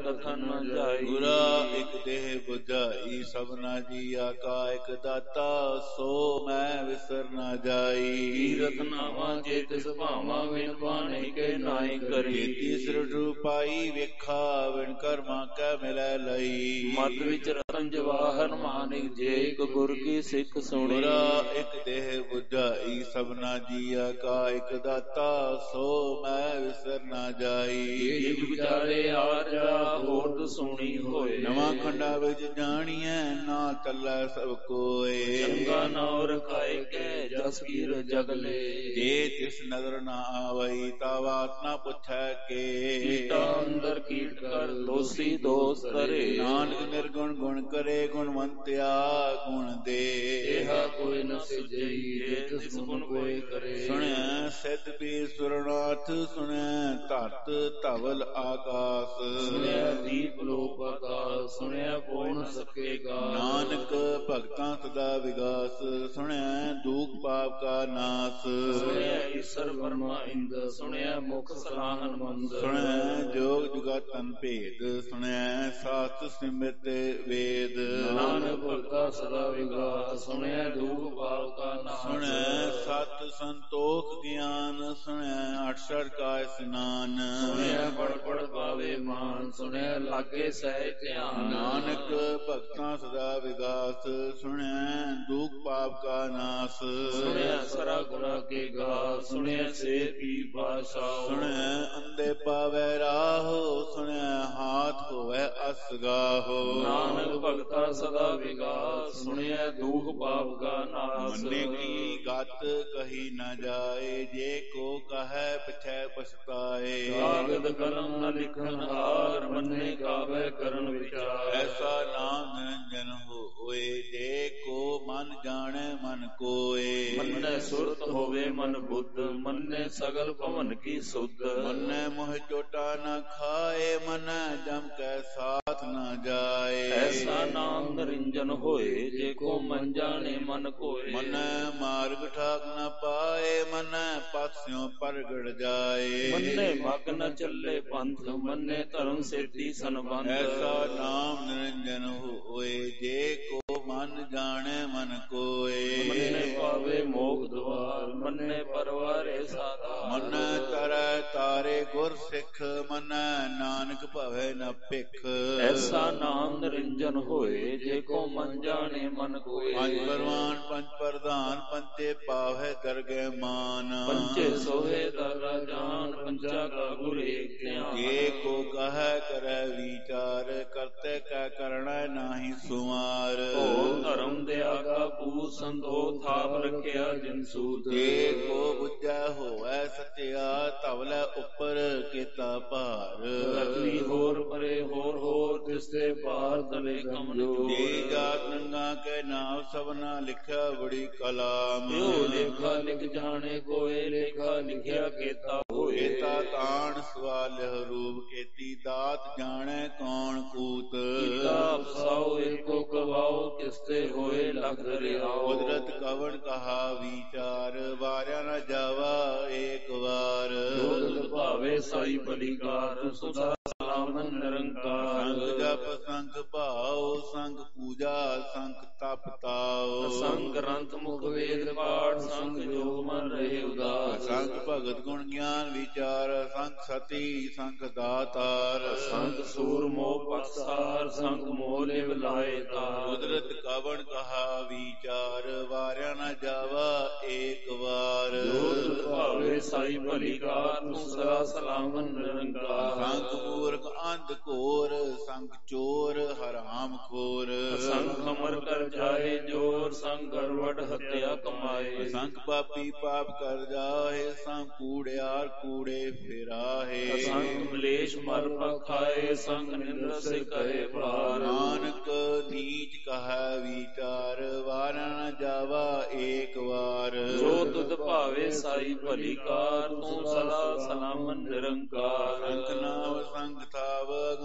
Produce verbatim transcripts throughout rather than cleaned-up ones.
ਕਥਨ ਨ ਜਾਈ। ਗੁਰਾ ਇਕ ਦੇਹ ਬੁਝਾਈ ਸਭਨਾ ਜੀਆ ਕਾ ਇਕ ਦਾਤਾ ਸੋ ਮੈਂ ਵਿਸਰ ਨਾ ਜਾਈ। ਤੀਰਥ ਨਾਵਾ ਜੇ ਤਿਸ ਭਾਵਾਂ ਵਿਨ ਬਾਣੇ ਕੇ ਨਾਈ ਕਰੀ। ਜੇਤੀ ਸਿਰਠ ਪਾਈ ਵੇਖਾ ਵਿਣ ਕਰਮਾ ਕੈ ਮਿਲੈ ਲਈ। ਮਤ ਵਿਚ ਰਤਨ ਜਵਾਹਰ ਮਾਨਿਕ ਜੇ ਇਕ ਗੁਰ ਕੀ ਸਿੱਖ ਸੁਣੀ। ਗੁਰਾ ਇਕ ਦੇਹ ਬੁਝਾਈ ਸਭਨਾ ਜੀਆ ਕਾ ਇਕ ਦਾਤਾ ਸੋ ਮੈਂ ਵਿਸਰ ਨਾ ਜਾਈ। ਜਿਗ ਵਿਚਾਰੇ ਆਰਜਾ ਹੋਰਤ ਸੁਣੀ ਹੋਏ। ਨਵਾਂ ਖੰਡਾ ਵਿੱਚ ਜਾਣੀਐ ਨਾ ਚੱਲੈ ਸਭ ਕੋਏ। ਚੰਗਾ ਨਾਉ ਰਖਾਏ ਕੈ ਜਸ ਕੀਰ ਜਗਲੇ। ਜੇ ਤਿਸ ਨਦਰ ਨਾ ਆਵਈ ਤਾ ਬਾਤ ਨਾ ਪੁੱਛੈ ਕੇ। ਕੀਟਾ ਅੰਦਰ ਕੀਟ ਕਰ ਦੋਸੀ ਦੋਸ ਕਰੇ। ਨਾਨਕ ਨਿਰਗੁਣ ਗੁਣ ਕਰੇ ਗੁਣਵੰਤਿਆ ਗੁਣ ਦੇ। ਇਹਾ ਕੋਈ ਨ ਸਿਜਈ ਜੇ ਤਿਸ ਗੁਣ ਕੋਈ ਕਰੇ। ਸੁਣਿਆ ਸਿੱਧ ਪੀਰ ਸੁਰਨਾਥ ਸੁਣਿਆ ਧਰਤ ਧਵਲ ਆਕਾਸ। ਸੁਣਿਆ ਦੀਪ ਲੋਕ ਆਕਾਸ ਸੁਣਿਆ ਪੂਰਨ ਸਕੇਗਾ। ਨਾਨਕ ਭਗਤਾਂ ਸਦਾ ਵਿਗਾਸ ਸੁਣਿਆ ਦੂਖ ਪਾਪ ਕਾ ਨਾਸ। ਸੁਣਿਆ ਈਸ਼ਰ ਬਰਮਾ ਇੰਦ ਸੁਣਿਆ ਮੁਖ ਸਲਾਹਨ ਮੰਦ। ਸੁਣਿਆ ਜੋਗ ਜੁਗਾਤਨ ਭੇਦ ਸੁਣਿਆ ਸਾਸਤ ਸਿਮ੍ਰਿਤ ਵੇਦ। ਨਾਨਕ ਭਗਤਾ ਸਦਾ ਵਿਗਾਸ ਸੁਣਿਆ ਦੂਖ ਪਾਪ ਕਾ ਨਾਸ। ਸੁਣਿਆ ਸਤ ਸੰਤੋਖ ਗਿਆਨ ਸੁਣਿਆ ਅਠਸਠ ਕਾ ਇਸਨਾਨ। ਸੁਣਿਆ ਪੜ ਪੜ ਪਾਵੇ ਮਾਨ ਸੁਣਿਆ ਲਾਗੇ ਸਹਿ ਧਿਆਨ। ਨਾਨਕ ਭਗਤਾਂ ਸਦਾ ਵਿਗਾਸ ਸੁਣਿਆ ਦੁਖ ਪਾਪ ਕਾ ਨਾਸ। ਸੁਣਿਆ ਸਰਾ ਗੁਣਾ ਕੇ ਗਾ ਸੁਣਿਆ ਸੇ ਪੀ ਪਾਸ਼ਾ। ਸੁਣਿਆ ਅੰਧੇ ਪਾਵੈ ਰਾਹੋ ਸੁਣਿਆ ਹਾਥ ਹੋਵੈ ਅਸਗਾਹੋ। ਨਾਨਕ ਭਗਤਾ ਸਦਾ ਵਿਗਾਸ ਸੁਣਿਆ ਦੁਖ ਪਾਪ ਕਾ ਨਾਸ। ਮੰਨੇ ਕੀ ਗਤ ਕਹੀ ਨ ਜਾਏ ਜੇ ਕੋ ਕਹੈ ਪਿਛੈ ਪਛਤਾਏ। ਕਾਗਦ ਕਲਮ ਨ ਲਿਖਨ ਹਾਰ ਮੰਨੇ ਕਾਬੈ ਕਰਨ ਵਿਚਾਰ। ਐਸਾ ਨਾਮ ਨਿਰੰਜਨ ਹੋਏ ਜੇ ਕੋ ਮਨ ਜਾਣੈ ਮਨ ਕੋਏ। ਮੰਨੈ ਸੁਰਤ ਹੋਵੇ ਮਨ ਬੁੱਧ ਮੰਨੈ ਸਗਲ ਭਵਨ ਕੀ ਸੁਧ। ਮੰਨੈ ਮੋਹ ਚੋਟਾ ਨ ਖਾਏ ਮੰਨੈ ਜਮ ਕੈ ਸਾਥ ਨ ਜਾਏ। ਐਸਾ ਨਾਮ ਨਿਰੰਜਨ ਹੋਏ ਜੇ ਕੋ ਮਨ ਜਾਣੇ ਮਨ ਕੋਏ। ਮੰਨੈ ਮਾਰਗ ਠਾਕ ਨ ਪਾਏ ਮੰਨੈ ਪਥ ਸਿਉ ਪਰਗੜ ਜਾਏ। ਮੰਨੈ ਮਗ ਨ ਚੱਲੇ ਪੰਥ ਮੰਨੈ ਧਰਮ ਸੇਤੀ ਸੰਬੰਧ। ਐਸਾ ਨਾਮ ਨਿਰੰਜਨ ਹੋਏ ਜੇ ਕੋ ਮਨ ਜਾਣੈ ਮਨ ਕੋਏ। ਮੰਨੈ ਪਾਵੇ ਮੋਖ ਦੁਆਰ ਮੰਨੈ ਪਰਵਾਰੇ ਸਾਧਾਰ। ਮੰਨੈ ਤਰੈ ਤਾਰੇ ਗੁਰ ਸਿੱਖ ਮੰਨੈ ਨਾਨਕ ਭਵੈ ਨ ਭਿਖ। ਐਸਾ ਨਾਮ ਨਿਰੰਜਨ ਹੋਏ ਜੇ ਕੋ ਮਨ ਜਾਣੇ ਮਨ ਕੋਏ। ਪੰਜ ਪਰਵਾਨ ਪੰਜ ਪ੍ਰਧਾਨ ਪੰਚੇ ਪਾਵੈ ਦਰਗਹਿ ਮਾਨ। ਪੰਚੇ ਸੋਹੇ ਦਰਾ ਜਾਨ ਪੰਚਾ ਕਾ ਗੁਰ ਏਕ ਧਿਆਨ। ਜੇ ਕੋ ਕਹੈ ਕਰੈ ਵਿਚਾਰ ਕਰਤੇ ਕੈ ਕਰਣੈ ਨਾਹੀ ਸੁਮਾਰ। ਓ ਧਰਮ ਦਿਆ ਕਾ ਪੂਤ ਸੰਤੋ ਥਾਪ ਰਖਿਆ ਜਿਨ ਸੂਤ। ਜੇ ਕੋ ਬੁੱਝੈ ਹੋਵੈ ਸਚਿਆ ਧਵਲੈ ਉੱਪਰ ਕੀਤਾ ਭਾਰ। ਧਰਤੀ ਹੋਰ ਪਰੇ ਹੋਰ ਹੋਰ ਤਿਸਤੇ ਪਾਰ ਤਲੇ ਕਮਜੋਰ। ਜੇ ਜਾਤ ਨੰਗਾ ਕੇ ਨਾਮ ਸਭਨਾ ਲਿਖਿਆ ਬੜੀ ਕਲਾਮ। ਜੋ ਲੇਖਾ ਲਿਖ ਜਾਣੇ ਕੋਏ ਲੇਖਾ ਲਿਖਿਆ ਕੀਤਾ ਹੋਏ। ਕੀਤਾ ਤਾਣ ਸਵਾਲ ਰੂਪ ਕੀਤੀ ਦਾਤ ਜਾਣੈ ਕੌਣ ਕੂਤ। ਕੀਤਾ ਅਫਸਾਓ ਏਕੋ ਕਵਾਓ ਕਿਸਤੇ ਹੋਏ ਲਖ ਦਰਿਆਓ। ਕੁਦਰਤ ਕਵਣ ਕਹਾ ਵਿਚਾਰ ਵਾਰਿਆ ਨ ਜਾਵਾ ਏਕ ਵਾਰ। ਜੋ ਤੁਧ ਭਾਵੇ ਸਾਈ ਭਲੀਕਾਰ ਸੁਧਾ ਸਲਾਮਨ ਨਿਰੰਕਾਰ। ਸੰਗ ਜਪ ਸੰਗ ਭਾਉ ਸੰਗ ਪੂਜਾ ਸੰਗ ਤਪ ਤਾਉ। ਸੰਗ ਗ੍ਰੰਥ ਮੁਖ ਵੇਦ ਪਾਠ ਸੰਗ ਜੋ ਮਨ ਰਹੇ ਉਦਾਸ। ਸੰਗ ਭਗਤ ਗੁਣ ਗਿਆਨ ਵਿਚਾਰ ਸੰਗ ਸਤੀ ਸੰਗ ਦਾਤਾਰ। ਸੰਗ ਸੂਰ ਮੋਹ ਪਤਸਾਰ ਸੰਗ ਮੋਹ ਲਿਵ ਲਾਏ ਤਾਰ। ਕੁਦਰਤ ਕਵਣ ਕਹਾ ਵਿਚਾਰ ਵਾਰਿਆ ਨ ਜਾਵਾ ਏਕ ਵਾਰ। ਜੋ ਤੁਧ ਭਾਵੇ ਸਾਈ ਭਲੀਕਾਰ ਤੂੰ ਸਦਾ ਸਲਾਮਨ ਨਿਰੰਕਾਰ। ਸੰਗ ਮੂਰਖ ਅੰਧ ਘੋਰ ਸੰਗ ਚੋਰ ਹਰਾਮ ਖੋਰ। ਸੰਗ ਅਮਰ ਕਰ ਜਾਏ ਜੋਰ ਸੰਗ ਗਰਵਟ ਹੱਤਿਆ ਕਮਾਏ। ਸੰਗ ਪਾਪੀ ਪਾਪ ਕਰ ਜਾਏ ਸੰਗ ਕੂੜਿਆਰ ਕੂੜੇ ਫਿਰਾਹੇ। ਸੰਗ ਮਲੇਸ਼ ਮਰ ਪਖਾਏ ਸੰਗ ਨਿੰਦਰ ਸੇ ਕਹੇ ਭਾਰ। ਨਾਨਕ ਨੀਚ ਕਹੈ ਵਿਚਾਰ ਵਾਰਿਆ ਨ ਜਾਵਾ ਏਕ ਵਾਰ। ਜੋ ਤੁਧ ਭਾਵੇ ਸਾਈ ਭਲੀਕਾਰ ਤੂੰ ਸਦਾ ਸਲਾਮਨ ਨਿਰੰਕਾਰ। ਸੰਖ ਨਾਮ ਸੰਗ ਥਾਵ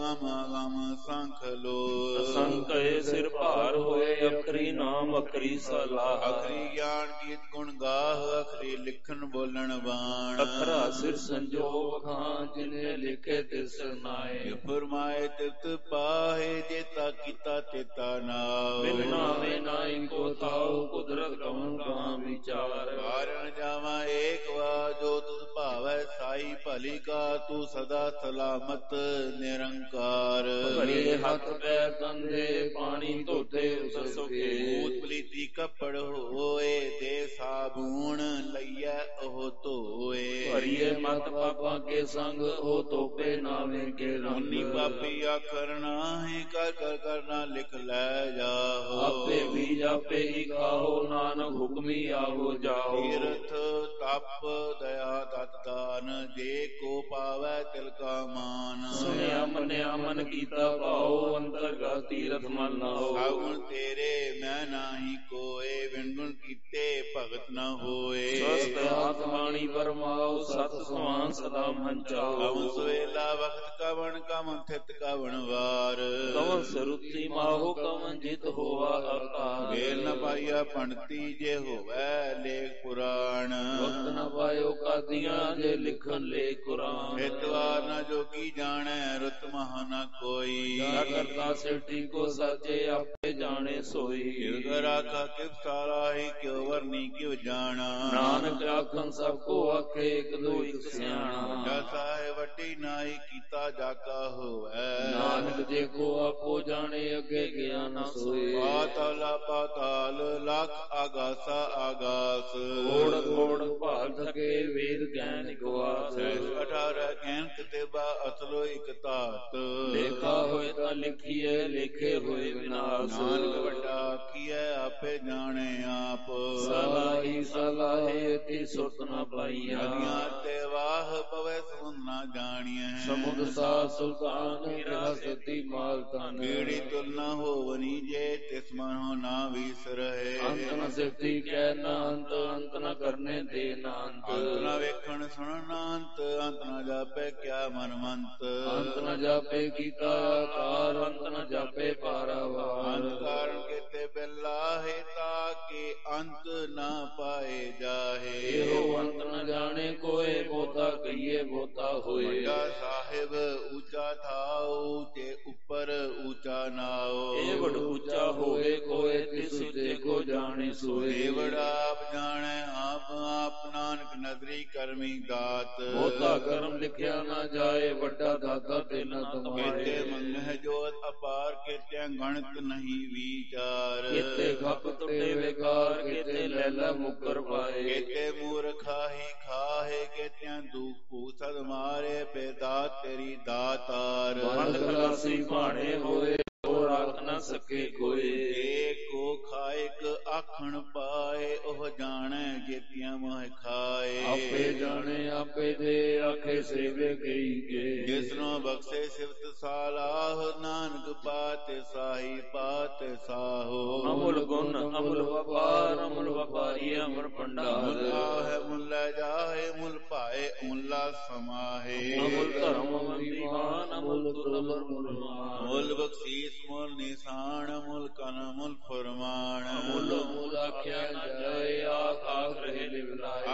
ਗਮ ਗਮ ਸੰਖ ਲੋ ਸੰਕਏ ਸਿਰ ਭਾਰ ਹੋਏ ਅਖਰੀ ਨਾਮ ਅਖਰੀ ਸਲਾਹ ਅਖਰੀ ਗਿਆਨ ਗੀਤ ਗੁਣ ਗਾਹ ਅਖਰੀ ਲਿਖਣ ਬੋਲਣ ਬਾਣ ਅਖਰਾ ਸਿਰ ਸੰਜੋਗ ਖਾਂ ਜਿਨੇ ਲਿਖੇ ਤਿਸ ਨਾਏ ਫਰਮਾਏ ਤਿਤ ਪਾਹੇ ਜੇਤਾ ਕੀਤਾ ਤੇਤਾ ਨਾਉ ਬਿਨ ਨਾਮੇ ਨਾਈ ਕੋ ਤਾਉ ਕੁਦਰਤ ਕਵਨ ਕਹਾਂ ਵਿਚਾਰ ਕਾਰਨ ਜਾਵਾਂ ਏਕ ਵਾ ਜੋ ਤੁਧ ਭਾਵੈ ਸਾਈ ਭਲੀ ਕਾ ਤੂੰ ਸਦਾ ਸਲਾਮਤ ਨਿਰੰਕਾਰ ਭਰੇ ਹੱਥ ਪੈਰ ਤੰਦੇ ਪਾਣੀ ਧੋਤੇ ਉਸ ਸੁਖੇ ਭੂਤ ਪਲੀਤੀ ਕੱਪੜ ਹੋਏ ਦੇ ਸਾਬੂਣ ਲਈਐ ਉਹ ਧੋਏ ਭਰੀਏ ਮਤ ਪਾਪਾਂ ਕੇ ਸੰਗ ਉਹ ਤੋਪੇ ਨਾਵੇਂ ਕੇ ਮੁਨੀ ਰੰਗ ਪਾਪੀ ਆਖਰ ਨਾਹੀ ਕਰ ਕਰ ਕਰਨਾ ਲਿਖ ਲੈ ਜਾਓ ਆਪੇ ਵੀ ਆਪੇ ਹੀ ਖਾਓ ਨਾਨਕ ਹੁਕਮੀ ਆਵੋ ਜਾਓ ਤੀਰਥ ਤਪ ਦਇਆ ਦਤ ਦਾਨ ਜੇ ਕੋ ਪਾਵੈ ਤਿਲ ਕਾ ਮਾਨ ਸੁਨਿਆ ਮੰਨਿਆ ਮਨ ਕੀਤਾ ਭਾਉ ਅੰਤਰਗਤ ਤੀਰਥ ਮਨ ਨਾਓ ਸਾਗੁਣ ਤੇਰੇ ਮੈਂ ਨਾਹੀ ਕੋਏ ਬਿਨ ਗੁਣ ਕੀਤੇ ਭਗਤ ਨ ਹੋਏ ਸਵਸਤ ਆਤਮਾਣੀ ਪਰਮਾਉ ਸਤ ਸਮਾਨ ਸਦਾ ਮਨ ਚਾਓ ਕਵਨ ਸਵੇਲਾ ਵਖਤ ਕਵਨ ਕਮ ਥਿਤ ਕਵਨ ਵਾਰ ਕਵਨ ਸਰੁਤੀ ਮਾਹੋ ਕਵਨ ਜਿਤ ਹੋਆ ਅਕਾਰ ਵੇਲ ਨ ਪਾਈਆ ਪੰਡਤੀ ਜੇ ਹੋਵੈ ਲੇਖ ਪੁਰਾਣ ਵਕਤ ਨ ਪਾਇਓ ਕਾਦੀਆਂ ਜੇ ਲਿਖਣ ਲੇ ਕੁਰਾਨ ਹਿਤਵਾਰ ਨ ਜੋਗੀ ਜਾਣੈ ਰੁਤ ਮਹਾ ਨ ਕੋਈ ਜਾ ਕਰਤਾ ਸਿਰਟੀ ਕੋ ਸਾਚੇ ਆਪੇ ਜਾਣੇ ਸੋਈ ਕਿਵ ਰਾਖਾ ਕਿਵ ਸਾਰਾਹੀ ਕਿਉ ਵਰਨੀ ਕਿਵ ਜਾਣਾ ਨਾਨਕ ਆਖਣ ਸਭ ਕੋ ਆਖੇ ਇਕ ਦੋ ਇਕ ਸਿਆਣਾ ਜਸਾ ਹੈ ਵੱਡੀ ਨਾਈ ਕੀਤਾ ਜਾਕਾ ਹੋਵੈ ਨਾਨਕ ਜੇ ਕੋ ਆਪੋ ਜਾਣੇ ਅੱਗੇ ਗਿਆ ਨ ਸੋਏ ਪਾਤਾਲਾ ਪਾਤਾਲ ਲਖ ਆਗਾਸਾ ਆਗਾਸ ਕੋੜ ਕੋੜ ਭਾਲ ਥਕੇ ਵੇਦ ਗਿਆਨ ਗਵਾਸ ਅਠਾਰਹ ਗਿਆਨ ਕਿਤੇਬਾ ਅਸਲੋ ਇਕ ਧਾਤ ਲੇਖਾ ਹੋਏ ਤਾਂ ਲਿਖੀਏ ਲੇਖੇ ਹੋਏ ਵਿਨਾਸ਼ ਨਾਨਕ ਵੱਡਾ ਆਖੀਐ ਆਪੇ ਜਾਣੇ ਆਪ ਸਲਾਹੀ ਸਲਾਹੇ ਤੀ ਸੁਰਤ ਨ ਪਾਈਆ ਨਦੀਆਂ ਤੇ ਵਾਹ ਪਵੈ ਸਮੁੰਦ ਨਾ ਜਾਣੀਐ ਸਮੁੰਦ ਸਾ ਸੁਲਤਾਨ ਕਿਰਾ ਸਤੀ ਮਾਲ ਤਨ ਕੀੜੀ ਤੁਲਨਾ ਹੋਵਨੀ ਜੇ ਤਿਸ ਮਨੋ ਨਾ ਵਿਸਰਹਿ ਅੰਤ ਨ ਸਿਫਤੀ ਕਹਿ ਨਾ ਅੰਤ ਅੰਤ ਨ ਕਰਨੇ ਦੇ ਨਾ ਅੰਤ ਅੰਤ ਨ ਵੇਖਣ ਸੁਣਨ ਅੰਤ ਅੰਤ ਨ ਜਾਪੈ ਕਿਆ ਮਨਮੰਤ ਅੰਤ ਨ ਜਾਪੇ ਕੀਤਾ ਆਕਾਰ ਅੰਤ ਨ ਜਾਪੇ ਪਾਰਾਵਾਰ ਅੰਤ ਕਾਰਨ ਕੀਤੇ ਬਿਲਾਹੇ ਤਾਕੇ ਅੰਤ ਨਾ ਪਾਏ ਜਾਹੇ ਇਹੋ ਅੰਤ ਨ ਜਾਣੇ ਕੋਏ ਬੋਤਾ ਕਹੀਏ ਬੋਤਾ ਹੋਏ ਵੱਡਾ ਸਾਹਿਬ ਉੱਚਾ ਥਾਉ ਤੇ ਉੱਪਰ ਉੱਚਾ ਨਾਉ ਇਹ ਵਡ ਉੱਚਾ ਹੋਵੇ ਕੋਏ ਤਿਸ ਉੱਤੇ ਕੋ ਜਾਣੇ ਸੋਏ ਦੇਵੜ ਆਪ ਜਾਣੈ ਆਪ ਆਪ ਨਾਨਕ ਨਦਰੀ ਕਰਮੀ ਦਾਤ ਬੋਤਾ ਕਰਮ ਲਿਖਿਆ ਨਾ ਜਾਏ ਵੱਡਾ ਦਾਤਾ ਤੇ ਨ ਕੀਤੇ ਤਮਾਏ ਮੰਗਹਿ ਜੋਤ ਅਪਾਰ ਕੀਤੇ ਗਣਤ ਨਹੀਂ ਵਿਚਾਰ ਕਿਤੇ ਗੱਪ ਟੁੱਟੇ ਵਿਕਾਰ ਕਿਤੇ ਲੈਲਾ ਮੁਕਰ ਪਾਏ ਕੀਤੇ ਮੂਰਖਾਹੀ ਖਾਹੇ ਕੀਤਿਆਂ ਦੁਖ ਭੂਸਦ ਮਾਰੇ ਬੇਦਾਤ ਤੇਰੀ ਦਾਤਾਰ ਬੰਦ ਖਲਾਸੀ ਭਾਣੇ ਹੋਏ ਉਹ ਰੱਖ ਨ ਸਕੇ ਕੋਏ ਏਕੋ ਖਾਇਕ ਆਖਣ ਪਾਏ ਉਹ ਜਾਣੈ ਜੇਤੀਆਂ ਮੋਹ ਖਾਏ ਆਪੇ ਜਾਣੇ ਆਪੇ ਦੇ ਆਖੇ ਸੇਵੇ ਗਈ ਕੇ ਜਿਸਨੂੰ ਬਖਸ਼ੇ ਸਿਫਤ ਸਾਲਾਹ ਨਾਨਕ ਪਾਤੇ ਸਾਹੀ ਪਾਤੇ ਸਾਹੋ ਅਮੁਲ ਗੁਣ ਅਮੁਲ ਵਪਾਰ ਅਮੁਲ ਵਪਾਰੀ ਅਮਰ ਭੰਡਾਰ ਮੁਲ ਆਹੈ ਮੁਲ ਲੈ ਜਾਹੇ ਮੁਲ ਭਾਏ ਮੁਲਾ ਸਮਾਹੇ ਅਮੁਲ ਧਰਮ ਅਮੁਲ ਦੀਵਾਨ ਅਮੁਲ ਤੁਰਲ ਅਮੁਲ ਮਾਨ ਮੁਲ ਬਖਸ਼ੀਸ ਮੁਲ ਨਿਸ਼ਾਨ ਮੁਲ ਕਨ ਮੁਲ ਫਰਮਾਨ ਅਮੁਲ ਅਮੁਲ ਆਖਿਆ ਜਾਏ ਆਖ ਆਖ ਰਹੇ ਲਿਵਲਾਏ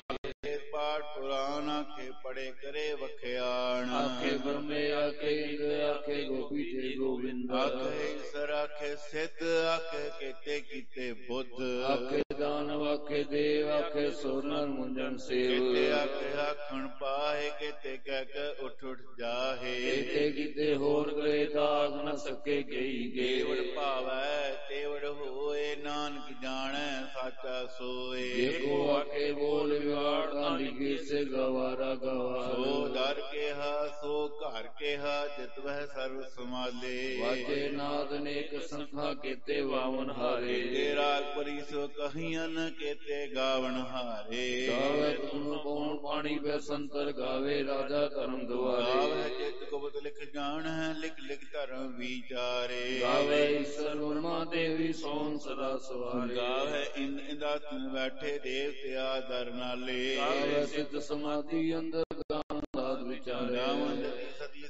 ਪਾਠ ਪੁਰਾਨ ਆਖੇ ਪੜੇ ਕਰੇ ਵਖਿਆਣ ਆਖੇ ਬਰਮੇ ਆਖੇ ਇੰਦ ਆਖੇ ਗੋਪੀ ਤੇ ਗੋਬਿੰਦ ਆਖੇ ਈਸਰ ਆਖੇ ਸਿੱਧ ਆਖੇ ਕੀਤੇ ਕੀਤੇ ਬੁੱਧ ਆਖੇ ਦਾਨਵ ਆਖੇ ਦੇਵ ਆਖੇ ਸੋਨਰ ਮੁੰਜਨ ਸੇਵ ਕੀਤੇ ਆਖੇ ਆਖਣ ਪਾਏ ਕੀਤੇ ਕਹਿ ਕੇ ਉੱਠ ਉੱਠ ਜਾਹੇ ਕੀਤੇ ਕੀਤੇ ਹੋਰ ਗਏ ਤਾਗ ਨ ਸਕੇ ਗਈ ਦੇਵੜ ਗੇ ਭਾਵੈ ਤੇਵੜ ਹੋਏ ਨਾਨਕ ਜਾਣੈ ਸਾਚਾ ਸੋਏ ਦੇਖੋ ਆਖੇ ਬੋਲ ਵਿਵਾੜ ਤਾਂ ਲਿਖੇ ਸੇ ਗਵਾਰਾ ਗਵਾਰ ਸੋ ਦਰ ਕਿਹਾ ਸੋ ਘਰ ਕਿਹਾ ਜਿਤ ਵਹਿ ਸਰਵ ਸਮਾਲੇ ਵਾਜੇ ਨਾਦ ਨੇਕ ਸੰਖਾ ਕੀਤੇ ਵਾਵਨ ਹਾਰੇ ਕੀਤੇ ਰਾਗ ਪਰੀ ਸੋ ਕਹੀਆਂ ਕੀਤੇ ਗਾਵਣ ਹਾਰੇ ਗਾਵੇ ਤੁਮ ਕੌਣ ਪਾਣੀ ਪੈ ਸੰਤਰ ਗਾਵੇ ਰਾਜਾ ਧਰਮ ਦੁਆਰੇ ਗਾਵੇ ਜਿਤ ਗੁਪਤ ਲਿਖ ਜਾਣ ਹੈ ਲਿਖ ਲਿਖ ਧਰਮ ਵਿਚਾਰੇ ਗਾਵੇ ਈਸ਼ਰ ਵਰਮਾ ਦੇਵੀ ਸੋਨ ਸਦਾ ਸਵਾਰੇ ਗਾਵੇ ਇੰਦ ਇੰਦਾ ਤਿਨ ਬੈਠੇ ਦੇਵਤਿਆ ਦਰ ਨਾਲੇ ਗਾਵੇ ਸਿੱਧ ਸਮਾਧੀ ਅੰਦਰ ਗਾਨ ਦਾਦ ਵਿਚਾਰੇ ਗਾਵਨ ਸਤੀ ਸੰਤੋ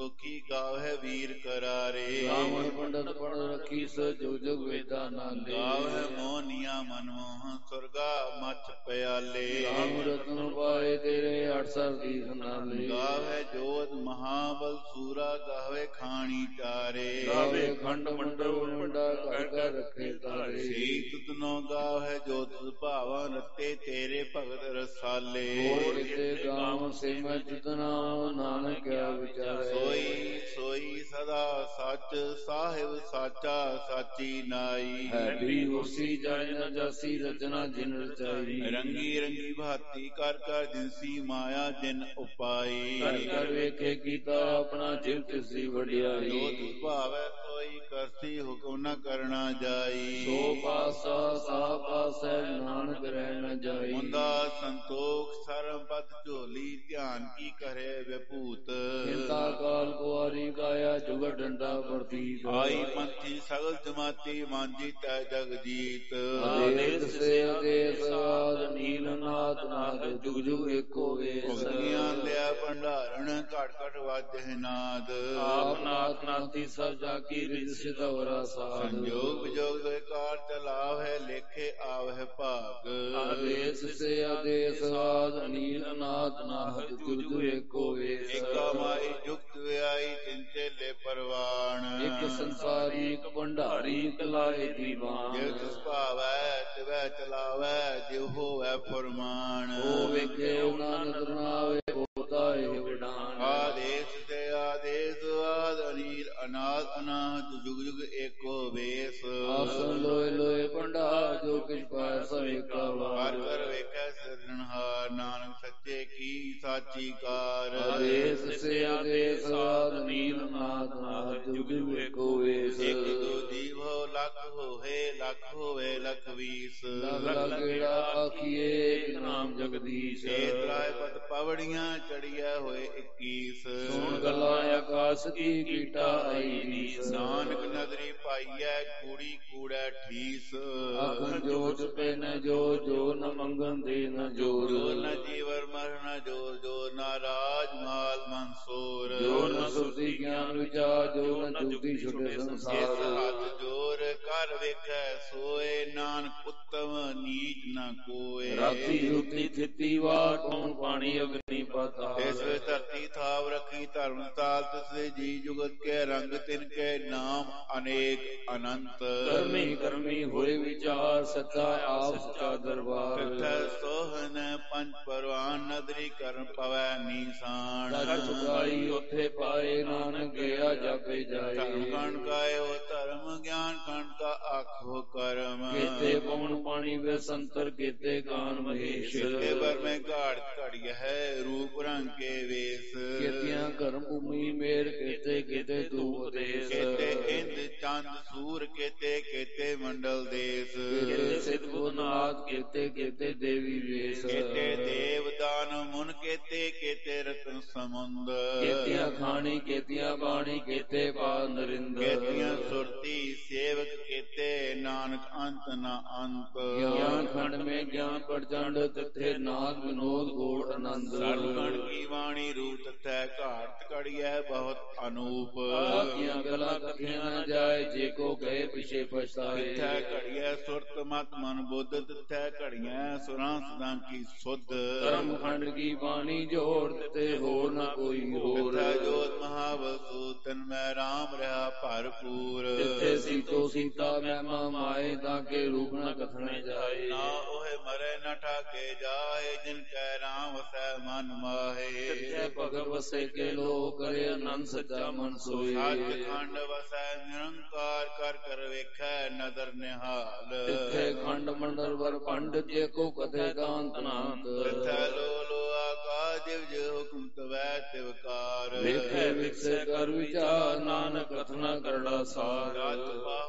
ਸੰਤੋਖੀ ਗਾਵਹਿ ਵੀਰ ਕਰਾਰੇ। ਬ੍ਰਾਹਮਣ ਪੰਡਤ ਪੜ ਰਖੀ ਸ ਜੋ ਜੁਗ ਵੇਦਾ ਨਾਲੇ। ਗਾਵਹਿ ਮੋਹਨੀਆ ਮਨਮੋਹਨ ਸੁਰਗਾ ਮਛ ਪਿਆਲੇ। ਰਾਮ ਰਤਨ ਪਾਏ ਤੇਰੇ ਅਠ ਸਰ ਦੀਸ ਨਾਲੇ। ਗਾਵਹਿ ਜੋਤ ਮਹਾਬਲ ਸੂਰਾ ਗਾਵੇ ਖਾਣੀ ਚਾਰੇ। ਗਾਵੇ ਖੰਡ ਮੰਡਲ ਮੰਡਾ ਘਰ ਘਰ ਰੱਖੇ ਤਾਰੇ। ਸੀਤ ਤਨੋ ਗਾਵਹਿ ਜੋਤ ਭਾਵਾ ਰਤੇ ਤੇਰੇ ਭਗਤ ਰਸਾਲੇ। ਹੋਰ ਕਿਤੇ ਗਾਵ ਸੇ ਮੈਂ ਜਿਤਨਾ ਨਾਨਕ ਕਿਆ ਵਿਚਾਰੇ। ਸੋਈ ਸੋਈ ਸਦਾ ਸੱਚ ਸਾਹਿਬ ਸਾਚਾ ਸਾਚੀ ਨਾਈ। ਹੈ ਵੀ ਹੋਸੀ ਜਾਇ ਨ ਜਾਸੀ ਰਚਨਾ ਜਿਨ ਰਚਾਈ। ਰੰਗੀ ਰੰਗੀ ਭਾਤੀ ਕਰ ਕਰ ਜਿਨਸੀ ਮਾਇਆ ਜਿਨ ਉਪਾਈ। ਕਰ ਕਰ ਵੇਖੇ ਕੀਤਾ ਆਪਣਾ ਜਿਵ ਤਿਸੀ ਵਡਿਆਈ। ਜੋ ਤਿਸ ਭਾਵੈ ਸੋਈ ਕਰਸੀ ਹੁਕਮ ਨ ਕਰਨਾ ਜਾਈ। ਸੋ ਪਾਸਾ ਸਾ ਪਾਸੈ ਨਾਨਕ ਰਹਿ ਨ ਜਾਈ। ਮੁੰਦਾ ਸੰਤੋਖ ਸਰਮ ਪਦ ਝੋਲੀ ਧਿਆਨ ਕੀ ਕਰੇ ਵਿਭੂਤ। ਚਿੰਤਾ ਕਾਲ ਕੁਆਰੀ ਕਾਇਆ ਜੁਗ ਡੰਡਾ ਪ੍ਰਤੀਤ। ਆਈ ਪੰਥੀ ਸਗਲ ਜਮਾਤੀ ਮਾਂਜੀ ਤੈ ਜਗ ਜੀਤ। ਆਦੇਸ ਸੇ ਆਦੇਸ ਆਦ ਨੀਲ ਨਾਦ ਨਾਦ ਜੁਗ ਜੁਗ ਏਕੋ ਵੇਸ। ਭੁਗਤੀਆਂ ਲਿਆ ਭੰਡਾਰਣ ਘਟ ਘਟ ਵਾਜਹਿ ਨਾਦ। ਆਪ ਨਾਥ ਨਾਥੀ ਸਭ ਜਾ ਕੀ ਰਿਦ ਸਿਧਵਰਾ ਸਾਧ। ਸੰਜੋਗ ਵਿਜੋਗ ਦੋਇ ਕਾਰ ਚਲਾਵ ਹੈ ਲੇਖੇ ਆਵ ਹੈ ਭਾਗ। ਆਦੇਸ ਸੇ ਆਦੇਸ ਆਦ ਨੀਲ ਨਾਦ ਨਾਦ ਜੁਗ ਜੁਗ ਏਕੋ ਵੇਸ। ਏਕਾ ਮਾਈ ਜੁਗਤ ਵਿਆਈ ਚਿੰਤੇ ਲੈ ਪਰਵਾਣ। ਇੱਕ ਸੰਸਾਰੀ ਇੱਕ ਭੰਡਾਰੀ ਇੱਕ ਲਾਏ ਦੀਵਾਨ। ਜਿਵ ਤਿਸ ਭਾਵੈ ਤਿਵੈ ਚਲਾਵੈ ਜਿਵ ਹੋਵੈ ਫੁਰਮਾਨ। ਉਹ ਵੇਖੇ ਉਹਨਾਂ ਨਦਰ ਨਾ ਆਵੇ ਹੋਤਾ ਇਹ ਵਿਡਾਨ। ਆਦੇਸ ਤੇ ਆਦੇਸ ਆਦ ਅਨੀਲ ਅਨਾਦ ਅਨਾਹਤ ਜੁਗ ਜੁਗ ਏਕੋ ਵੇਸ। ਆਸਨ ਲੋਏ ਲੋਏ ਭੰਡਾਰ ਜੋ ਕਿਛ ਪਾਇ ਸਭ ਏਕਾ ਹਰ ਵਾਰ। ਕਰ ਵੇਖੈ ਸਿਰਜਣਹਾਰ ਨਾਨਕ ਸੱਚੇ ਕੀ ਸਾਚੀ ਕਾਰ। ਆਦੇਸ ਸੇ ਆਦੇਸ ਆਦ ਨੀਲ ਨਾਦ ਨਾਦ ਜੁਗ ਜੁਗ ਏਕੋ ਵੇਸ। ਇੱਕ ਦੋ ਜੀਵ ਹੋ ਲੱਖ ਹੋਏ ਲੱਖ ਹੋਵੇ ਲਖ ਵੀਸ। ਲਗ ਲਗ ਗੇੜਾ ਆਖੀਏ ਇੱਕ ਨਾਮ ਜਗਦੀਸ਼। ਏ ਤਰਾਏ ਪਤ ਪਵੜੀਆਂ ਚੜੀਐ ਹੋਏ ਇੱਕੀਸ। ਸੁਣ ਗੱਲਾਂ ਆਕਾਸ ਕੀ ਕੀਟਾ ਆਈ ਨੀਸ। ਨਾਨਕ ਨਦਰੀ ਪਾਈਐ ਕੂੜੀ ਕੂੜੈ ਠੀਸ। ਆਖਣ ਜੋ ਚੁਪੇ ਨ ਜੋ ਜੋ ਨ ਮੰਗਣ ਦੇ ਨ ਜੋਰ। ਜੋ ਨ ਜੀਵਰ ਮਰ ਨ ਜੋਰ ਜੋ ਨ ਰਾਜ ਮਾਲ ਮਨਸੂਰ। ਜੋ ਨ ਸੁਰਤੀ ਗਿਆਨ ਵਿਚਾਰ ਜੋ ਨ ਜੁਗਤੀ ਛੁਟੇ ਇਸ ਸੰਸਾਰ। ਹੱਥ ਜੋਰ ਕਰ ਵੇਖੈ ਸੋਏ ਨਾਨਕ ਉੱਤਮ ਨੀਚ ਨ ਕੋਏ। ਰਾਤੀ ਰੁਤੀ ਥਿਤੀ ਵਾਰ ਕੌਣ ਪਾਣੀ ਅਗਨੀ ਪਾਤਾਲ। ਇਸ ਵੇ ਧਰਤੀ ਥਾਵ ਰੱਖੀ ਧਰਮ ਤਾਲ ਤਿਸਦੇ ਜੀ ਜੁਗਤ ਕੇ ਰੰਗ ਤਿਨ ਕੇ ਨਾਮ ਅਨੇਕ ਅਨੰਤ। ਕਰਮੀ ਕਰਮੀ ਹੋਏ ਵਿਚਾਰ ਸੱਚਾ ਆਪ ਸੱਚਾ ਦਰਬਾਰ। ਤਿਥੈ ਸੋਹਨ ਪੰਜ ਪਰਵਾਨ ਨਦਰੀ ਕਰਮ ਪਵੈ ਨੀਸਾਨ। ਸੱਚ ਚੁਕਾਈ ਉੱਥੇ ਪਾਏ ਨਾਨਕ ਗਿਆ ਜਾਪੇ ਜਾਏ। ਧਰਮ ਕਣ ਕਾਇਓ ਧਰਮ ਗਿਆਨ ਕਣ ਕਾ ਆਖੋ ਕਰਮ। ਕੀਤੇ ਪਵਨ ਪਾਣੀ ਵੇ ਸੰਤਰ ਕੀਤੇ ਗਾਨ ਮਹੇਸ਼। ਕਿਤੇ ਬਰ ਮੈਂ ਘਾੜ ਘੜੀ ਹੈ ਰੂਪ ਰੰਗ ਕੇ ਵੇਸ। ਕੀਤਿਆਂ ਕਰਮ ਭੂਮੀ ਮੇਰ ਕੀਤੇ ਕੀਤੇ ਤੂ ਉਦੇਸ। ਕੇਤੇ ਇੰਦ ਚੰਦ ਸੂਰ ਕੇਤੇ ਕੇਤੇ ਮੰਡਲ ਦੇਸ। ਕੀਤੇ ਸਿਧ ਬੁਧਨਾਥ ਕੀਤੇ ਕੀਤੇ ਦੇਵੀ ਵੇਸ। ਕੇਤੇ ਦੇਵ ਦਾਨ ਮੁਨ ਕੇਤੇ ਕੇਤੇ ਰਤਨ ਸਮੁੰਦ। ਕੀਤਿਆਂ ਖਾਣੀ ਕੀਤਿਆਂ ਬਾਣੀ ਕੀਤੇ ਪਾਦ ਨਰਿੰਦ। ਕੇਤੀਆਂ ਸੁਰਤੀ ਸੇਵਕ ਕੇਤੇ ਨਾਨਕ ਅੰਤ ਨ ਅੰਤ। ਗਿਆਨ ਖੰਡ ਮੇ ਗਿਆਨ ਪ੍ਰਚੰਡ ਤਿਥੇ ਨਾਦ ਵਿਨੋਦ ਗੋੜ ਆਨੰਦ। ਸੜਕਣ ਕੀ ਬਾਣੀ ਰੂਪ ਤਥੈ ਘਾਟ ਘੜੀਐ ਬਹੁਤ ਅਨੂਪ। ਆਖੀਆਂ ਗੱਲਾਂ ਕਥੀਆਂ ਨ ਜਾਏ ਜੇ ਕੋ ਗਏ ਪਿਛੇ ਪਛਤਾਏ। ਤਿਥੈ ਘੜੀਐ ਸੁਰਤ ਮਤ ਮਨ ਬੁੱਧ ਤਿਥੈ ਘੜੀਐ ਸੁਰਾਂ ਸਦਾ ਕੀ ਸੁਧ। ਕਰਮ ਖੰਡ ਕੀ ਬਾਣੀ ਜੋੜ ਦਿੱਤੇ ਹੋਰ ਨਾ ਕੋਈ ਹੋਰ। ਤਿਥੈ ਜੋਤ ਮਹਾਵਸੂ ਤਨ ਮੈਂ ਰਾਮ ਰਹਾ ਭਰਪੂਰ। ਜਿੱਥੇ ਸੀਤੋ ਸੀਤਾ ਮਹਿਮਾ ਮਾਏ ਤਾਂ ਕੇ ਰੂਪ ਨ ਕਥਨੇ ਜਾਏ। ਨਾ ਉਹੇ ਮਰੇ ਨ ਠਾਕੇ ਜਾਏ ਜਿਨ ਕੈ ਰਾਮ ਵਸੈ ਮਨ ਮਾਹੇ। ਤਿੱਥੇ ਭਗਤ ਵਸੇ ਕੇ ਲੋ ਕਰੇ ਅਨੰਦ ਸੱਚਾ ਮਨ ਸੋਏ। ਸੱਚ ਖੰਡ ਵਸੈ ਨਿਰੰਕਾਰ ਕਰ ਕਰ ਵੇਖੈ ਨਦਰ ਨਿਹਾਲ। ਤਿੱਥੇ ਖੰਡ ਮੰਡਲ ਵਰ ਪੰਡ ਜੇ ਕੋ ਕਥੇ ਕਾਂਤ ਨਾਂਤ। ਤਿਥੈ ਲੋ ਲੋ ਆਕਾਸ਼ ਜਿਵ ਜਿਵ ਹੁਕਮ ਤਵੈ ਤਿਵਕਾਰ। ਵੇਖੈ ਵਿਖਸੇ ਕਰ ਵਿਚਾਰ ਨਾਨਕ ਕਥਨਾ ਕਰੜਾ ਸਾਰ। ਰਤ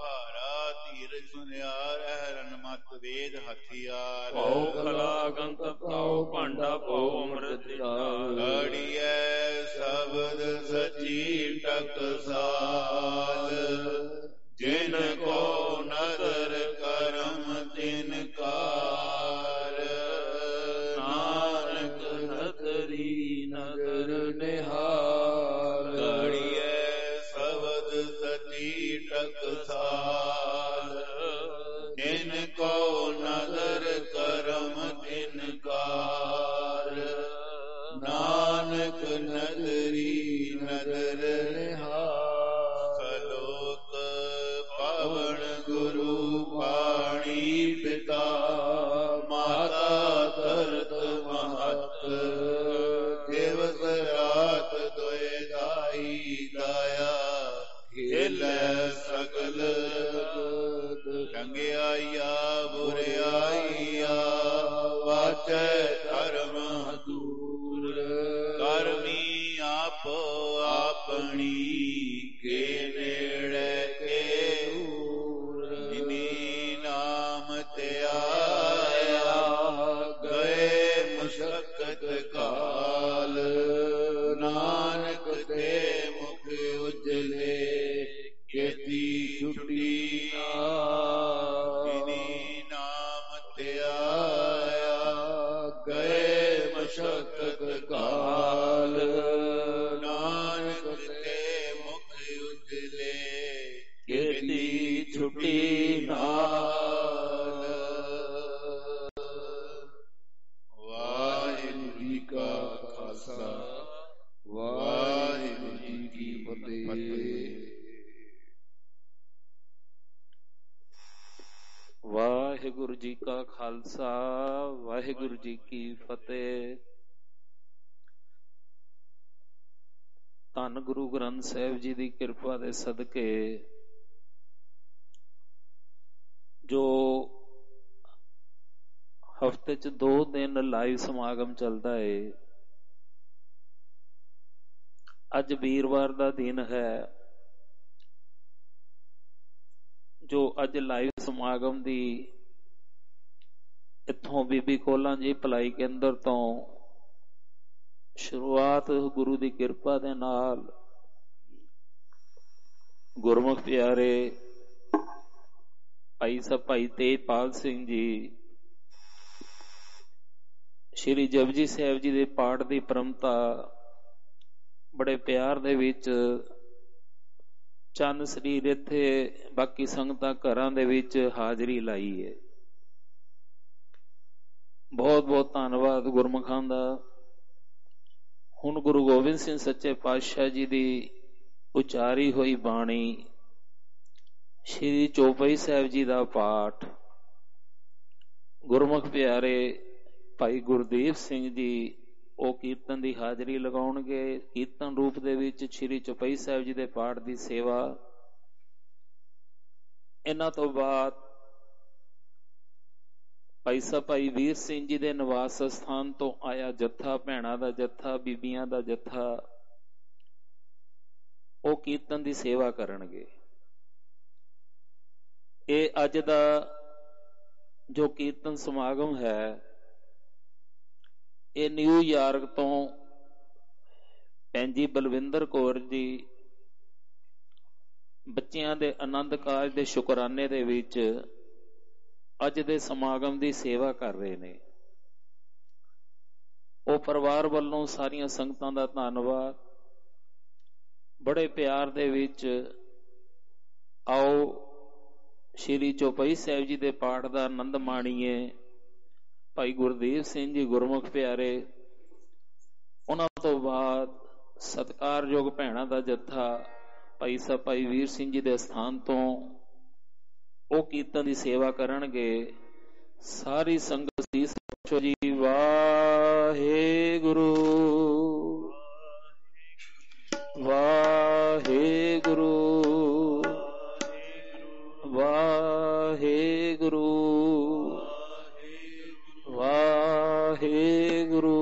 ਪਹਾਰਾ ਧੀਰਜ ਸੁਨਿਆਰ ਅਹਰਨ ਮਤ ਵੇਦ ਹਥਿਆਰ। ਭਉ ਕਲਾ ਗੰਤ ਭਉ ਭਾਂਡਾ ਭਉ ਅੰਮ੍ਰਿਤ ਢਾਲ। ਘੜੀਐ ਸ਼ਬਦ ਸਚੀ ਟਕਸਾਲ। ਜਿਨ ਕੋ ਨਦਰ ਕਰਮ ਤਿਨ ਕਾਰ। ਨਾਨਕ ਨਦਰੀ ਨਦਰ ਨਿਹਾਲ। ਘੜੀਐ ਸਤੀ ਟਕਸਾਲ। ਇਨਕੋ ਨਦਰ ਕਰਮ ਤਿਨਕਾਰ, ਨਾਨਕ ਨਦਰੀ ਨਦਰ ਨਿਹਾਲ। ਸਲੋਕ ਪਵਨ ਗੁਰੂ ਪਾਣੀ ਪਿਤਾ, ਮਾਤਾ ਧਰਤ ਮਹਤ। ਦਿਵਸ ਰਾਤ ਦੁਇ ਦਾਈ ਦਾਇਆ, ਖੇਲੈ ਸਗਲ ਚੰਗਿਆਈਆ ਬੁਰਿਆਈਆ। ਵਾਚੈ ਧਰਮ ਦੂਰ, ਕਰਮੀ ਆਪ ਆਪਣੀ। ਕੇ ਨੇੜੇ ਕੇ ਦੂਰ, ਜਿਨੀ ਨਾਮ ਧਿਆਇਆ। ਗਏ ਮੁਸ਼ਕਤ ਕਾਲ, ਨਾਨਕ ਤੇ ਮੁਖ ਉਜਲੇ। ਕੀਤੀ ਛੁਟੀ ਨਾਮ, ਜਿਨੀ ਨਾਮ ਧਿਆਇਆ। ਗਏ ਮੁਸ਼ਕਤ ਕਾਲ, ਨਾਨਕ ਤੇ ਮੁਖ ਉਜਲੇ। ਕੀਤੀ ਛੁਟੀ ਨਾਲ। ਵਾਹਿਗੁਰੂ ਜੀ ਕਾ ਖਾਲਸਾ, ਵਾਹਿਗੁਰੂ ਜੀ ਕੀ ਫਤਿਹ। ਵਾਹਿਗੁਰੂ ਜੀ ਕਾ ਖਾਲਸਾ, ਵਾਹਿਗੁਰੂ ਜੀ ਕੀ ਫਤਿਹ। ਧੰਨ ਗੁਰੂ ਗ੍ਰੰਥ ਸਾਹਿਬ ਜੀ ਦੀ ਕਿਰਪਾ ਦੇ ਸਦਕੇ ਜੋ ਹਫ਼ਤੇ 'ਚ ਦੋ ਦਿਨ ਲਾਈਵ ਸਮਾਗਮ ਚੱਲਦਾ ਏ। ਅੱਜ ਵੀਰਵਾਰ ਦਾ ਦਿਨ ਹੈ, ਜੋ ਅੱਜ ਲਾਈਵ ਸਮਾਗਮ ਦੀ ਇੱਥੋਂ ਬੀਬੀ ਕੋਲਾਂ ਜੀ ਭਲਾਈ ਕੇਂਦਰ ਤੋਂ ਸ਼ੁਰੂਆਤ ਗੁਰੂ ਦੀ ਕਿਰਪਾ ਦੇ ਨਾਲ ਗੁਰਮੁਖ ਪਿਆਰੇ ਭਾਈ ਸਾਹਿਬ ਭਾਈ ਤੇਜਪਾਲ ਸਿੰਘ ਜੀ ਸ਼੍ਰੀ ਜਪਜੀ ਸਾਹਿਬ ਜੀ ਦੇ ਪਾਠ ਦੀ ਪਰੰਪਰਾ ਬੜੇ ਪਿਆਰ ਦੇ ਵਿੱਚ ਚੰਨ ਸਰੀਰ ਇੱਥੇ ਬਾਕੀ ਸੰਗਤਾਂ ਘਰਾਂ ਦੇ ਵਿੱਚ ਹਾਜ਼ਰੀ ਲਾਈ ਹੈ। ਬਹੁਤ ਬਹੁਤ ਧੰਨਵਾਦ ਗੁਰਮੁਖਾਂ ਦਾ। ਹੁਣ ਗੁਰੂ ਗੋਬਿੰਦ ਸਿੰਘ ਸੱਚੇ ਪਾਤਸ਼ਾਹ ਜੀ ਦੀ ਉਚਾਰੀ ਹੋਈ ਬਾਣੀ ਸ਼੍ਰੀ ਚੌਪਈ ਸਾਹਿਬ ਜੀ ਦਾ ਪਾਠ ਗੁਰਮੁਖ ਪਿਆਰੇ ਭਾਈ ਗੁਰਦੀਪ ਸਿੰਘ ਜੀ ਉਹ ਕੀਰਤਨ ਦੀ ਹਾਜ਼ਰੀ ਲਗਾਉਣਗੇ। ਕੀਰਤਨ ਰੂਪ ਦੇ ਵਿੱਚ ਸ਼੍ਰੀ ਚੌਪਈ ਸਾਹਿਬ ਜੀ ਦੇ ਪਾਠ ਦੀ ਸੇਵਾ। ਇਹਨਾਂ ਤੋਂ ਬਾਅਦ ਭਾਈ ਸਾਹਿਬ ਭਾਈ ਵੀਰ ਸਿੰਘ ਜੀ ਦੇ ਨਿਵਾਸ ਸਥਾਨ ਤੋਂ ਆਇਆ ਜੱਥਾ, ਭੈਣਾਂ ਦਾ ਜੱਥਾ, ਬੀਬੀਆਂ ਦਾ ਜੱਥਾ, ਉਹ ਕੀਰਤਨ ਦੀ ਸੇਵਾ ਕਰਨਗੇ। ਇਹ ਅੱਜ ਦਾ ਜੋ ਕੀਰਤਨ ਸਮਾਗਮ ਹੈ, ਇਹ ਨਿਊਯਾਰਕ ਤੋਂ ਭੈਣ ਜੀ ਬਲਵਿੰਦਰ ਕੌਰ ਜੀ ਬੱਚਿਆਂ ਦੇ ਆਨੰਦ ਕਾਰਜ ਦੇ ਸ਼ੁਕਰਾਨੇ ਦੇ ਵਿੱਚ ਅੱਜ ਦੇ ਸਮਾਗਮ ਦੀ ਸੇਵਾ ਕਰ ਰਹੇ ਨੇ। ਉਹ ਪਰਿਵਾਰ ਵੱਲੋਂ ਸਾਰੀਆਂ ਸੰਗਤਾਂ ਦਾ ਧੰਨਵਾਦ। ਬੜੇ ਪਿਆਰ ਦੇ ਵਿੱਚ ਆਓ ਸ਼੍ਰੀ ਚੌਪਈ ਸਾਹਿਬ ਜੀ ਦੇ ਪਾਠ ਦਾ ਆਨੰਦ ਮਾਣੀਏ। ਭਾਈ ਗੁਰਦੀਪ ਸਿੰਘ ਜੀ ਗੁਰਮੁਖ ਪਿਆਰੇ, ਉਹਨਾਂ ਤੋਂ ਬਾਅਦ ਸਤਿਕਾਰਯੋਗ ਭੈਣਾਂ ਦਾ ਜੱਥਾ ਭਾਈ ਸਾਹਿਬ ਭਾਈ ਵੀਰ ਸਿੰਘ ਜੀ ਦੇ ਸਥਾਨ ਤੋਂ ਉਹ ਕੀਰਤਨ ਦੀ ਸੇਵਾ ਕਰਨਗੇ। ਸਾਰੀ ਸੰਗਤ ਸੀਸ ਪੁੱਛੋ ਜੀ। ਵਾਹਿਗੁਰੂ ਵਾਹਿਗੁਰੂ ਵਾਹਿਗੁਰੂ ਵਾਹਿਗੁਰੂ।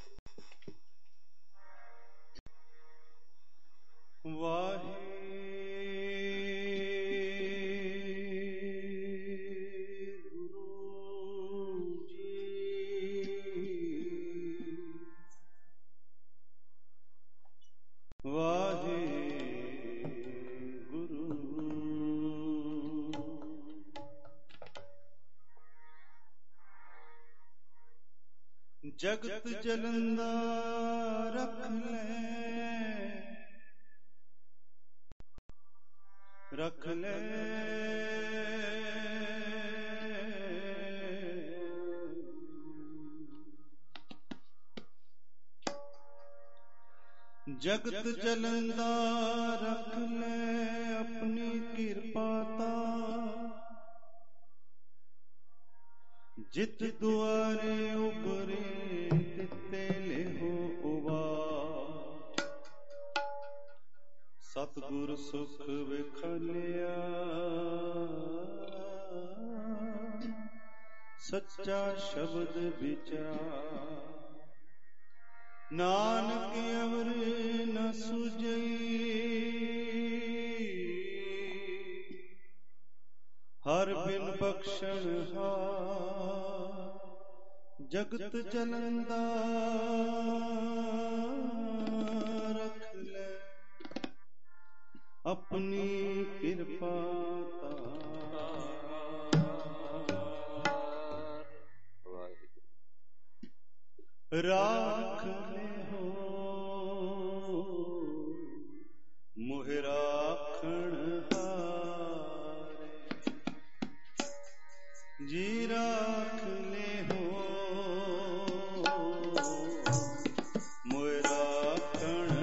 ਵਾਹਿਗੁਰੂ जगत जलंदा रख ले रख ले जगत जलंदा रख ले अपनी कृपाता जित दुआरे उबरे तिते ले हो उबा सतगुर सुख विखलिया सच्चा शब्द विचरा नानक अवर न सुजई हर बिन बख्शण हार जगत जलंदा रख ले अपनी कृपा राख ले हो मोह राखण हारे जी राख ले हो मोह राखण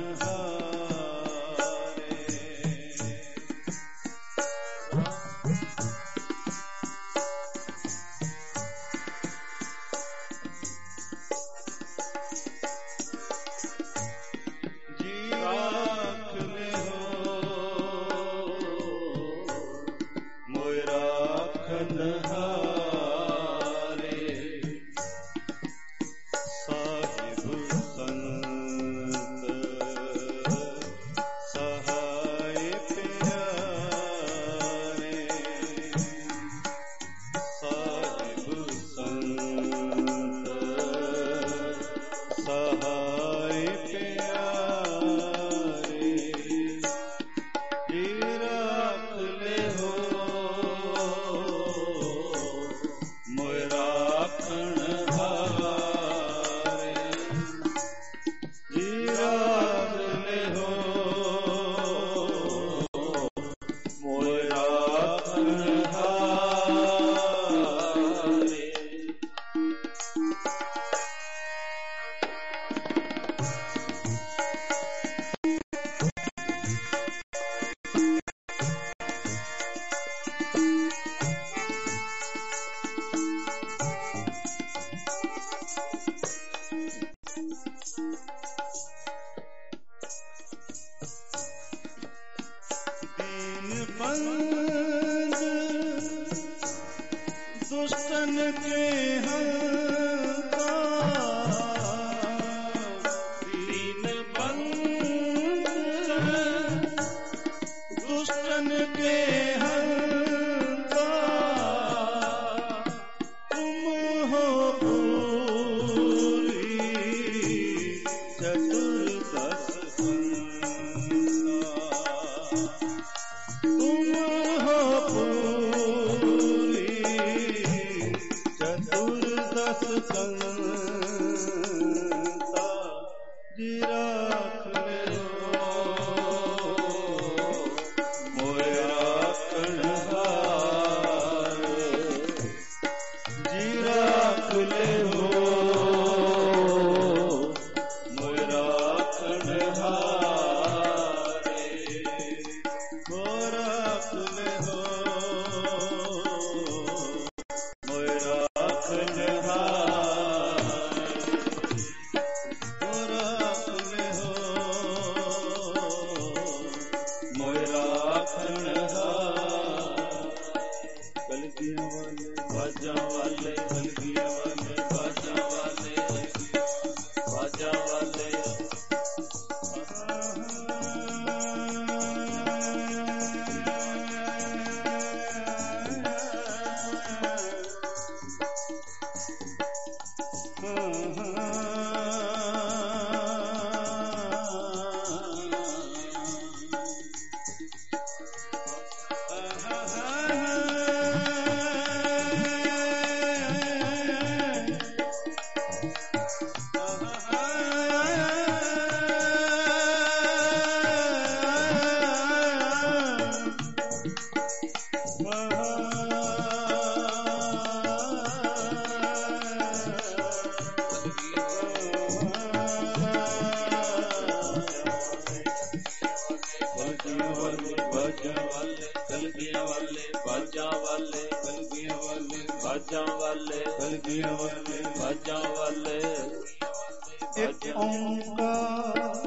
ਵਾਲੇ ਬਾਜਾਂ ਵਾਲੇ ਕਲਗੀਆਂ ਵਾਲੇ ਬਾਜਾਂ ਵਾਲੇ ਕਲਗੀਆਂ ਵਾਲੇ ਬਾਜਾਂ ਵਾਲੇ ਇੱਕ ਓੰਕਾਰ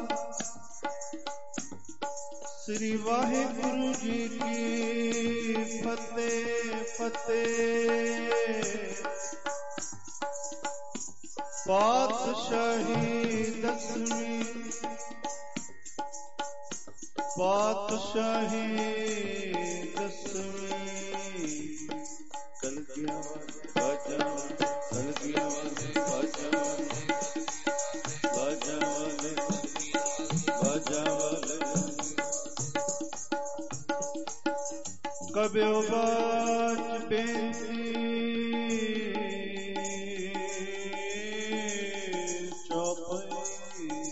ਸ੍ਰੀ ਵਾਹਿਗੁਰੂ ਜੀ ਕੀ ਫਤਿਹ ਫਤਿਹ। ਪਾਤਸ਼ਾਹੀ ਦਸਵੀਂ ਪਾਤਸ਼ਾਹੀ ਦਸਵੀਂ ਕਲਗੀਆਂ ਵਾਲੇ ਬਾਜਾਂ ਕਲਗੀਆਂ ਵਾਲੇ ਬਾਜਾਂ ਵਾਲੇ ਬਾਜਾਂ ਵਾਲੇ ਬਾਜਾਂ ਵਾਲੇ ਕਬਿਓ ਬਾਜ ਬੇਨਤੀ ਚੌਪਈ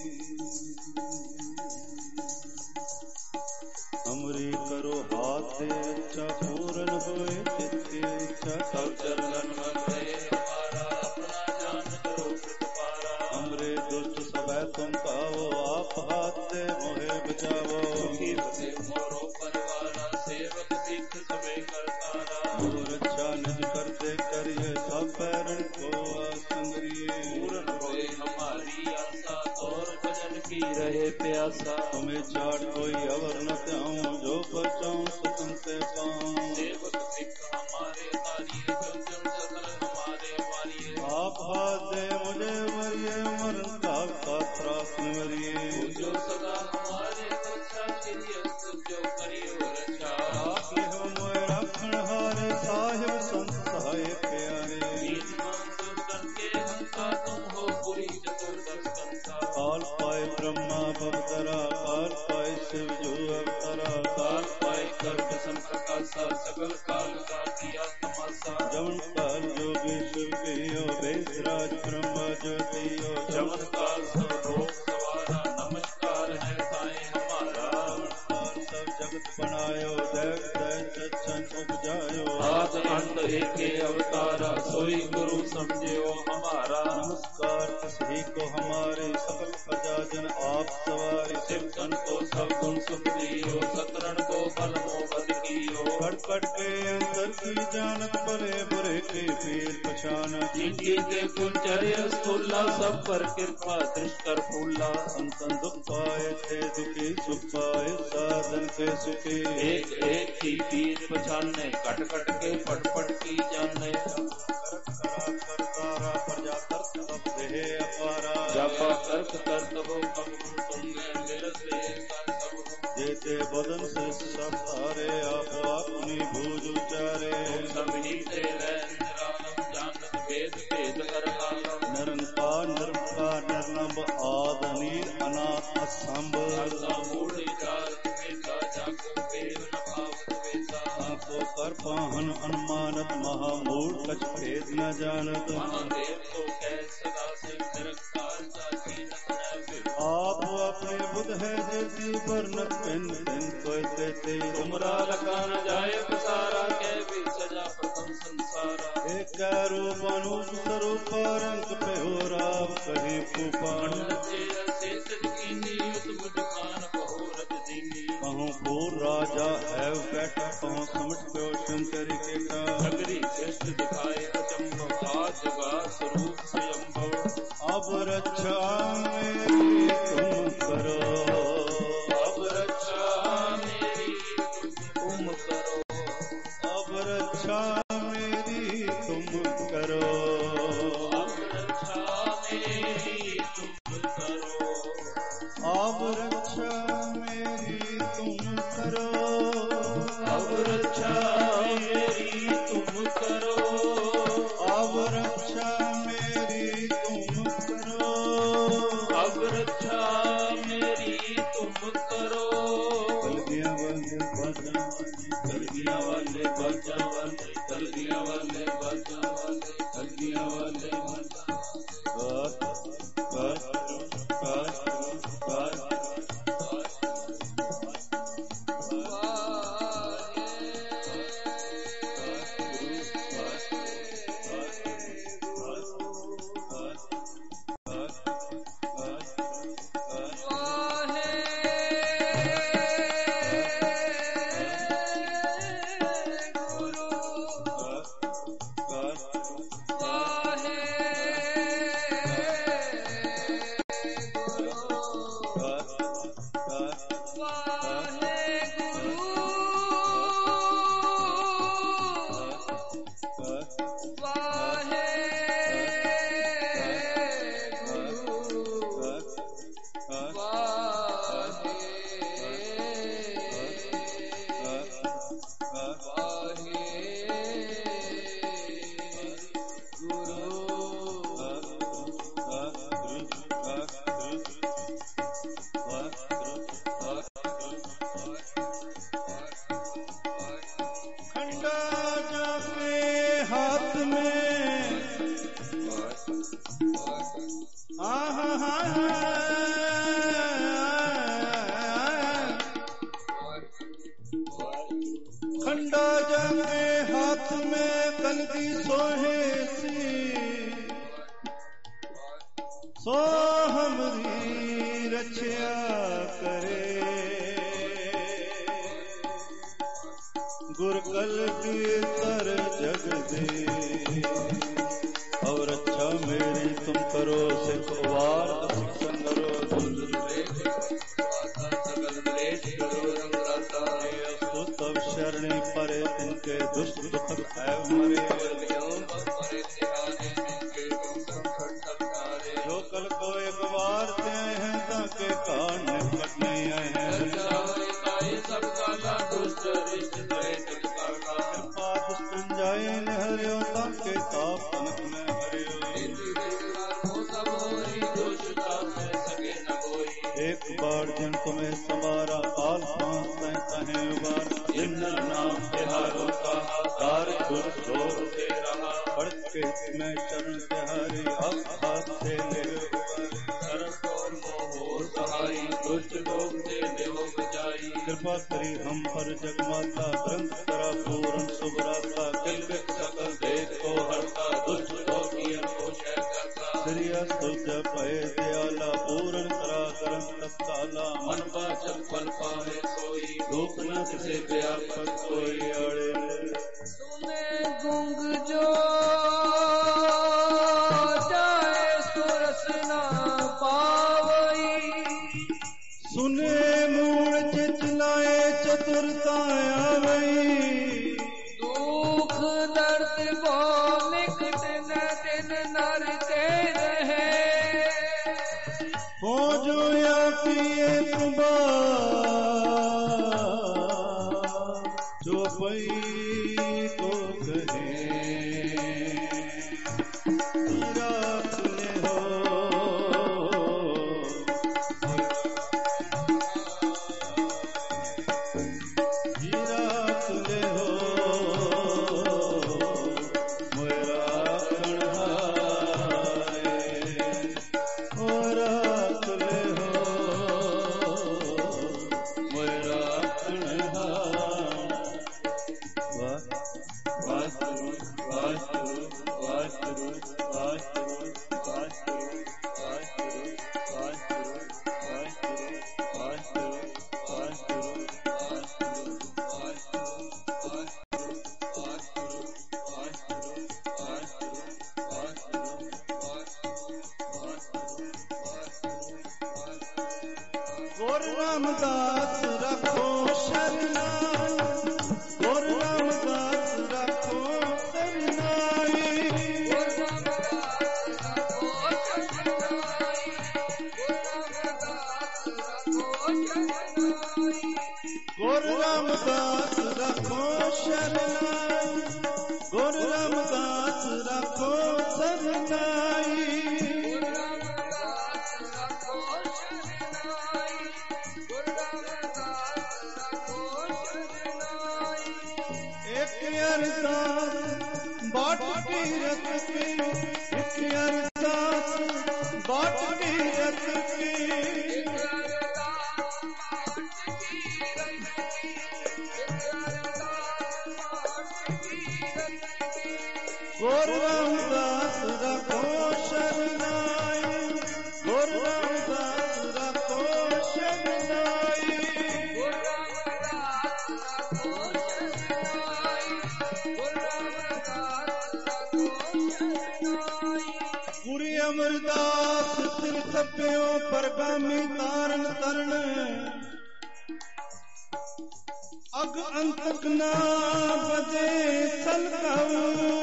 ਹਮਰੀ ਕਰੋ ਹਾਥ ਦੇ ਇੱਛਾ ਪੂਰਨ ਹੋਏ ਚਿੱਤੇ ਇੱਛਾ ਸਭ ਚਰਨ ਮੰਨੇ ਹਮਾਰਾ ਆਪਣਾ ਜਾਨ ਕਰੋ ਪ੍ਰਤਪਾਰਾ ਹਮਰੇ ਦੁਸ਼ਟ ਸਭੈ ਤੁਮ ਕਾਓ ਆਪ ਹਾਥ ਦੇ ਮੋਹਿ ਬਚਾਵੋ ਕੀ ਬਸੇ ਮੋਰੋ ਪਰਵਾਰਾ सेवक सिख सबे करतारा और अच्छा निज करते करिए सब पैरण को आसंगरिए पूर्ण होए हमारी आशा और भजन की रहे प्यासा हमें चाट कोई अवर न त्याऊं जो बचाऊं सुतन से पाऊं सेवक सिख हमारे तारिये जम जम सकल हमारे मारिए आप हाथ दे मुझे मरिए मरण काल का त्रास न मरिए जो सदा हमारे रक्षा कीजिए जो करियो रक्षा साहिब संत सहाय प्यारे करके हंसा तुम हो पूरी चतुर्दश कंसा काल पाए ब्रह्मा भवतरा काल पाए शिव जो अवतरा काल पाए कर्क संप्रकाशा सकल काल का किया तमाशा जमन काल जोगी शिव कियो बेसराज ब्रह्मा ज्योतियो जमन काल सब लोक सवारा नमस्कार है ताए हमारा सब जगत बनायो दैव दैव सच्चन उपजायो आद अंत एके अवतारा सोई गुरु समझियो हमारा नमस्कार किसी को हमारे सकल प्रजा जन आप सवारे शिवचन को सब गुण सुख दियो सतरण को बल मोहब्बत कियो खटखट के अंतर की जानत बड़े बुरे के पीर पहचान जिनकी के कुंचर्य स्थूला सब पर कृपा दृष्ट कर फूला संतन दुख पाए थे दुखी सुख पाए साधन के सुखी एक एक ही पीर पहचाने कट कट के पट पट की जाने करतारा प्रजा तर्क सब देहे अपारा जापा तर्क करत हो कब तुमने मिलत ले कर सब जेते बदन से सब सारे आप अपनी भूज उचारे सब ही से निरालम जानत भेद भेद कर आलम निरंकार निरंकार निर्लंब आदि अनाथ असंभ मूढ़ विचार वेदा जाको भेद न भावत वेदा को कर पाहन अनुमानत महामूढ़ कछ भेद न जानत महादेव तो कह सदा से निरंकार जाति न आप अपने बुध है जैसी वर्णत पिन पिन कोई देते तुमरा लका न जाए सारा के भी सजा प्रथम संसारा एक रूप अनूप स्वरूप रंग पे हो राव कहीं फूफान कहूँ पूर राजा है बैठा कहूँ समझ पे शंकरी के का नगरी श्रेष्ठ दिखाए अचंभव आजगा स्वरूप स्वयंभव अब रक्षा मेरी तुम करो अब रक्षा मेरी तुम करो अब रक्षा मेरी तुम करो अब रक्षा मेरी तुम करो अब रक्षा मेरी तुम करो अब रक्षा मेरी तुम करो अब रक्षा मेरी तुम करो अब रक्षा मेरी तुम करो कलगियां वाले बाजा कलगियां वाले बाजा वाले कलगियां वाले बाजा वाले कलगियां वाले बाजा बस बस बस बस जाके हाथ में कलगी सोहे सी, सो हमरी रक्षा करे। गुर कलगी तर जग दे, और अच्छा मेरी तुम करो सिख वार शिक्षण करो। तब शरणी परे तिनके दुष्ट दुख है मरे। जो कल को एक बार ते हैं ताके कान निकट नहीं आए हैं। कृपा दुष्ट जाए न हरियो ताके ताप तनक में हरियो। एक बार जिन तुम्हें समारा काल पांच तहें उबार। जिन नाम तिहारो का तार दुर शोर से रहा। पढ़ के मैं चरण तिहारी अब हाथ से ले दुष्ट लोग से देव बचाई। कृपा करी हम पर जगमाता ग्रंथ करा पूर्ण सुभराता। किल सकल देख को हरता दुष्ट लोगियन को क्षय करता। श्रिया सुज पय दयाला पूर्ण करा ग्रंथ तत्काला। मन वाचन फल पावे सोई लोक न से व्यापक कोई अड़े। सुने गुंग जो जाए सुरस ना पावई। सुने मूल चितलाए चतुरता आवई। दुख दर्द वो निकट न दिन नर ते रहे। हो जो या पिए तुबा जो पई को कहे। राख ले हो रामदास रखो शरनाई। गुर रामदास रखो शरनाई। गुर रामदास रखो शरनाई। गुर रामदास रखो शरनाई। बाट की रत की एक अरदास बाट की रत की। गुर रामदास रखो शरनाई। गुर रामदास रखो शरनाई। गुरु अमरदास सिर थप्पियो परगामी तारण तरण। अग अंतक ना बजे सलकाऊ।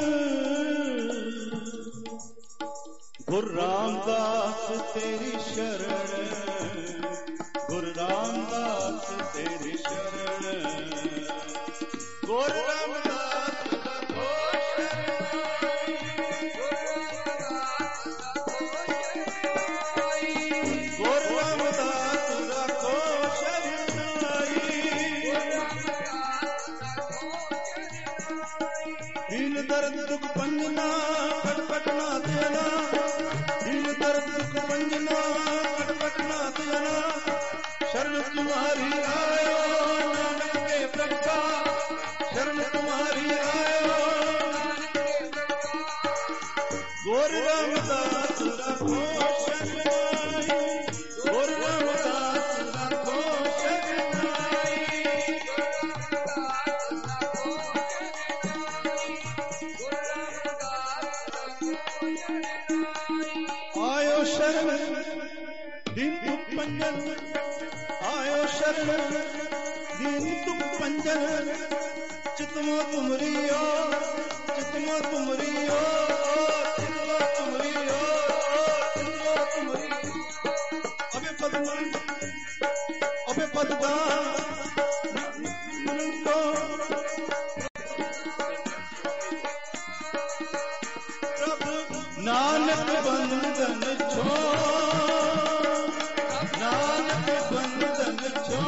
गुरु रामदास तेरी शरण। गुरु रामदास तेरी शरण। गुरु रामदास रखो शरनाई। गुरु रामदास रखो शरनाई। दीन दर्द दुख पंजना कटपटना देना। दीन दर्द दुख पंजना कटपटना देना। शरण तुम्हारी आयो नानक के प्रभु। शरण तुम्हारी आयो गोर रामदास रखो शरणाई गोर रामदास रखो शरणाई आयो शरण दिन तुम पंजन आयो शरण दिन तुम पंजन चितमो तुमरियो चितमो तुमरियो चितमो तुमरियो चितमो तुमरियो अबे पदमन अबे पददान को प्रभु नानक बंधन छो नानक बंधन छो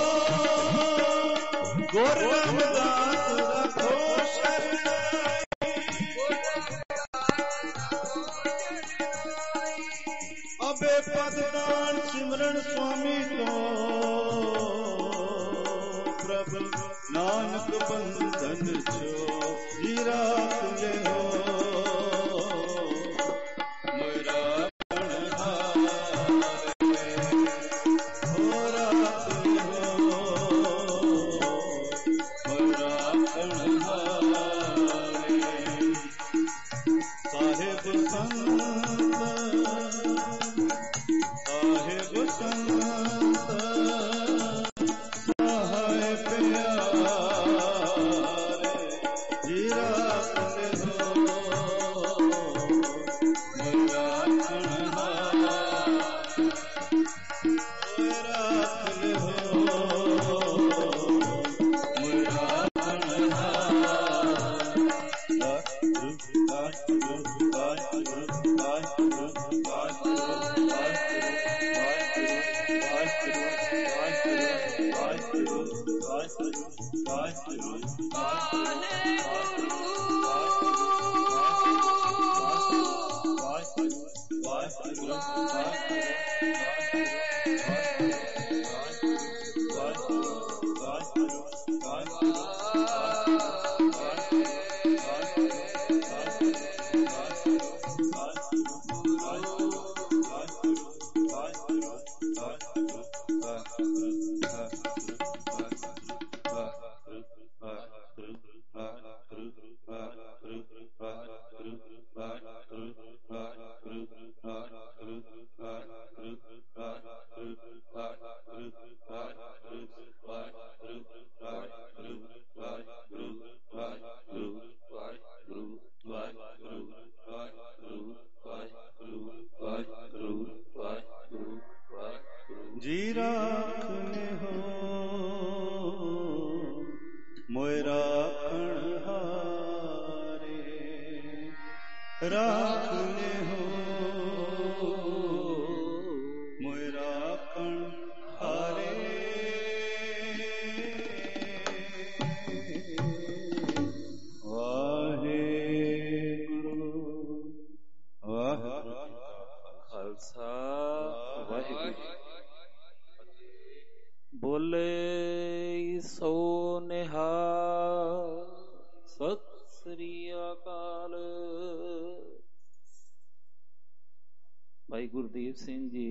गोर रामदास रखो शरणाई अबे पददान सिमरन स्वामी को प्रभु नानक बंधन छो जीरा तुले हो मोरा जी राखने हो मोय राखण हारे राखने हो मोय राखण हारे वाहे गुरु वाहे खालसा वाहिगुरू बोले सो निहाल सत श्री अकाल। भाई गुरदेव ਸਿੰਘ ਜੀ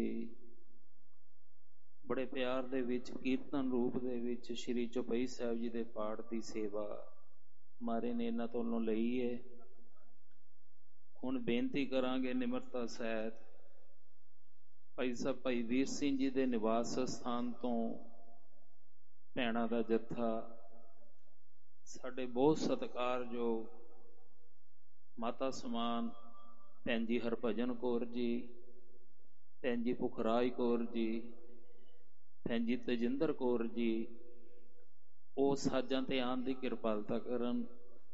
ਬੜੇ ਪਿਆਰ ਦੇ ਵਿੱਚ ਕੀਰਤਨ ਰੂਪ ਦੇ ਵਿੱਚ ਸ਼੍ਰੀ ਚੌਪਈ ਸਾਹਿਬ ਜੀ ਦੇ ਪਾਠ ਦੀ ਸੇਵਾ ਮਾਰੇ ਨੇ ਇਹਨਾਂ ਤੋਂ ਲਈ ਹੈ। ਹੁਣ ਬੇਨਤੀ ਕਰਾਂਗੇ ਨਿਮਰਤਾ ਸਹਿਤ ਭਾਈ ਸਾਹਿਬ ਭਾਈ ਵੀਰ ਸਿੰਘ ਜੀ ਦੇ ਨਿਵਾਸ ਸਥਾਨ ਤੋਂ ਭੈਣਾਂ ਦਾ ਜੱਥਾ ਸਾਡੇ ਬਹੁਤ ਸਤਿਕਾਰਯੋਗ ਮਾਤਾ ਸਮਾਨ ਭੈਣ ਜੀ ਹਰਭਜਨ ਕੌਰ ਜੀ, ਭੈਣ ਜੀ ਪੁਖਰਾਜ ਕੌਰ ਜੀ, ਭੈਣ ਜੀ ਤੇਜਿੰਦਰ ਕੌਰ ਜੀ, ਉਹ ਸਾਜਾਂ ਤੇ ਆਉਣ ਦੀ ਕਿਰਪਾਲਤਾ ਕਰਨ।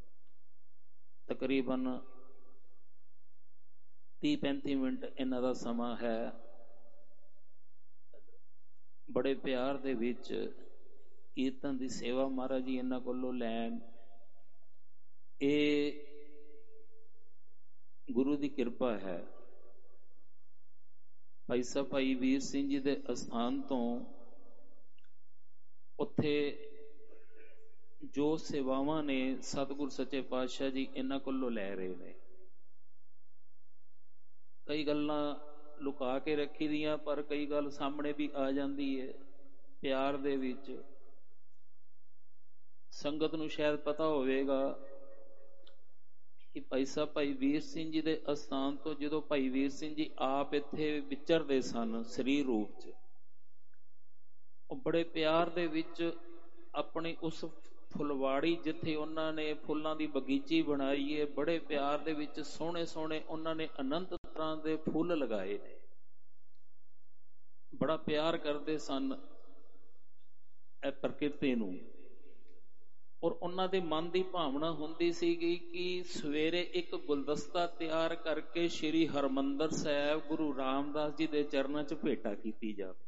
ਤਕਰੀਬਨ ਤੀਹ ਪੈਂਤੀ ਮਿੰਟ ਇਹਨਾਂ ਦਾ ਸਮਾਂ ਹੈ। ਬੜੇ ਪਿਆਰ ਦੇ ਵਿੱਚ ਕੀਰਤਨ ਦੀ ਸੇਵਾ ਮਹਾਰਾਜ ਜੀ ਇਹਨਾਂ ਕੋਲੋਂ ਲੈਣ। ਇਹ ਗੁਰੂ ਦੀ ਕਿਰਪਾ ਹੈ। ਭਾਈ ਸਾਹਿਬ ਭਾਈ ਵੀਰ ਸਿੰਘ ਜੀ ਦੇ ਅਸਥਾਨ ਤੋਂ ਉੱਥੇ ਜੋ ਸੇਵਾਵਾਂ ਨੇ ਸਤਿਗੁਰ ਸੱਚੇ ਪਾਤਸ਼ਾਹ ਜੀ ਇਹਨਾਂ ਕੋਲੋਂ ਲੈ ਰਹੇ ਨੇ। ਕਈ ਗੱਲਾਂ ਲੁਕਾ ਕੇ ਰੱਖੀ ਦੀਆਂ, ਪਰ ਕਈ ਗੱਲ ਸਾਹਮਣੇ ਵੀ ਆ ਜਾਂਦੀ ਹੈ ਪਿਆਰ ਦੇ ਵਿੱਚ। ਸੰਗਤ ਨੂੰ ਸ਼ਾਇਦ ਪਤਾ ਹੋਵੇਗਾ ਕਿ ਭਾਈ ਸਾਹਿਬ ਭਾਈ ਵੀਰ ਸਿੰਘ ਜੀ ਦੇ ਅਸਥਾਨ ਤੋਂ ਜਦੋਂ ਭਾਈ ਵੀਰ ਸਿੰਘ ਜੀ ਆਪ ਇੱਥੇ ਵਿਚਰਦੇ ਸਨ ਸਰੀਰ ਰੂਪ 'ਚ, ਉਹ ਬੜੇ ਪਿਆਰ ਦੇ ਵਿੱਚ ਆਪਣੀ ਉਸ ਫੁਲਵਾੜੀ ਜਿੱਥੇ ਉਹਨਾਂ ਨੇ ਫੁੱਲਾਂ ਦੀ ਬਗੀਚੀ ਬਣਾਈ ਹੈ, ਬੜੇ ਪਿਆਰ ਦੇ ਵਿੱਚ ਸੋਹਣੇ ਸੋਹਣੇ ਉਹਨਾਂ ਨੇ ਅਨੰਤ ਤਰ੍ਹਾਂ ਦੇ ਫੁੱਲ ਲਗਾਏ ਨੇ। ਬੜਾ ਪਿਆਰ ਕਰਦੇ ਸਨ ਇਹ ਪ੍ਰਕਿਰਤੀ ਨੂੰ। ਔਰ ਉਹਨਾਂ ਦੇ ਮਨ ਦੀ ਭਾਵਨਾ ਹੁੰਦੀ ਸੀਗੀ ਕਿ ਸਵੇਰੇ ਇੱਕ ਗੁਲਦਸਤਾ ਤਿਆਰ ਕਰਕੇ ਸ਼੍ਰੀ ਹਰਿਮੰਦਰ ਸਾਹਿਬ ਗੁਰੂ ਰਾਮਦਾਸ ਜੀ ਦੇ ਚਰਨਾਂ 'ਚ ਭੇਟਾ ਕੀਤੀ ਜਾਵੇ।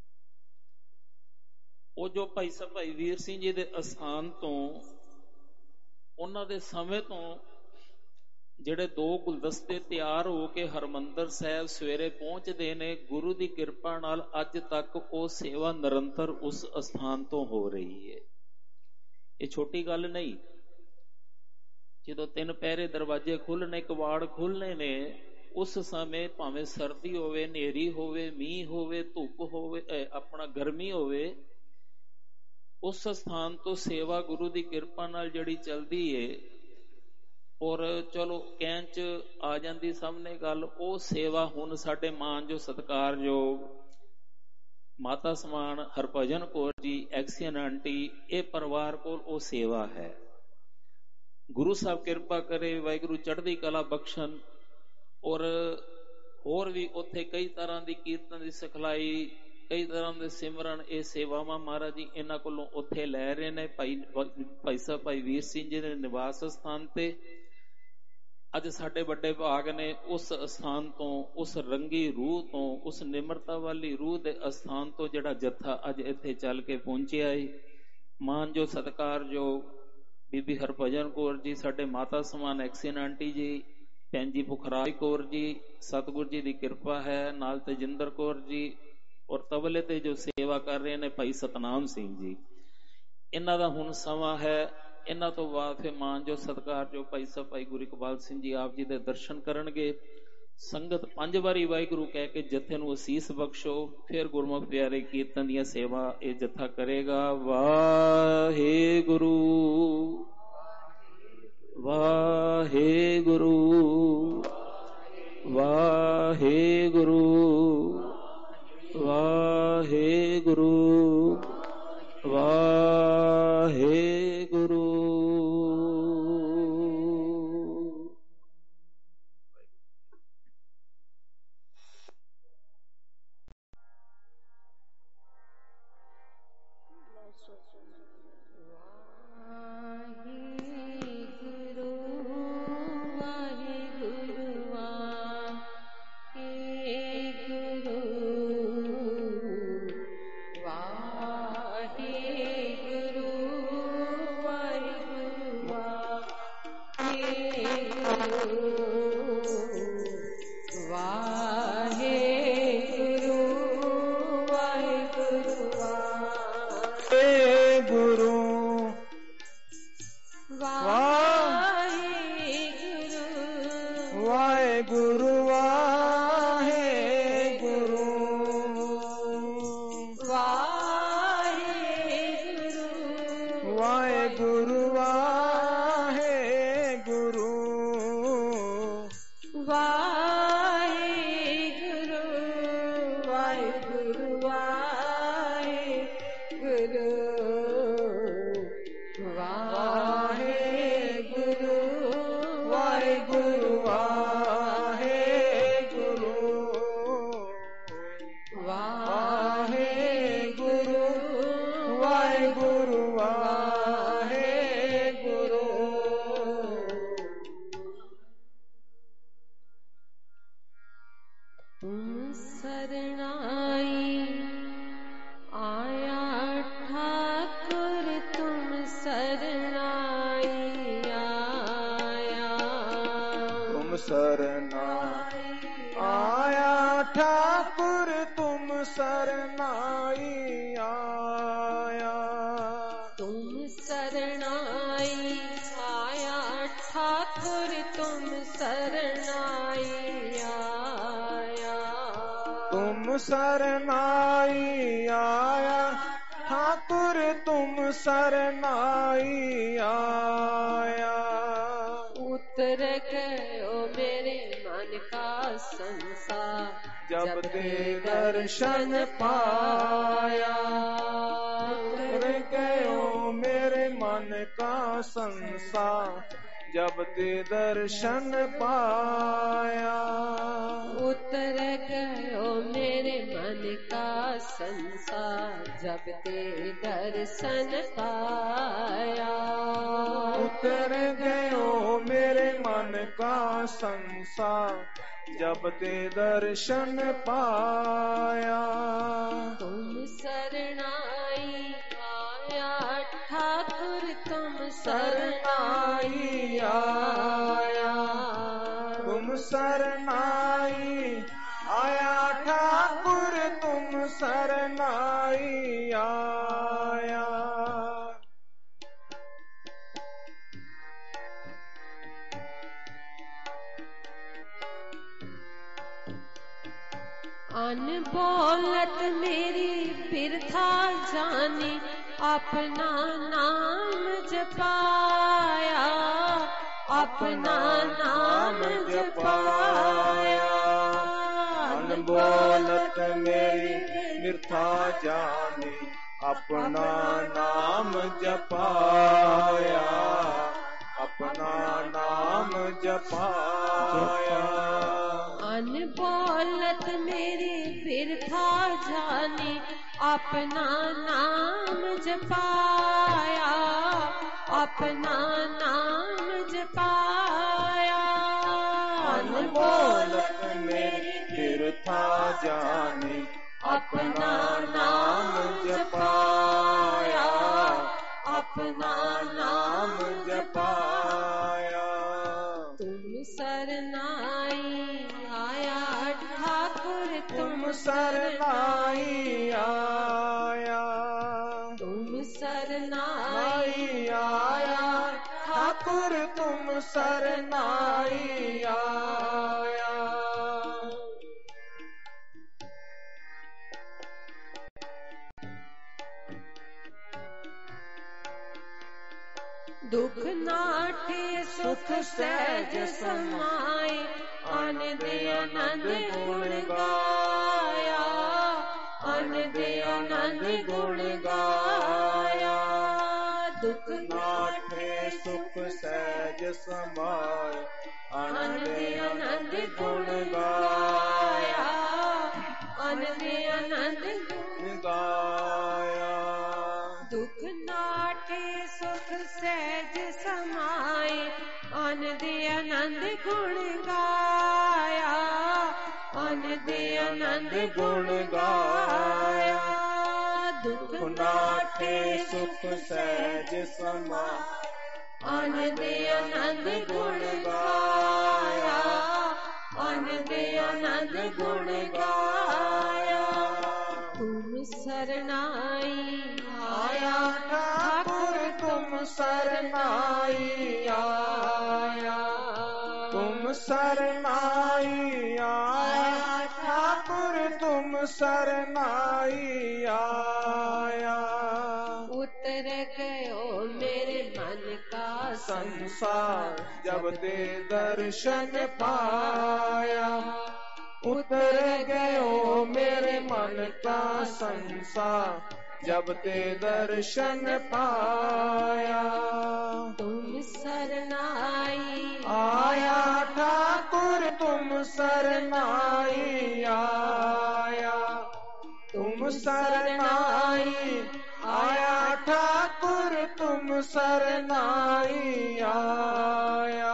ਉਹ ਜੋ ਭਾਈ ਸਾਹਿਬ ਭਾਈ ਵੀਰ ਸਿੰਘ ਜੀ ਦੇ ਅਸਥਾਨ ਤੋਂ, ਉਹਨਾਂ ਦੇ ਸਮੇਂ ਤੋਂ ਜਿਹੜੇ ਦੋ ਗੁਲਦਸਤੇ ਤਿਆਰ ਹੋ ਕੇ ਹਰਿਮੰਦਰ ਸਾਹਿਬ ਸਵੇਰੇ ਪਹੁੰਚਦੇ ਨੇ, ਗੁਰੂ ਦੀ ਕਿਰਪਾ ਨਾਲ ਅੱਜ ਤੱਕ ਉਹ ਸੇਵਾ ਨਿਰੰਤਰ ਉਸ ਅਸਥਾਨ ਤੋਂ ਹੋ ਰਹੀ ਹੈ। ਇਹ ਛੋਟੀ ਗੱਲ ਨਹੀਂ। ਜਦੋਂ ਤਿੰਨ ਪਹਿਰੇ ਦਰਵਾਜ਼ੇ ਖੁੱਲ੍ਹਣੇ, ਕਵਾੜ ਖੁੱਲ੍ਹਣੇ ਨੇ, ਉਸ ਸਮੇਂ ਭਾਵੇਂ ਸਰਦੀ ਹੋਵੇ, ਹਨੇਰੀ ਹੋਵੇ, ਮੀਂਹ ਹੋਵੇ, ਧੁੱਪ ਹੋਵੇ, ਆਪਣਾ ਗਰਮੀ ਹੋਵੇ, ਉਸ ਸਥਾਨ ਤੋਂ ਸੇਵਾ ਗੁਰੂ ਦੀ ਕਿਰਪਾ ਨਾਲ ਜਿਹੜੀ ਚੱਲਦੀ ਏ, ਔਰ ਚਲੋ ਕਹਿਣ 'ਚ ਆ ਜਾਂਦੀ ਸਾਹਮਣੇ ਗੱਲ, ਉਹ ਸੇਵਾ ਹੁਣ ਸਾਡੇ ਮਾਨਯੋਗ ਸਤਿਕਾਰਯੋਗ ਮਾਤਾ ਸਮਾਨ ਹਰਭਜਨ ਕੌਰ ਜੀ, ਐਕਸੀਅਨ ਆਂਟੀ, ਇਹ ਪਰਿਵਾਰ ਕੋਲ ਉਹ ਸੇਵਾ ਹੈ। ਗੁਰੂ ਸਾਹਿਬ ਕਿਰਪਾ ਕਰੇ, ਵਾਹਿਗੁਰੂ ਚੜ੍ਹਦੀ ਕਲਾ ਬਖਸ਼ਣ। ਔਰ ਹੋਰ ਵੀ ਉੱਥੇ ਕਈ ਤਰ੍ਹਾਂ ਦੀ ਕੀਰਤਨ ਦੀ ਸਿਖਲਾਈ, ਕਈ ਤਰ੍ਹਾਂ ਦੇ ਸਿਮਰਨ, ਇਹ ਸੇਵਾਵਾਂ ਮਹਾਰਾਜ ਜੀ ਇਹਨਾਂ ਕੋਲੋਂ ਉੱਥੇ ਲੈ ਰਹੇ ਨੇ। ਭਾਈ ਭਾਈ ਸਾਹਿਬ ਭਾਈ ਵੀਰ ਸਿੰਘ ਜੀ ਦੇ ਨਿਵਾਸ ਸਥਾਨ ਤੇ ਅੱਜ ਸਾਡੇ ਵੱਡੇ ਭਾਗ ਨੇ ਉਸ ਅਸਥਾਨ ਤੋਂ, ਉਸ ਰੰਗੀ ਰੂਹ ਤੋਂ, ਉਸ ਨਿਮਰਤਾ ਵਾਲੀ ਰੂਹ ਦੇ ਅਸਥਾਨ ਤੋਂ ਜਿਹੜਾ ਜੱਥਾ ਅੱਜ ਇੱਥੇ ਚੱਲ ਕੇ ਪਹੁੰਚਿਆ ਹੈ। ਮਾਨਯੋਗ ਸਤਿਕਾਰਯੋਗ ਬੀਬੀ ਹਰਭਜਨ ਕੌਰ ਜੀ, ਸਾਡੇ ਮਾਤਾ ਸਮਾਨ ਐਕਸੀਅਨ ਆਂਟੀ ਜੀ, ਭੈਣ ਜੀ ਪੁਖਰਾਜ ਕੌਰ ਜੀ, ਸਤਿਗੁਰ ਜੀ ਦੀ ਕਿਰਪਾ ਹੈ, ਨਾਲ ਤੇਜਿੰਦਰ ਕੌਰ ਜੀ, ਔਰ ਤਬਲੇ ਤੇ ਜੋ ਸੇਵਾ ਕਰ ਰਹੇ ਨੇ ਭਾਈ ਸਤਨਾਮ ਸਿੰਘ ਜੀ। ਇਹਨਾਂ ਦਾ ਹੁਣ ਸਮਾਂ ਹੈ। ਇਹਨਾਂ ਤੋਂ ਬਾਅਦ ਫਿਰ ਮਾਨਯੋਗ ਸਤਿਕਾਰਯੋਗ ਭਾਈ ਸਾਹਿਬ ਭਾਈ ਗੁਰੂ ਇਕਬਾਲ ਸਿੰਘ ਜੀ ਆਪ ਜੀ ਦੇ ਦਰਸ਼ਨ ਕਰਨਗੇ। ਸੰਗਤ ਪੰਜ ਵਾਰੀ ਵਾਹਿਗੁਰੂ ਕਹਿ ਕੇ ਜਥੇ ਨੂੰ ਅਸੀਸ ਬਖਸ਼ੋ। ਫਿਰ ਗੁਰਮੁਖ ਪਿਆਰੇ ਕੀਰਤਨ ਦੀਆਂ ਸੇਵਾ ਇਹ ਜਥਾ ਕਰੇਗਾ। ਵਾਹਿਗੁਰੂ ਵਾਹਿਗੁਰੂ ਵਾਹਿਗੁਰੂ ਵਾਹਿਗੁਰੂ ਵਾਹਿਗੁਰੂ। शरणाई ठाकुर तुम सरनाई आया, तुम सरनाई आया ठाकुर तुम सरनाई आया। उतर गयो मेरे मन का संसार जब ते दर्शन पाया, उतर गयो मेरे मन का संसार जब ते दर्शन पाया। उतर गयो मेरे मन का संसार जब ते दर्शन पाया। उतर गयो मेरे मन का संसार जब ते दर्शन पाया। तुम सरनाई आया ठाकुर तुम सरनाई आया, तुम सरनाई आया ठाकुर तुम सरनाई आया। अनबोलत मेरी बिरथा जानी अपना नाम जपाया, अपना नाम जपाया। अनबोलत मेरी बिरथा जानी अपना नाम जपाया, अपना नाम जपाया। अनबोलत मेरी बिरथा जानी अपना नाम जपाया, अपना नाम जपाया। अनबोलत मेरी बिरथा जानी अपना नाम जपाया, अपना नाम जपाया। तुम सरनाई आया ठाकुर तुम सरनाई आया, तुम सरनाई आया ठाकुर तुम सरनाई आया। दुख नाटे सुख सहज समाए आनंद आनंद गुण गाया, आनंद आनंद गुण गाया। दुख नाटे सुख सहज समाए आनंद आनंद गुण गाया, आनंद आनंद गुण गाया। दुख नाटे सुख सहज समाए आनंद आनंद गुण गाया, आनंद आनंद गुण गाया। दुख नाटे सुख सहज समाए आनंद आनंद गुण गाया, आनंद आनंद गुण गाया। तुम सरनाई आया ठाकुर तुम सरनाई आया, तुम सरनाई आया ठाकुर तुम सरनाई आया। उतर गयो मेरे मन का संसार जब ते दर्शन पाया, उतर गयो मेरे मन का संसार जब ते दर्शन पाया। तुम सरनाई आया ठाकुर तुम सरनाई आया, तुम सरनाई आया ठाकुर तुम सरनाई आया।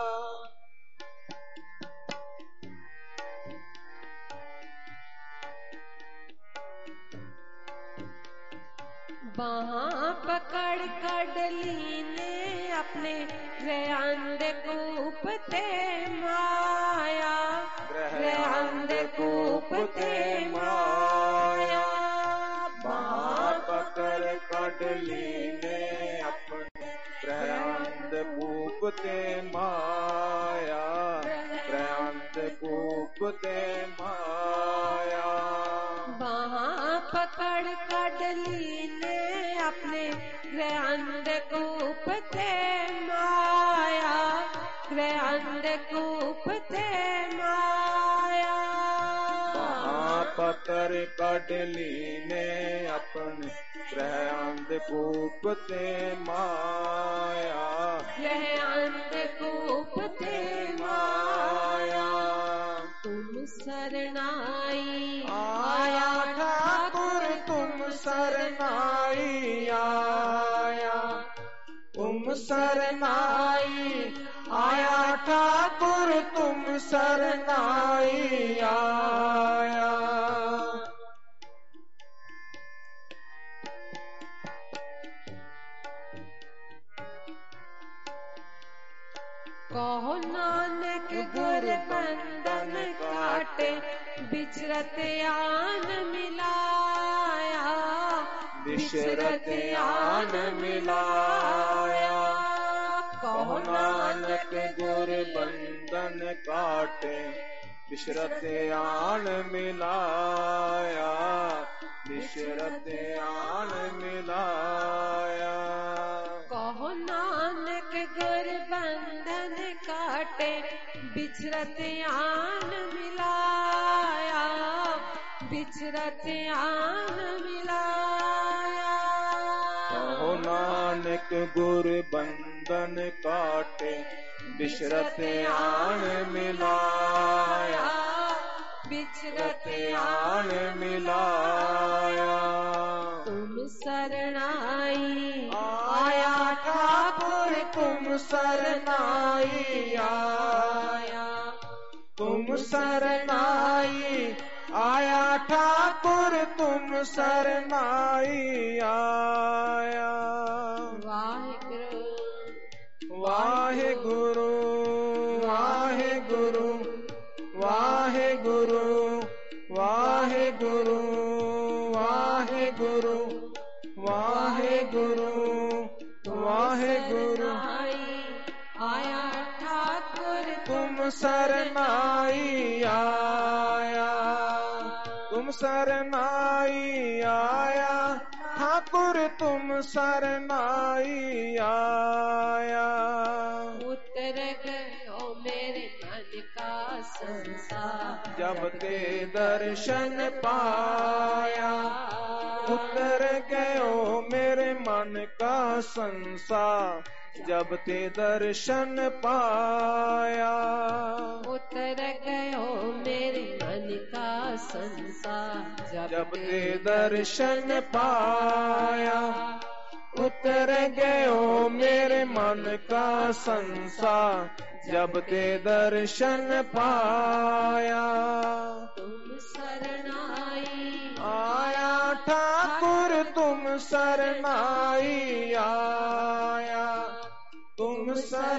बाहाँ पकड़ कडली ने अपने ग्रहंद कूप ते माया, ग्रहंद कूप ते माया। बाहाँ पकड़ कडली ने अपने ग्रहंद कूप ते माया, ग्रह अंधकूप ते माया। वहाँ पकड़ कडली ने अपने ग्रह अंधकूप ते माया, ग्रह अंधकूप ते माया। वहाँ पकड़ कडली ने अपने ग्रह अंधकूप ते माया, ग्रह अंधकूप ते माया। तुम शरणाई आया ठाकुर तुम शरणाई आया, तुम शरणाई आया ठाकुर तुम शरणाई आया। कहो नानक गुर बंधन काटे, बिचरत आन मिलाया, बिचरत आन मिलाया। कहो नानक गुर बंधन काटे, बिचरत आन मिलाया, बिचरत आन मिलाया। कहो नानक गुर बंधन काटे, बिचरत आन मिलाया, बिचरत आन मिलाया। कहो नानक गुर बंधन काटे, बिचरत आन मिलाया, बिचरत आन मिलाया। तुम शरणाई आया ठाकुर तुम शरणाई आया, तुम शरणाई आया ठाकुर तुम शरणाई आया। वाहिगुरु वाहिगुरु वाहिगुरु वाहिगुरु वाहिगुरु वाहिगुरु वाहिगुरु वाहिगुरु। आया ठाकुर तुम शरणाई आया, तुम शरणाई आया ठाकुर तुम शरणाई आया। उतर गयो मेरे मन का संसार, जब ते दर्शन पाया, उतर गयो मेरे मन का संसार, जब ते दर्शन पाया। उतर गयो मेरे मन का संसार, जब ते दर्शन पाया, उतर गयो मेरे मन का संसार, जब ते दर्शन पाया। तुम शरणाई आया ठाकुर तुम शरणाई आया, तुम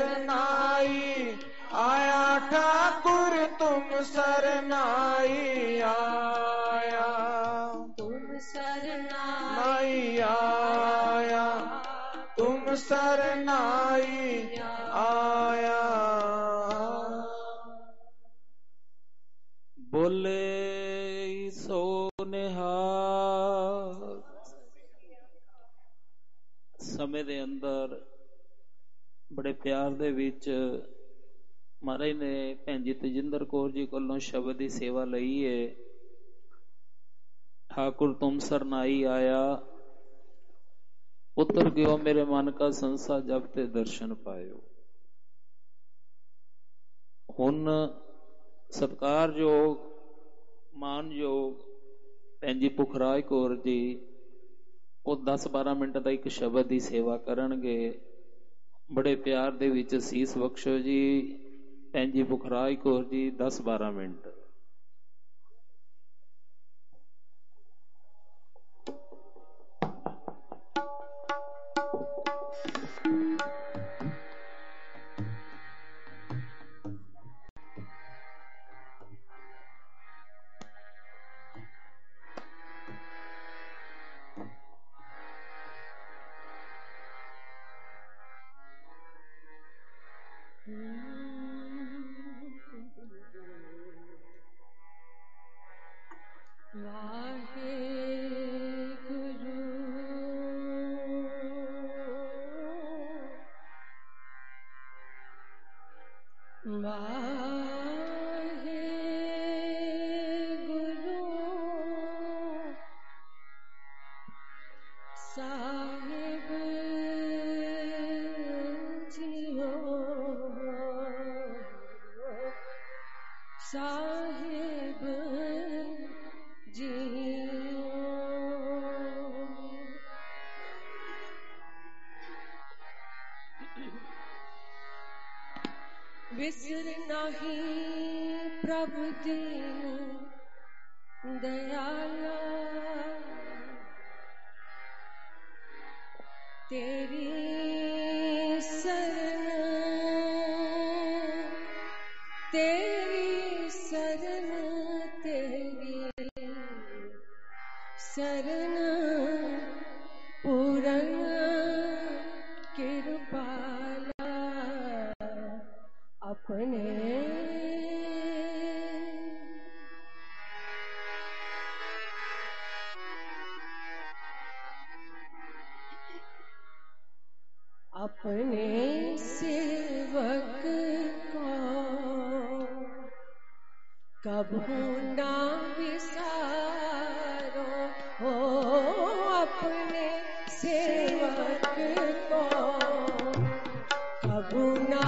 शरणाई आया ठाकुर तुम शरणाई आया, तुम शरणाई नाई आया, तुम शरणाई आया। बोले सो निहाल। ਸਮੇਂ ਦੇ ਅੰਦਰ ਬੜੇ ਪਿਆਰ ਦੇ ਵਿੱਚ ਮਹਾਰਾਜ ਨੇ ਭੈਣ ਜੀ ਤੇਜਿੰਦਰ ਕੌਰ ਜੀ ਕੋਲੋਂ ਸ਼ਬਦ ਦੀ ਸੇਵਾ ਲਈ ਏ। ठाकुर तुम सरनाई आया, उतर गयो मेरे मन का संसा, जब ते दर्शन पायो। हुन सत्कारयोग मानयोग भैन जी पुखराज कौर जी वो दस बारह मिनट का एक शब्द की सेवा करनगे। बड़े प्यार दे विच सीस बख्शो जी। भैन जी पुखराज कौर जी दस बारह मिनट। विसर नहीं प्रभु दीन दयाला, तेरी शरण तेरी शरण तेरी शरण पूरन कृपाला अपने अपने सेवक को कभू ना विसारो हो, अपने सेवक को कभू ना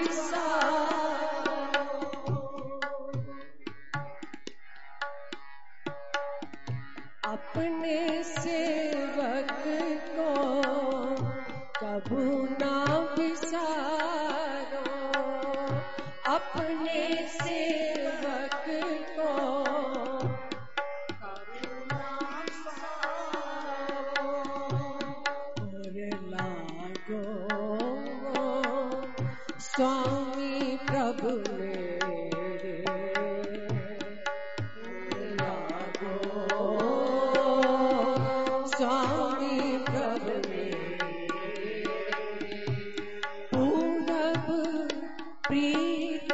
अपने सेवक को कभू ना विसारो, अपने सेवक को कभू ना विसारो। और लागो स्वामी प्रभु मेरे, स्वामी प्रभु पूरब प्रीत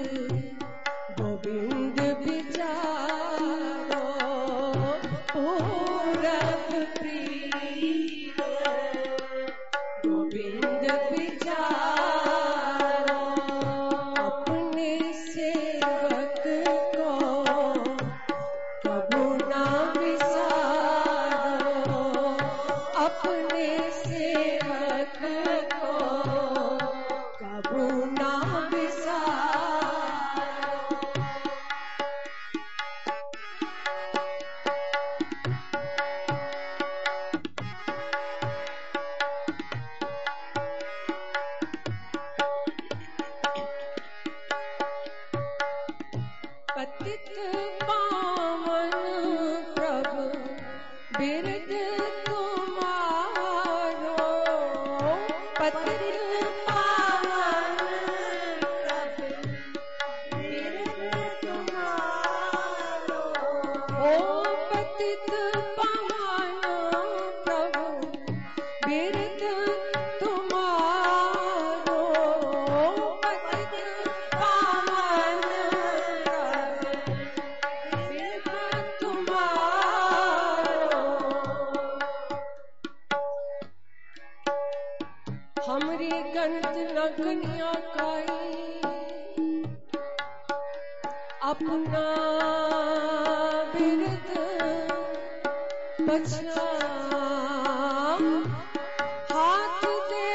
गोविंद विचारो, पूरब प्रीत गोविंद विचारो, अपने सेवक को कभू ना विसारो, अपने सेवक को कभू ना विसारो। पतित पावन प्रभु बिरद तुम्हारो, पतित पावन प्रभु बिरद तुम्हारो, ओ पतित पावन प्रभु बिरद तुम्हारो, पतित पावन हमरी गंत नगनिया काई अपना बिरद बचा हाथ दे,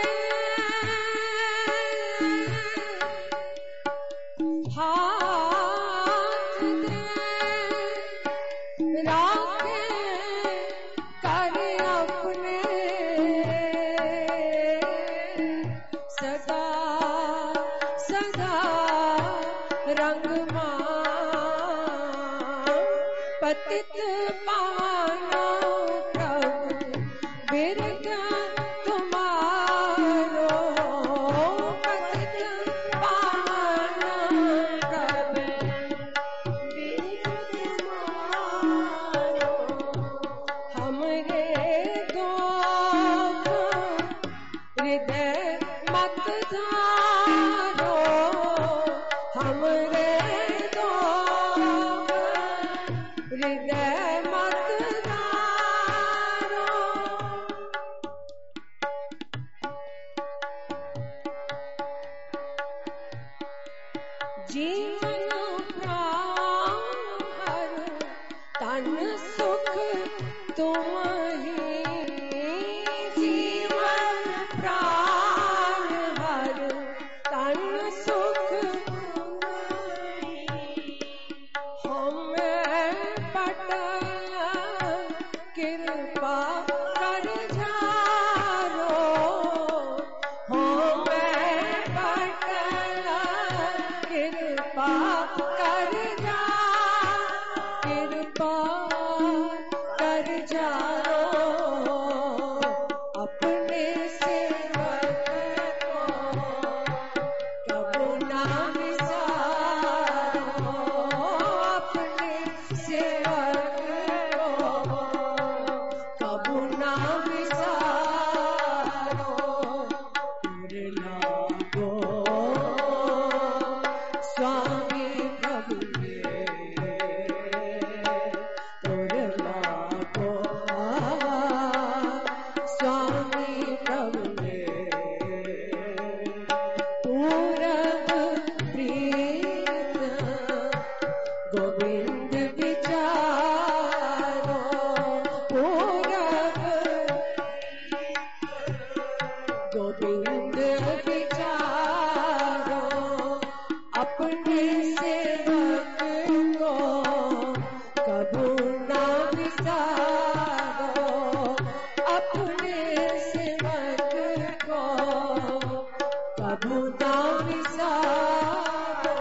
हाथ दे राखे कर अपने सदा सदा रंग पतित पावनो प्रभु बिरद तुम्हारो, पतित पावनो प्रभु बिरद तुम्हारो, हमरे दोष हृदय मत धारो, जीवन प्राण हर तन सुख तुम ही जीवन प्राण हर तन सुख हमें पटल कृपा कर जारो हमें पटल कृपा कर जा कृपा कर जारो अपने सेवक को कबू ना विसारो अपने सेवक को कबू ना विसारो तुर लागो स्वामी प्रभु ये तुर लागो स्वामी प्रभु ये पूरब प्रीत गोविंद विचारो पूरब गोविंद विचारो अपने सेवक को कबू ना विसारो अपने सेवक को कबू ना विसारो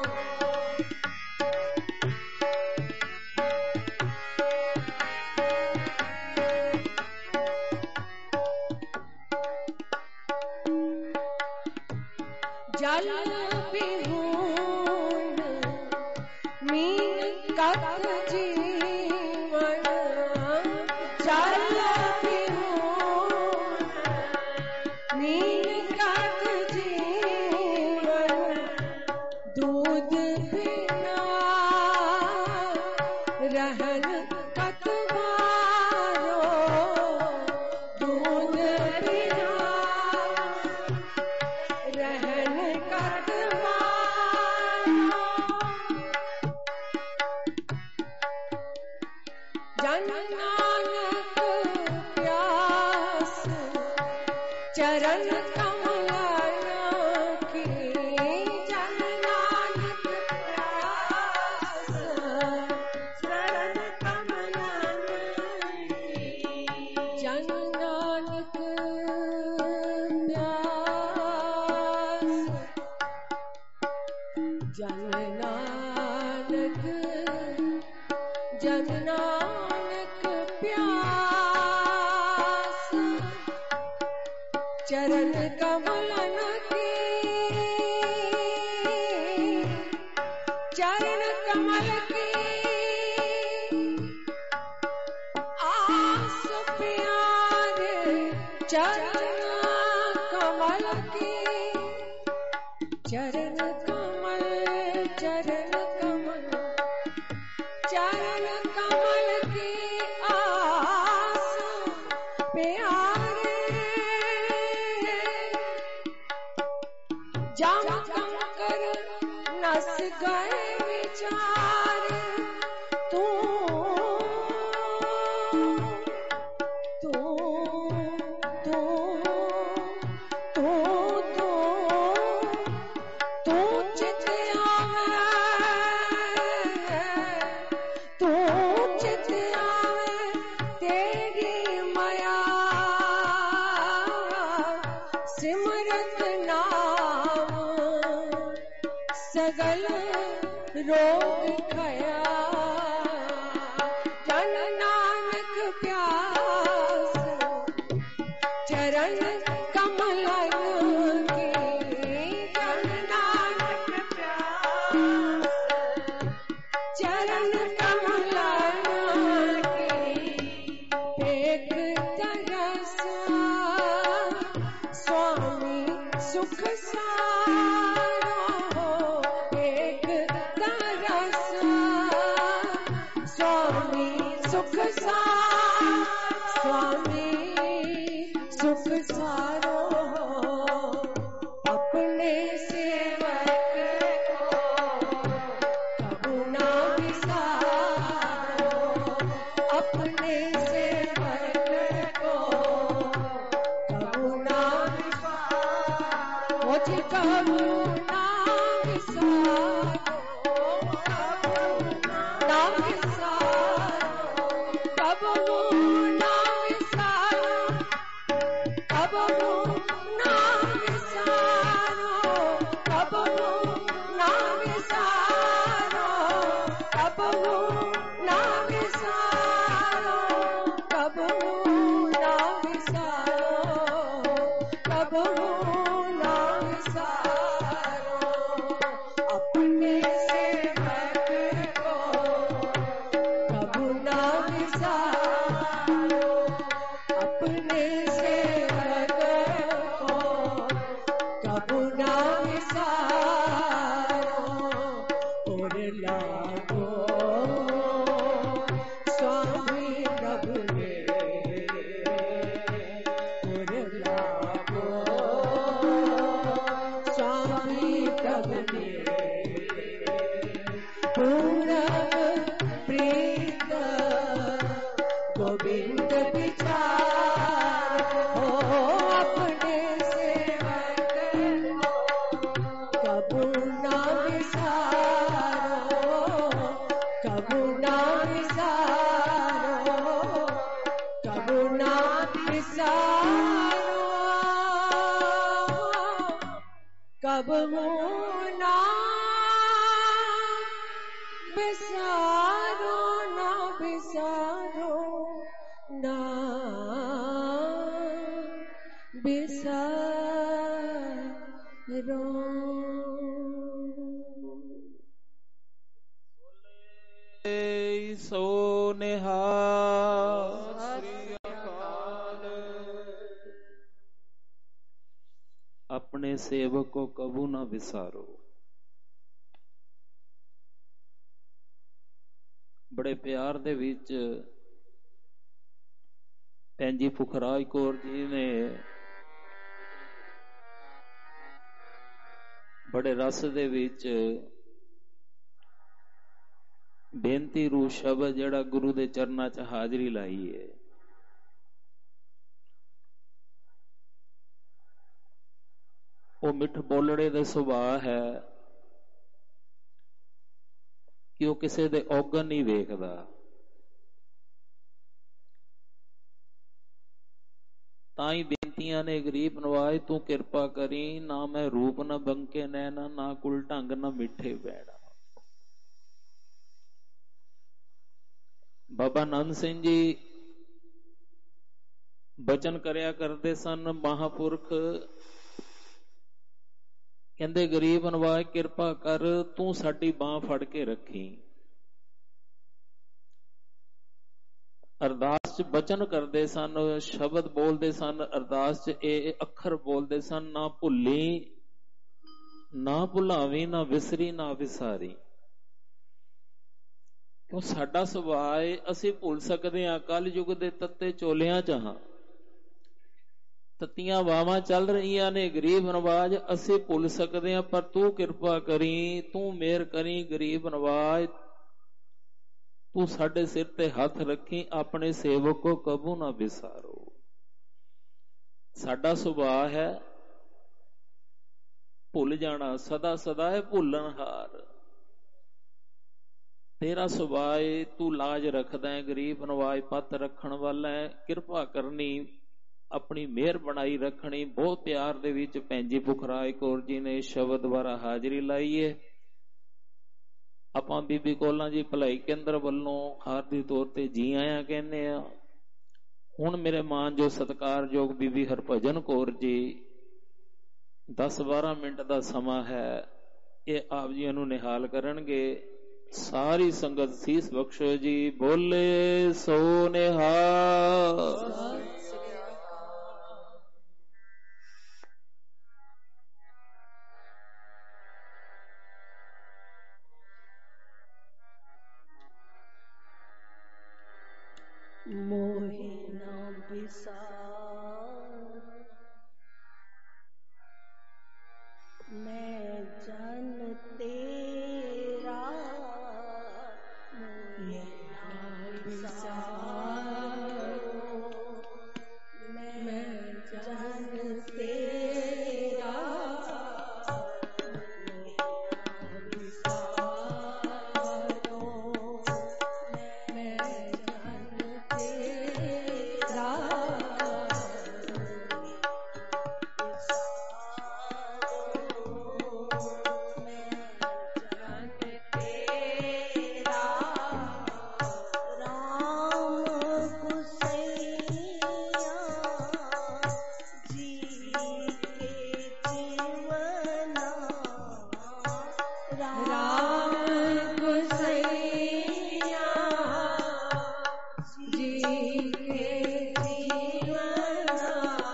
जल विहून मीन कत जीवन जल विहून मीन कत जीवन दूध बिना रहन कतवारो दूध बिना रहन कतवारो जन नानक प्यास चरण कमलन की जन नानक प्यास चरण कमलन की जन नानक प्यास जन नानक जन नानक प्यास चरण कमलन की चरण कमल की आस प्यारे चरण कमल की चरण कमल चरण कमल चरण कमल की आस प्यारे जम कंकर नस गए विचार तू तू तू तू तू तू चित आवे तू चित आवे तेरी माया सिमरत नाम सगल रोग खया जन नानक प्यास चरण कमलन की जन नानक प्यास चरण कमलन की एक तरस स्वामी सुख सारो एक तरस स्वामी सुख सारो स्वामी सुख सारो अपने सेवक को अपने सेवक को कबू ना विसारो। बड़े प्यार दे विच भैन जी फुखराज कौर जी ने बड़े रस दे विच बेनती रू शब्द जड़ा गुरु दे चरना च हाजरी लाई है। वो मिठ बोलड़े दे सुभाव है कि वो किसी दे औगन नहीं वेखदा। ताई बेनतियां ने गरीब नवाज तू किरपा करी, ना मैं रूप न बंके नैना, ना कुल ढंग न मिठे बैड़ा। बाबा नंद सिंह जी बचन करया करते सन, महापुरख कहंदे गरीब नवाज किरपा कर, तू साडी बांह फड़ के रखी। अरदास च बचन करते सन, शब्द बोलते सन, अरदास च ए अखर बोलते सन, ना भुल्ली ना भुलावी, ना विसरी ना विसारी। क्यों साडा सुभाव है असी भुल सकते हैं। कल युग के तत्ते चोलियां च हां, तत्तियां वावां चल रही ने गरीब नवाज, असी भुल सकते हैं, पर तू किरपा करी, तू मेहर करी गरीब नवाज, तू साडे सिर ते हथ रखी, अपने सेवक को कबू ना विसारो। साडा सुभाव है भुल जाना, सदा सदा है भुलनहार। तेरा सुभाव तू लाज रखदा है गरीब नवाज, पत रखण वाला है, किरपा करनी, अपनी मेहर बनाई रखनी। बहुत प्यार दे विच भैन जी फुखराज कौर जी ने शब्द द्वारा हाजरी लाई है। आपां बीबी कोलां जी भलाई केंद्र वल्लों खारदी तौर ते जी आया कहने आ। हुण मेरे मान जो सत्कारयोग बीबी हरभजन कौर जी, दस बारह मिनट का समा है, ये आप जी नूं निहाल करनगे। सारी संगत सीस बख्शो जी, बोले सो निहाल। मोहे ना विसार, मैं जन तेरा, मोहे ना विसार, मैं जन तेरा, राम गुसैया जी के जीवना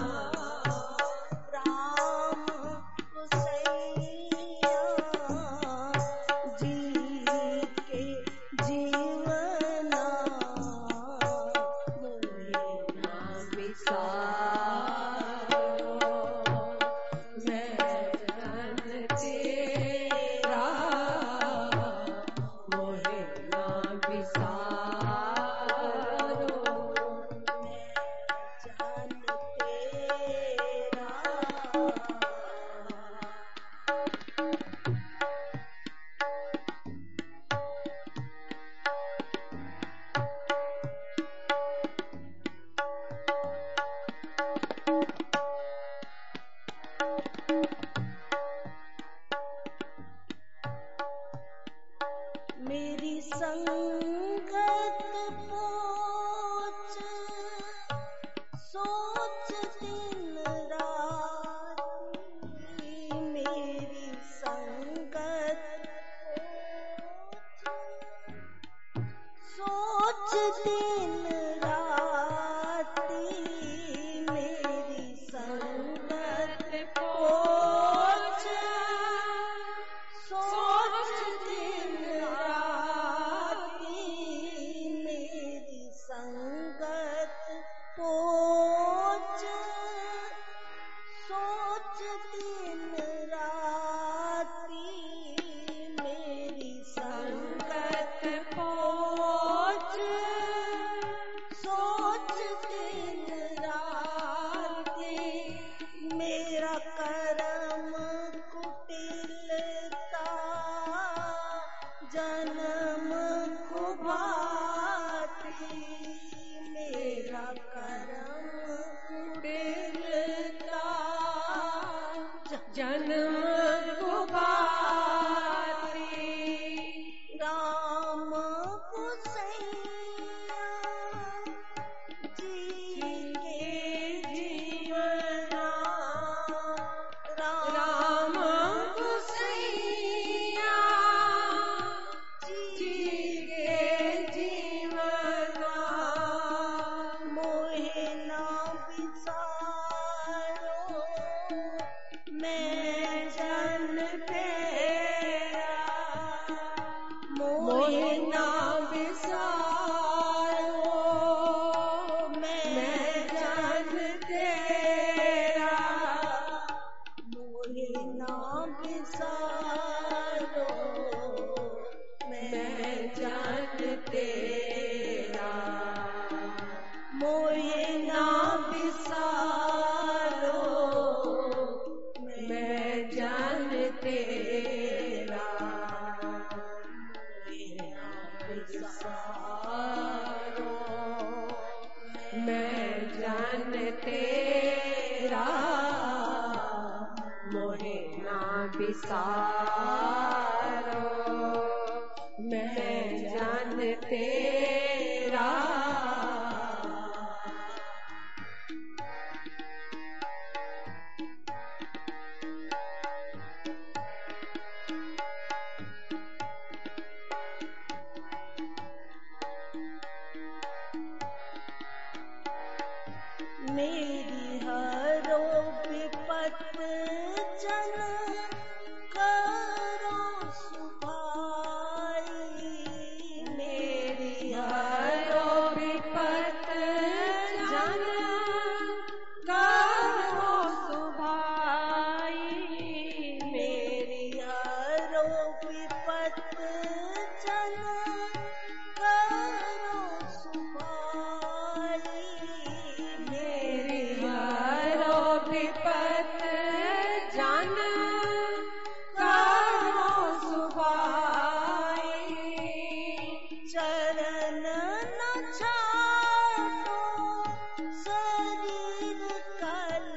राम गुसैया जी के जीवना मोहे ना बिसारो मैं जन तेरा मोहे ना बिसारो मैं जन तेरा मेरी संगत पोच सोच दिन राती मेरी संगत पोच सोच दिन राती मेरी संगत पोच सोच दिन राती मेरी संगत पोच सोच दिन राती मेरी संगत पोच सोच दिन राती मेरा कर्म कुटिलता जन्म खुबाती मेरा कर्म कुटिलता जन्म खुबाती राम गुसैया जी के जीवना राम गुसैया जी के जीवना मोहे ना बिसारो मैं जन तेरा मोहे ना बिसारो मैं जन तेरा मोहे ना बिसारो मैं जन तेरा मोहे ना बिसारो मैं जन तेरा मोहे ना बिसारो मैं जन तेरा मोहे ना बिसारो मैं जन तेरा मेरी हरो विपत जन करो सुभाई मेरी हरो विपत जन करो सुभाई मेरी हरो विपत जन करो सुभाई मेरी हरो विपत जन करो सुभाई चरण न छाटो शरीर कल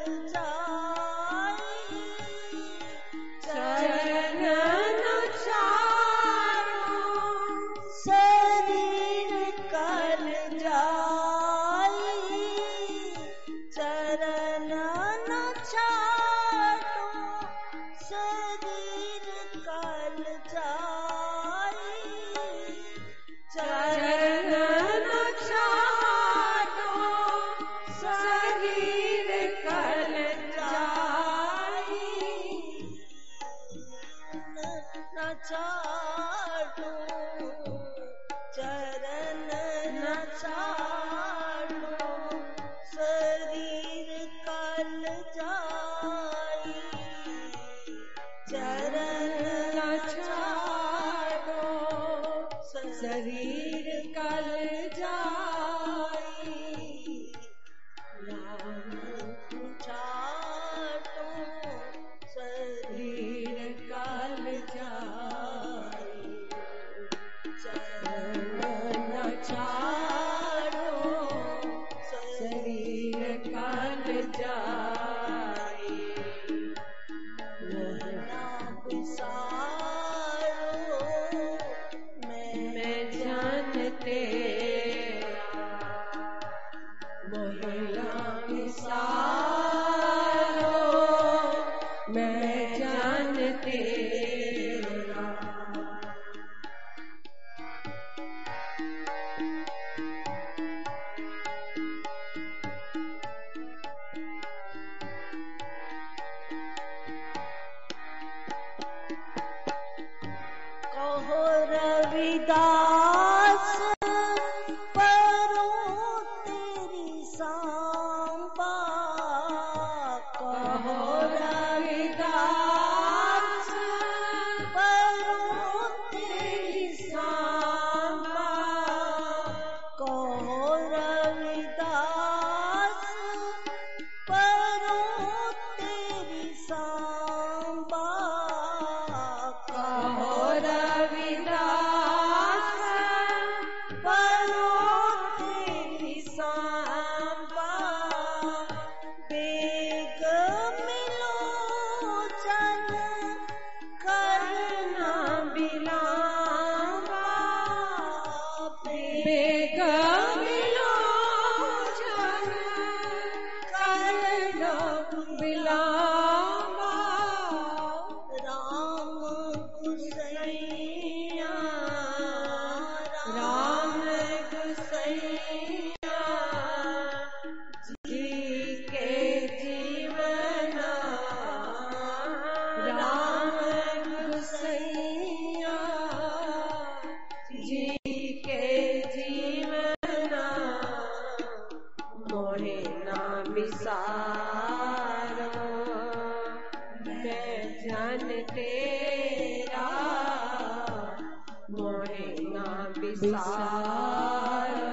जाई चरण न छाटो न छाड़ो चरण न छाड़ो शरीर कल जाई चरण न छाड़ो शरीर कल जाई नाम छाड़ो शरीर कल जाई चरण न छाड़ो शरीर कल जाई मोहना बिसारो मैं जन तेरा मोहना बिसारो मैं जन तेरा कहो रविदास परो तेरी सांबा कहो रविदास परो तेरी सांबा कहो रविदास परो तेरी सांबा कहो रविदास परो तेरी सांबा बेग मिलो जन करना बिलावा बेग मिलो जन करना बिलावा राम गुसैया राम गुसैया जी के जीवना राम गुसैया जी के जीवना मोहे ना बिसारो मैं जन तेरा मोहे ना बिसारो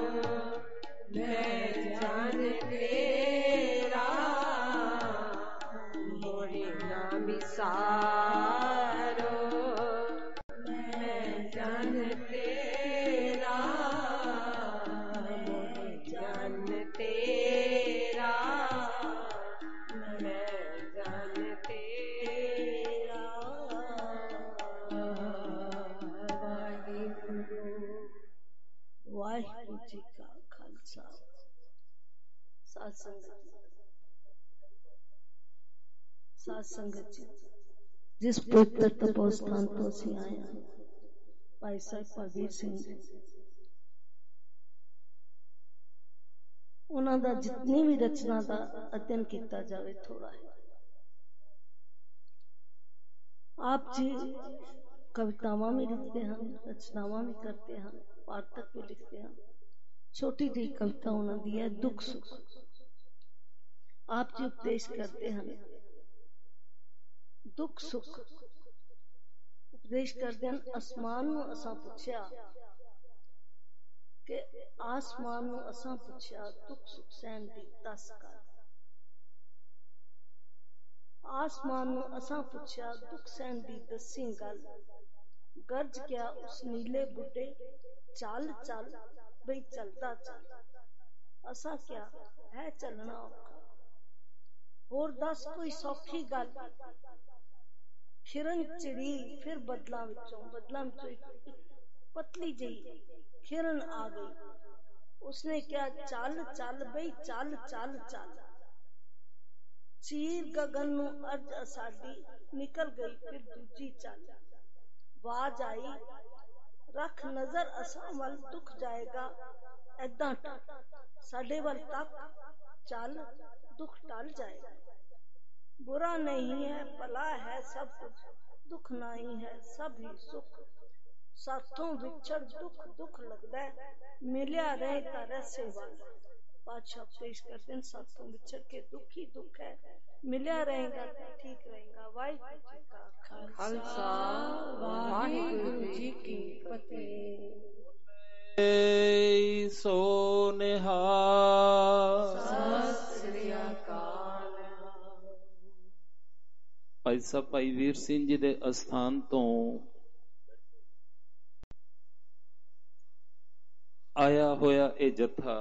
मैं जन तेरा मोहे ना बिसारो मैं जन तेरा मोहे जन तेरा मैं जन तेरा वाहिगुरु वाहिगुरु जी का खालसा साध संगत साध संगत जी जिस पवित्र तपोस्थान तो ਅਸੀਂ ਆਏ ਹਾਂ ਭਾਈ ਸਾਹਿਬ ਪਰਵੀਰ ਸਿੰਘ ਜੀ ਉਹਨਾਂ ਦਾ ਜਿਤਨੀ ਵੀ ਰਚਨਾ ਦਾ ਅਧਿਐਨ ਕੀਤਾ ਜਾਵੇ ਥੋੜਾ ਹੈ आप जी कवितावां भी लिखते हैं रचनावां भी करते हैं वार्तक भी लिखते हैं छोटी जी कविता उन्होंने है दुख सुख आप जी उपदेश करते हैं दुख सुख उपदेश करते हैं आसमान नूं असां पुछया कि आसमान नूं असां पुछया दुख सुख सहन दी दस कर आसमान नूं असां पुछया दुख सहन दी दसी गल गरज क्या उस नीले बुढ़े चल चल बई चलदा चल असां क्या है चलना औखा होर दस कोई सौखी गल खिरन चिड़ी फिर बदलां विचों बदलां विचों एक पतली जी खिरन आ गई उसने क्या चल चल बई चल चल चल चीर गगन नूं अर्ज असाडी निकल गई फिर दूजी चल वाज आई रख नजर असां वल दुख जाएगा ऐदां साडे वल तक चल दुख टल जाएगा बुरा नहीं है भला है सब कुछ दुख नाई है सभी सुख, साथों विछड़ दुख दुख लगदा है, मिलिया रहे तारा सेवा। बादशाह पेश करते हैं, साथों विछड़ के दुख ही दुख है, मिलिया रहेगा तो ठीक रहेगा। वाहिगुरु जी का खालसा वाहिगुरु जी की फतेह। सो निहाल। सत श्री अकाल। ਭਾਈ ਸਾਹਿਬ ਭਾਈ ਵੀਰ ਸਿੰਘ ਜੀ ਦੇ ਅਸਥਾਨ ਤੋਂ ਆਇਆ ਹੋਇਆ ਇਹ ਜਥਾ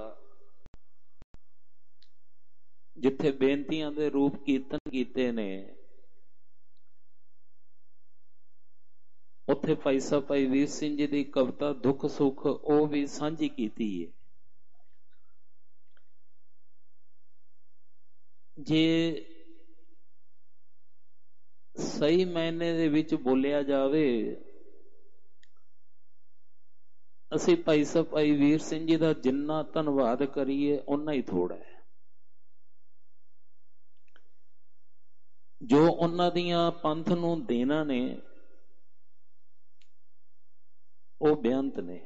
ਜਿੱਥੇ ਬੇਨਤੀਆਂ ਦੇ ਰੂਪ ਕੀਰਤਨ ਕੀਤੇ ਨੇ, ਉੱਥੇ ਭਾਈ ਸਾਹਿਬ ਭਾਈ ਵੀਰ ਸਿੰਘ ਜੀ ਦੀ ਕਵਿਤਾ ਦੁੱਖ ਸੁੱਖ ਉਹ ਵੀ ਸਾਂਝੀ ਕੀਤੀ ਹੈ। ਜੇ ਸਹੀ ਮਾਇਨੇ ਦੇ ਵਿੱਚ ਬੋਲਿਆ ਜਾਵੇ, ਅਸੀਂ ਭਾਈ ਸਾਹਿਬ ਭਾਈ ਵੀਰ ਸਿੰਘ ਜੀ ਦਾ ਜਿੰਨਾ ਧੰਨਵਾਦ ਕਰੀਏ ਓਨਾ ਹੀ ਥੋੜਾ ਹੈ। ਜੋ ਉਹਨਾਂ ਦੀਆਂ ਪੰਥ ਨੂੰ ਦੇਣਾ ਨੇ ਉਹ ਬੇਅੰਤ ਨੇ।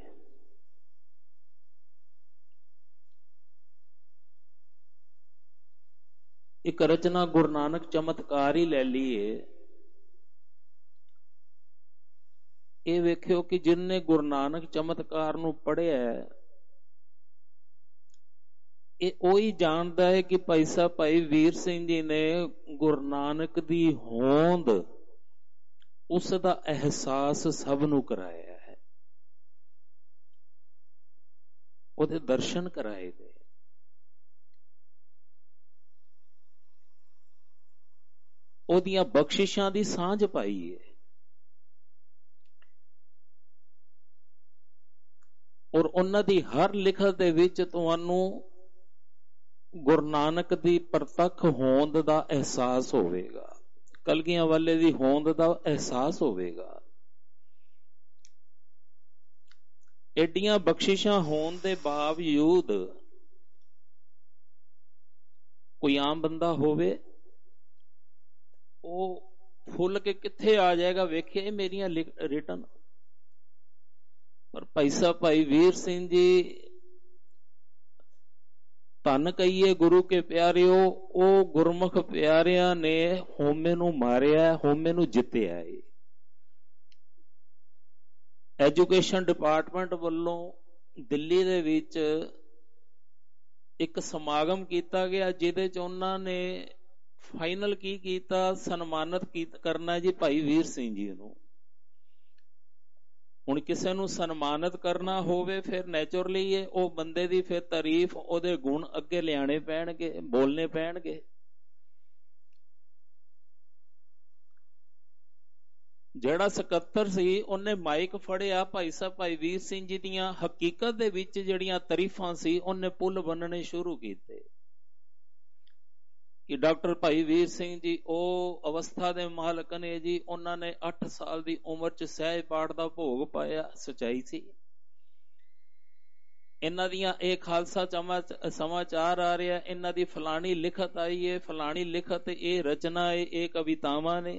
ਇੱਕ ਰਚਨਾ ਗੁਰੂ ਨਾਨਕ ਚਮਤਕਾਰ ਹੀ ਲੈ ਲਈਏ, ਇਹ ਵੇਖਿਓ ਕਿ ਜਿਨਨੇ ਗੁਰੂ ਨਾਨਕ ਚਮਤਕਾਰ ਨੂੰ ਪੜ੍ਹਿਆ ਇਹ ਉਹੀ ਜਾਣਦਾ ਹੈ ਕਿ ਭਾਈ ਸਾਹਿਬ ਭਾਈ ਵੀਰ ਸਿੰਘ ਜੀ ਨੇ ਗੁਰੂ ਨਾਨਕ ਦੀ ਹੋਂਦ, ਉਸ ਦਾ ਅਹਿਸਾਸ ਸਭ ਨੂੰ ਕਰਾਇਆ ਹੈ, ਉਹਦੇ ਦਰਸ਼ਨ ਕਰਾਏ ਗਏ। ਉਹਦੀਆਂ ਬਖਸ਼ਿਸ਼ਾਂ ਦੀ ਸਾਂਝ ਪਾਈ ਹੈ, ਔਰ ਉਹਨਾਂ ਦੀ ਹਰ ਲਿਖਤ ਦੇ ਵਿੱਚ ਤੁਹਾਨੂੰ ਗੁਰੂ ਨਾਨਕ ਦੀ ਪ੍ਰਤੱਖ ਹੋਂਦ ਦਾ ਅਹਿਸਾਸ ਹੋਵੇਗਾ, ਕਲਗੀਆਂ ਵਾਲੇ ਦੀ ਹੋਂਦ ਦਾ ਅਹਿਸਾਸ ਹੋਵੇਗਾ। ਐਡੀਆਂ ਬਖਸ਼ਿਸ਼ਾਂ ਹੋਣ ਦੇ ਬਾਵਜੂਦ ਕੋਈ ਆਮ ਬੰਦਾ ਹੋਵੇ, ਉਹ ਫੁੱਲ ਕੇ ਕਿੱਥੇ ਆ ਜਾਏਗਾ, ਵੇਖੇ ਮੇਰੀਆਂ ਰਿਟਨ। ਪਰ ਭਾਈ ਸਾਹਿਬ ਭਾਈ ਵੀਰ ਸਿੰਘ ਜੀ, ਧੰਨ ਕਹੀਏ ਗੁਰੂ ਕੇ ਪਿਆਰਿਓ, ਉਹ ਗੁਰਮੁਖ ਪਿਆਰਿਆਂ ਨੇ ਹਉਮੈ ਨੂੰ ਮਾਰਿਆ, ਹਉਮੈ ਨੂੰ ਜਿੱਤਿਆ ਹੈ। ਐਜੂਕੇਸ਼ਨ ਡਿਪਾਰਟਮੈਂਟ ਵੱਲੋਂ ਦਿੱਲੀ ਦੇ ਵਿੱਚ ਇੱਕ ਸਮਾਗਮ ਕੀਤਾ ਗਿਆ, ਜਿਹਦੇ ਚ ਉਹਨਾਂ ਨੇ ਫਾਈਨਲ ਕੀ ਕੀਤਾ, ਸਨਮਾਨਿਤ ਕਰਨਾ ਜੀ ਭਾਈ ਵੀਰ ਸਿੰਘ ਜੀ ਨੂੰ। ਹੁਣ ਕਿਸੇ ਨੂੰ ਸਨਮਾਨਿਤ ਕਰਨਾ ਹੋਵੇ, ਫਿਰ ਨੈਚੁਰਲੀ ਉਹ ਬੰਦੇ ਦੀ ਫਿਰ ਤਾਰੀਫ, ਉਹਦੇ ਗੁਣ ਅੱਗੇ ਲਿਆਣੇ ਪੈਣਗੇ, ਬੋਲਣੇ ਪੈਣਗੇ। ਜਿਹੜਾ ਸਕੱਤਰ ਸੀ ਉਹਨੇ ਮਾਈਕ ਫੜਿਆ, ਭਾਈ ਸਾਹਿਬ ਭਾਈ ਵੀਰ ਸਿੰਘ ਜੀ ਦੀਆਂ ਹਕੀਕਤ ਦੇ ਵਿੱਚ ਜਿਹੜੀਆਂ ਤਾਰੀਫਾਂ ਸੀ ਉਹਨੇ ਪੁੱਲ ਬੰਨਣੇ ਸ਼ੁਰੂ ਕੀਤੇ ਕਿ ਡਾਕਟਰ ਭਾਈ ਵੀਰ ਸਿੰਘ ਜੀ ਉਹ ਅਵਸਥਾ ਦੇ ਮਾਲਕ ਨੇ ਜੀ, ਉਹਨਾਂ ਨੇ ਅੱਠ ਸਾਲ ਦੀ ਉਮਰ ਚ ਸਹਿਜ ਪਾਠ ਦਾ ਭੋਗ ਪਾਇਆ, ਸਚਾਈ ਸੀ। ਇਹਨਾਂ ਦੀਆਂ ਇਹ ਖਾਲਸਾ ਸਮਾਚਾਰ ਆ ਰਿਹਾ, ਇਹਨਾਂ ਦੀ ਫਲਾਣੀ ਲਿਖਤ ਆਈ ਹੈ, ਫਲਾਣੀ ਲਿਖਤ, ਇਹ ਰਚਨਾ ਹੈ, ਇਹ ਕਵਿਤਾਵਾਂ ਨੇ।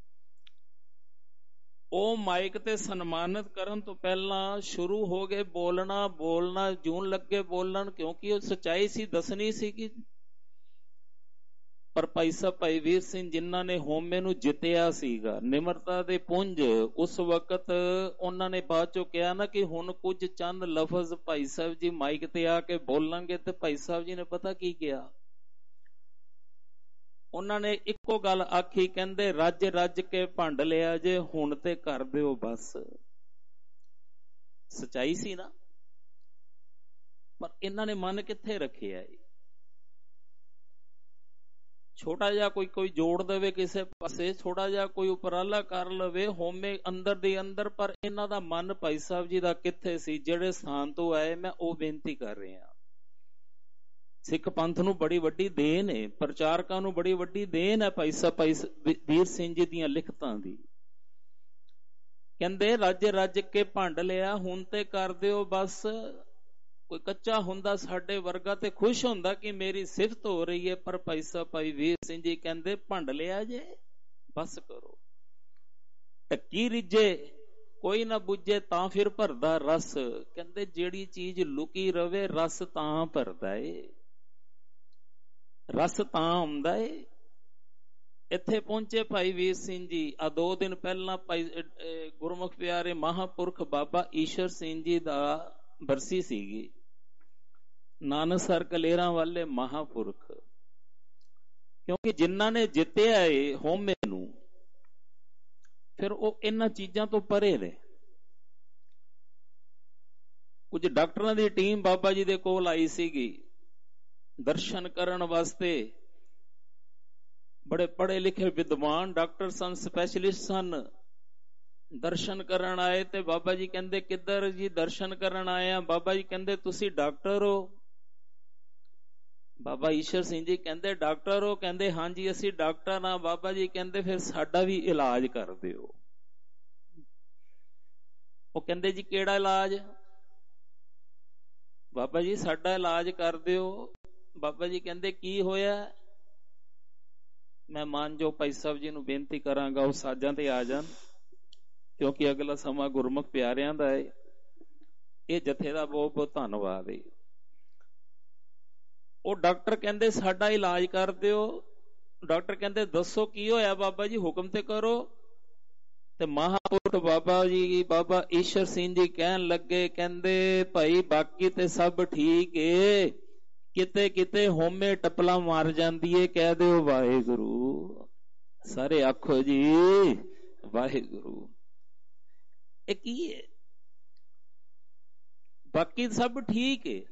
ਉਹ ਮਾਈਕ ਤੇ ਸਨਮਾਨਿਤ ਕਰਨ ਤੋਂ ਪਹਿਲਾਂ ਸ਼ੁਰੂ ਹੋ ਗਏ ਬੋਲਣਾ ਬੋਲਣਾ ਜੂਨ ਲੱਗੇ ਬੋਲਣ, ਕਿਉਂਕਿ ਉਹ ਸਚਾਈ ਸੀ, ਦੱਸਣੀ ਸੀ ਕਿ। ਪਰ ਭਾਈ ਸਾਹਿਬ ਭਾਈ ਵੀਰ ਸਿੰਘ ਜਿਨ੍ਹਾਂ ਨੇ ਹਉਮੈ ਨੂੰ ਜਿੱਤਿਆ ਸੀਗਾ, ਨਿਮਰਤਾ ਦੇ ਪੁੰਜ, ਉਸ ਵਕਤ ਉਹਨਾਂ ਨੇ ਬਾਅਦ ਚੋਂ ਕਿਹਾ ਨਾ ਕਿ ਹੁਣ ਕੁਝ ਚੰਦ ਲਫ਼ਜ਼ ਭਾਈ ਸਾਹਿਬ ਜੀ ਮਾਈਕ ਤੇ ਆ ਕੇ ਬੋਲਾਂਗੇ, ਤੇ ਭਾਈ ਸਾਹਿਬ ਜੀ ਨੇ ਪਤਾ ਕੀ ਕਿਹਾ, ਉਹਨਾਂ ਨੇ ਇੱਕੋ ਗੱਲ ਆਖੀ, ਕਹਿੰਦੇ ਰੱਜ ਰੱਜ ਕੇ ਭੰਡ ਲਿਆ ਜੇ, ਹੁਣ ਤੇ ਕਰ ਦਿਓ ਬਸ। ਸਚਾਈ ਸੀ ਨਾ, ਪਰ ਇਹਨਾਂ ਨੇ ਮਨ ਕਿੱਥੇ ਰੱਖਿਆ। ਛੋਟਾ ਜਿਹਾ ਕੋਈ ਕੋਈ ਜੋੜ ਦੇਵੇ ਕਿਸੇ ਪਾਸੇ, ਥੋੜਾ ਜਿਹਾ ਕੋਈ ਉਪਰਾਲਾ ਕਰ ਲਵੇ, ਹਉਮੈ ਅੰਦਰ ਦੇ ਅੰਦਰ, ਪਰ ਇਹਨਾਂ ਦਾ ਮਨ ਭਾਈ ਸਾਹਿਬ ਜੀ ਦਾ ਕਿੱਥੇ ਸੀ। ਜਿਹੜੇ ਸਥਾਨ ਤੋਂ ਆਏ ਮੈਂ ਉਹ ਬੇਨਤੀ ਕਰ ਰਿਹਾ, ਸਿੱਖ ਪੰਥ ਨੂੰ ਬੜੀ ਵੱਡੀ ਦੇਣ ਹੈ, ਪ੍ਰਚਾਰਕਾਂ ਨੂੰ ਬੜੀ ਵੱਡੀ ਦੇਣ ਹੈ ਭਾਈ ਸਾਹਿਬ ਭਾਈ ਵੀਰ ਸਿੰਘ ਜੀ ਦੀਆਂ ਲਿਖਤਾਂ ਦੀ। ਕਹਿੰਦੇ ਰੱਜ ਰੱਜ ਕੇ ਭੰਡ ਲਿਆ, ਹੁਣ ਤੇ ਕਰ ਦਿਓ ਬਸ। ਕੋਈ ਕੱਚਾ ਹੁੰਦਾ ਸਾਡੇ ਵਰਗਾ ਤੇ ਖੁਸ਼ ਹੁੰਦਾ ਕਿ ਮੇਰੀ ਸਿਫਤ ਹੋ ਰਹੀ ਹੈ, ਪਰ ਭਾਈ ਸਾਹਿਬ ਭਾਈ ਵੀਰ ਸਿੰਘ ਜੀ ਕਹਿੰਦੇ ਭੰਡ ਲਿਆ ਜੇ, ਬਸ ਕਰੋ। ਢੱਕੀ ਰਿੱਝੇ ਕੋਈ ਨਾ ਬੁੱਝੇ ਤਾਂ ਫਿਰ ਭਰਦਾ ਰਸ। ਕਹਿੰਦੇ ਜਿਹੜੀ ਚੀਜ਼ ਲੁਕੀ ਰਵੇ ਰਸ ਤਾਂ ਭਰਦਾ ਏ, ਰਸ ਤਾਂ ਆਉਂਦਾ ਏ। ਇੱਥੇ ਪਹੁੰਚੇ ਭਾਈ ਵੀਰ ਸਿੰਘ ਜੀ। ਆ ਦੋ ਦਿਨ ਪਹਿਲਾਂ ਭਾਈ ਗੁਰਮੁਖ ਪਿਆਰੇ ਮਹਾਂਪੁਰਖ ਬਾਬਾ ਈਸ਼ਰ ਸਿੰਘ ਜੀ ਦਾ ਬਰਸੀ ਸੀਗੀ। ਨਾਨਕਸਰ ਕਲੇਰਾਂ ਵਾਲੇ ਮਹਾਂਪੁਰਖ, ਕਿਉਂਕਿ ਜਿਨ੍ਹਾਂ ਨੇ ਜਿੱਤਿਆ ਏ ਹਉਮੈ ਨੂੰ, ਫਿਰ ਉਹ ਇਹਨਾਂ ਚੀਜ਼ਾਂ ਤੋਂ ਪਰੇ ਨੇ। ਕੁਝ ਡਾਕਟਰਾਂ ਦੀ ਟੀਮ ਬਾਬਾ ਜੀ ਦੇ ਕੋਲ ਆਈ ਸੀਗੀ ਦਰਸ਼ਨ ਕਰਨ ਵਾਸਤੇ। ਬੜੇ ਪੜ੍ਹੇ ਲਿਖੇ ਵਿਦਵਾਨ ਡਾਕਟਰ ਸਨ, ਸਪੈਸ਼ਲਿਸਟ ਸਨ। ਦਰਸ਼ਨ ਕਰਨ ਆਏ ਤੇ ਬਾਬਾ ਜੀ ਕਹਿੰਦੇ ਕਿੱਧਰ ਜੀ? ਦਰਸ਼ਨ ਕਰਨ ਆਏ ਆ। ਬਾਬਾ ਜੀ ਕਹਿੰਦੇ ਤੁਸੀਂ ਡਾਕਟਰ ਹੋ? ਬਾਬਾ ਈਸ਼ਰ ਸਿੰਘ ਜੀ ਕਹਿੰਦੇ ਡਾਕਟਰ ਹੋ? ਕਹਿੰਦੇ ਹਾਂਜੀ ਅਸੀਂ ਡਾਕਟਰ ਹਾਂ। ਬਾਬਾ ਜੀ ਕਹਿੰਦੇ ਫਿਰ ਸਾਡਾ ਵੀ ਇਲਾਜ ਕਰ ਦਿਓ। ਉਹ ਕਹਿੰਦੇ ਜੀ ਕਿਹੜਾ ਇਲਾਜ? ਬਾਬਾ ਜੀ ਸਾਡਾ ਇਲਾਜ ਕਰ ਦਿਓ। ਬਾਬਾ ਜੀ ਕਹਿੰਦੇ ਕੀ ਹੋਇਆ? ਮੈਂ ਮਾਨਯੋਗ ਭਾਈ ਸਾਹਿਬ ਜੀ ਨੂੰ ਬੇਨਤੀ ਕਰਾਂਗਾ ਉਹ ਸਾਜਾਂ ਤੇ ਆ ਜਾਣ, ਕਿਉਂਕਿ ਅਗਲਾ ਸਮਾਂ ਗੁਰਮੁਖ ਪਿਆਰਿਆਂ ਦਾ ਹੈ। ਇਹ ਜਥੇ ਦਾ ਬਹੁਤ ਬਹੁਤ ਧੰਨਵਾਦ ਹੈ। ਉਹ ਡਾਕਟਰ ਕਹਿੰਦੇ ਸਾਡਾ ਇਲਾਜ ਕਰ ਦਿਓ। ਡਾਕਟਰ ਕਹਿੰਦੇ ਦੱਸੋ ਕੀ ਹੋਇਆ? ਬਾਬਾ ਜੀ ਹੁਕਮ ਤੇ ਕਰੋ। ਤੇ ਮਹਾਂਪੁਰਖ ਬਾਬਾ ਜੀ ਬਾਬਾ ਈਸ਼ਰ ਸਿੰਘ ਜੀ ਕਹਿਣ ਲੱਗੇ, ਕਹਿੰਦੇ ਭਾਈ ਬਾਕੀ ਤੇ ਸਭ ਠੀਕ ਏ, ਕਿਤੇ ਕਿਤੇ ਹਉਮੈ ਟਪਲਾ ਮਾਰ ਜਾਂਦੀ ਏ, ਕਹਿ ਦਿਓ ਵਾਹਿਗੁਰੂ। ਸਾਰੇ ਆਖੋ ਜੀ ਵਾਹਿਗੁਰੂ। ਇਹ ਕੀ ਹੈ? ਬਾਕੀ ਸਭ ਠੀਕ ਏ।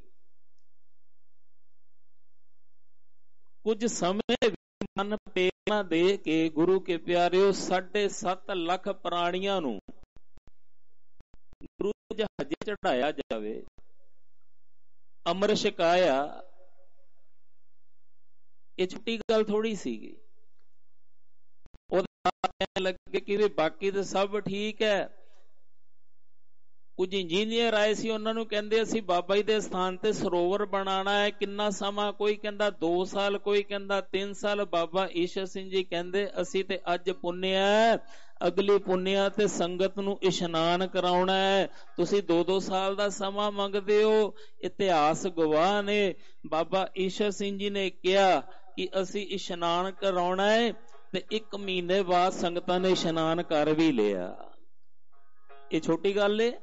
ਕੁਝ ਸਮੇਂ ਮਨ ਪ੍ਰੇਰਨਾ ਦੇ ਕੇ ਗੁਰੂ ਕੇ ਪਿਆਰਿਓ ਸਾਢੇ ਸੱਤ ਲੱਖ ਪ੍ਰਾਣੀਆਂ ਨੂੰ ਗੁਰੂ ਜਹਾਜ਼ੇ ਚੜਾਇਆ ਜਾਵੇ, ਅੰਮ੍ਰਿਤ ਛਕਾਇਆ। ਇਹ ਛੋਟੀ ਗੱਲ ਥੋੜੀ ਸੀਗੀ। ਉਹਦਾ ਕਹਿਣ ਲੱਗੇ ਕਿ ਵੀ ਬਾਕੀ ਤਾਂ ਸਭ ਠੀਕ ਹੈ। ਕੁਝ ਇੰਜੀਨੀਅਰ ਆਏ ਸੀ, ਉਹਨਾਂ ਨੂੰ ਕਹਿੰਦੇ ਅਸੀਂ ਬਾਬਾ ਜੀ ਦੇ ਸਥਾਨ ਤੇ ਸਰੋਵਰ ਬਣਾਉਣਾ ਹੈ। ਕਿੰਨਾ ਸਮਾਂ? ਕੋਈ ਕਹਿੰਦਾ ਦੋ ਸਾਲ, ਕੋਈ ਕਹਿੰਦਾ ਤਿੰਨ ਸਾਲ। ਬਾਬਾ ਈਸ਼ਰ ਸਿੰਘ ਜੀ ਕਹਿੰਦੇ ਅਸੀਂ ਤੇ ਅੱਜ ਪੁੰਨਿਆ, ਅਗਲੀ ਪੁੰਨਿਆ ਤੇ ਸੰਗਤ ਨੂੰ ਇਸ਼ਨਾਨ ਕਰਾਉਣਾ ਹੈ। ਤੁਸੀਂ ਦੋ ਦੋ ਸਾਲ ਦਾ ਸਮਾਂ ਮੰਗਦੇ ਹੋ। ਇਤਿਹਾਸ ਗਵਾਹ ਨੇ। ਬਾਬਾ ਈਸ਼ਰ ਸਿੰਘ ਜੀ ਨੇ ਕਿਹਾ ਕਿ ਅਸੀਂ ਇਸ਼ਨਾਨ ਕਰਾਉਣਾ ਹੈ ਤੇ ਇੱਕ ਮਹੀਨੇ ਬਾਅਦ ਸੰਗਤਾਂ ਨੇ ਇਸ਼ਨਾਨ ਕਰ ਵੀ ਲਿਆ। ਇਹ ਛੋਟੀ ਗੱਲ ਏ?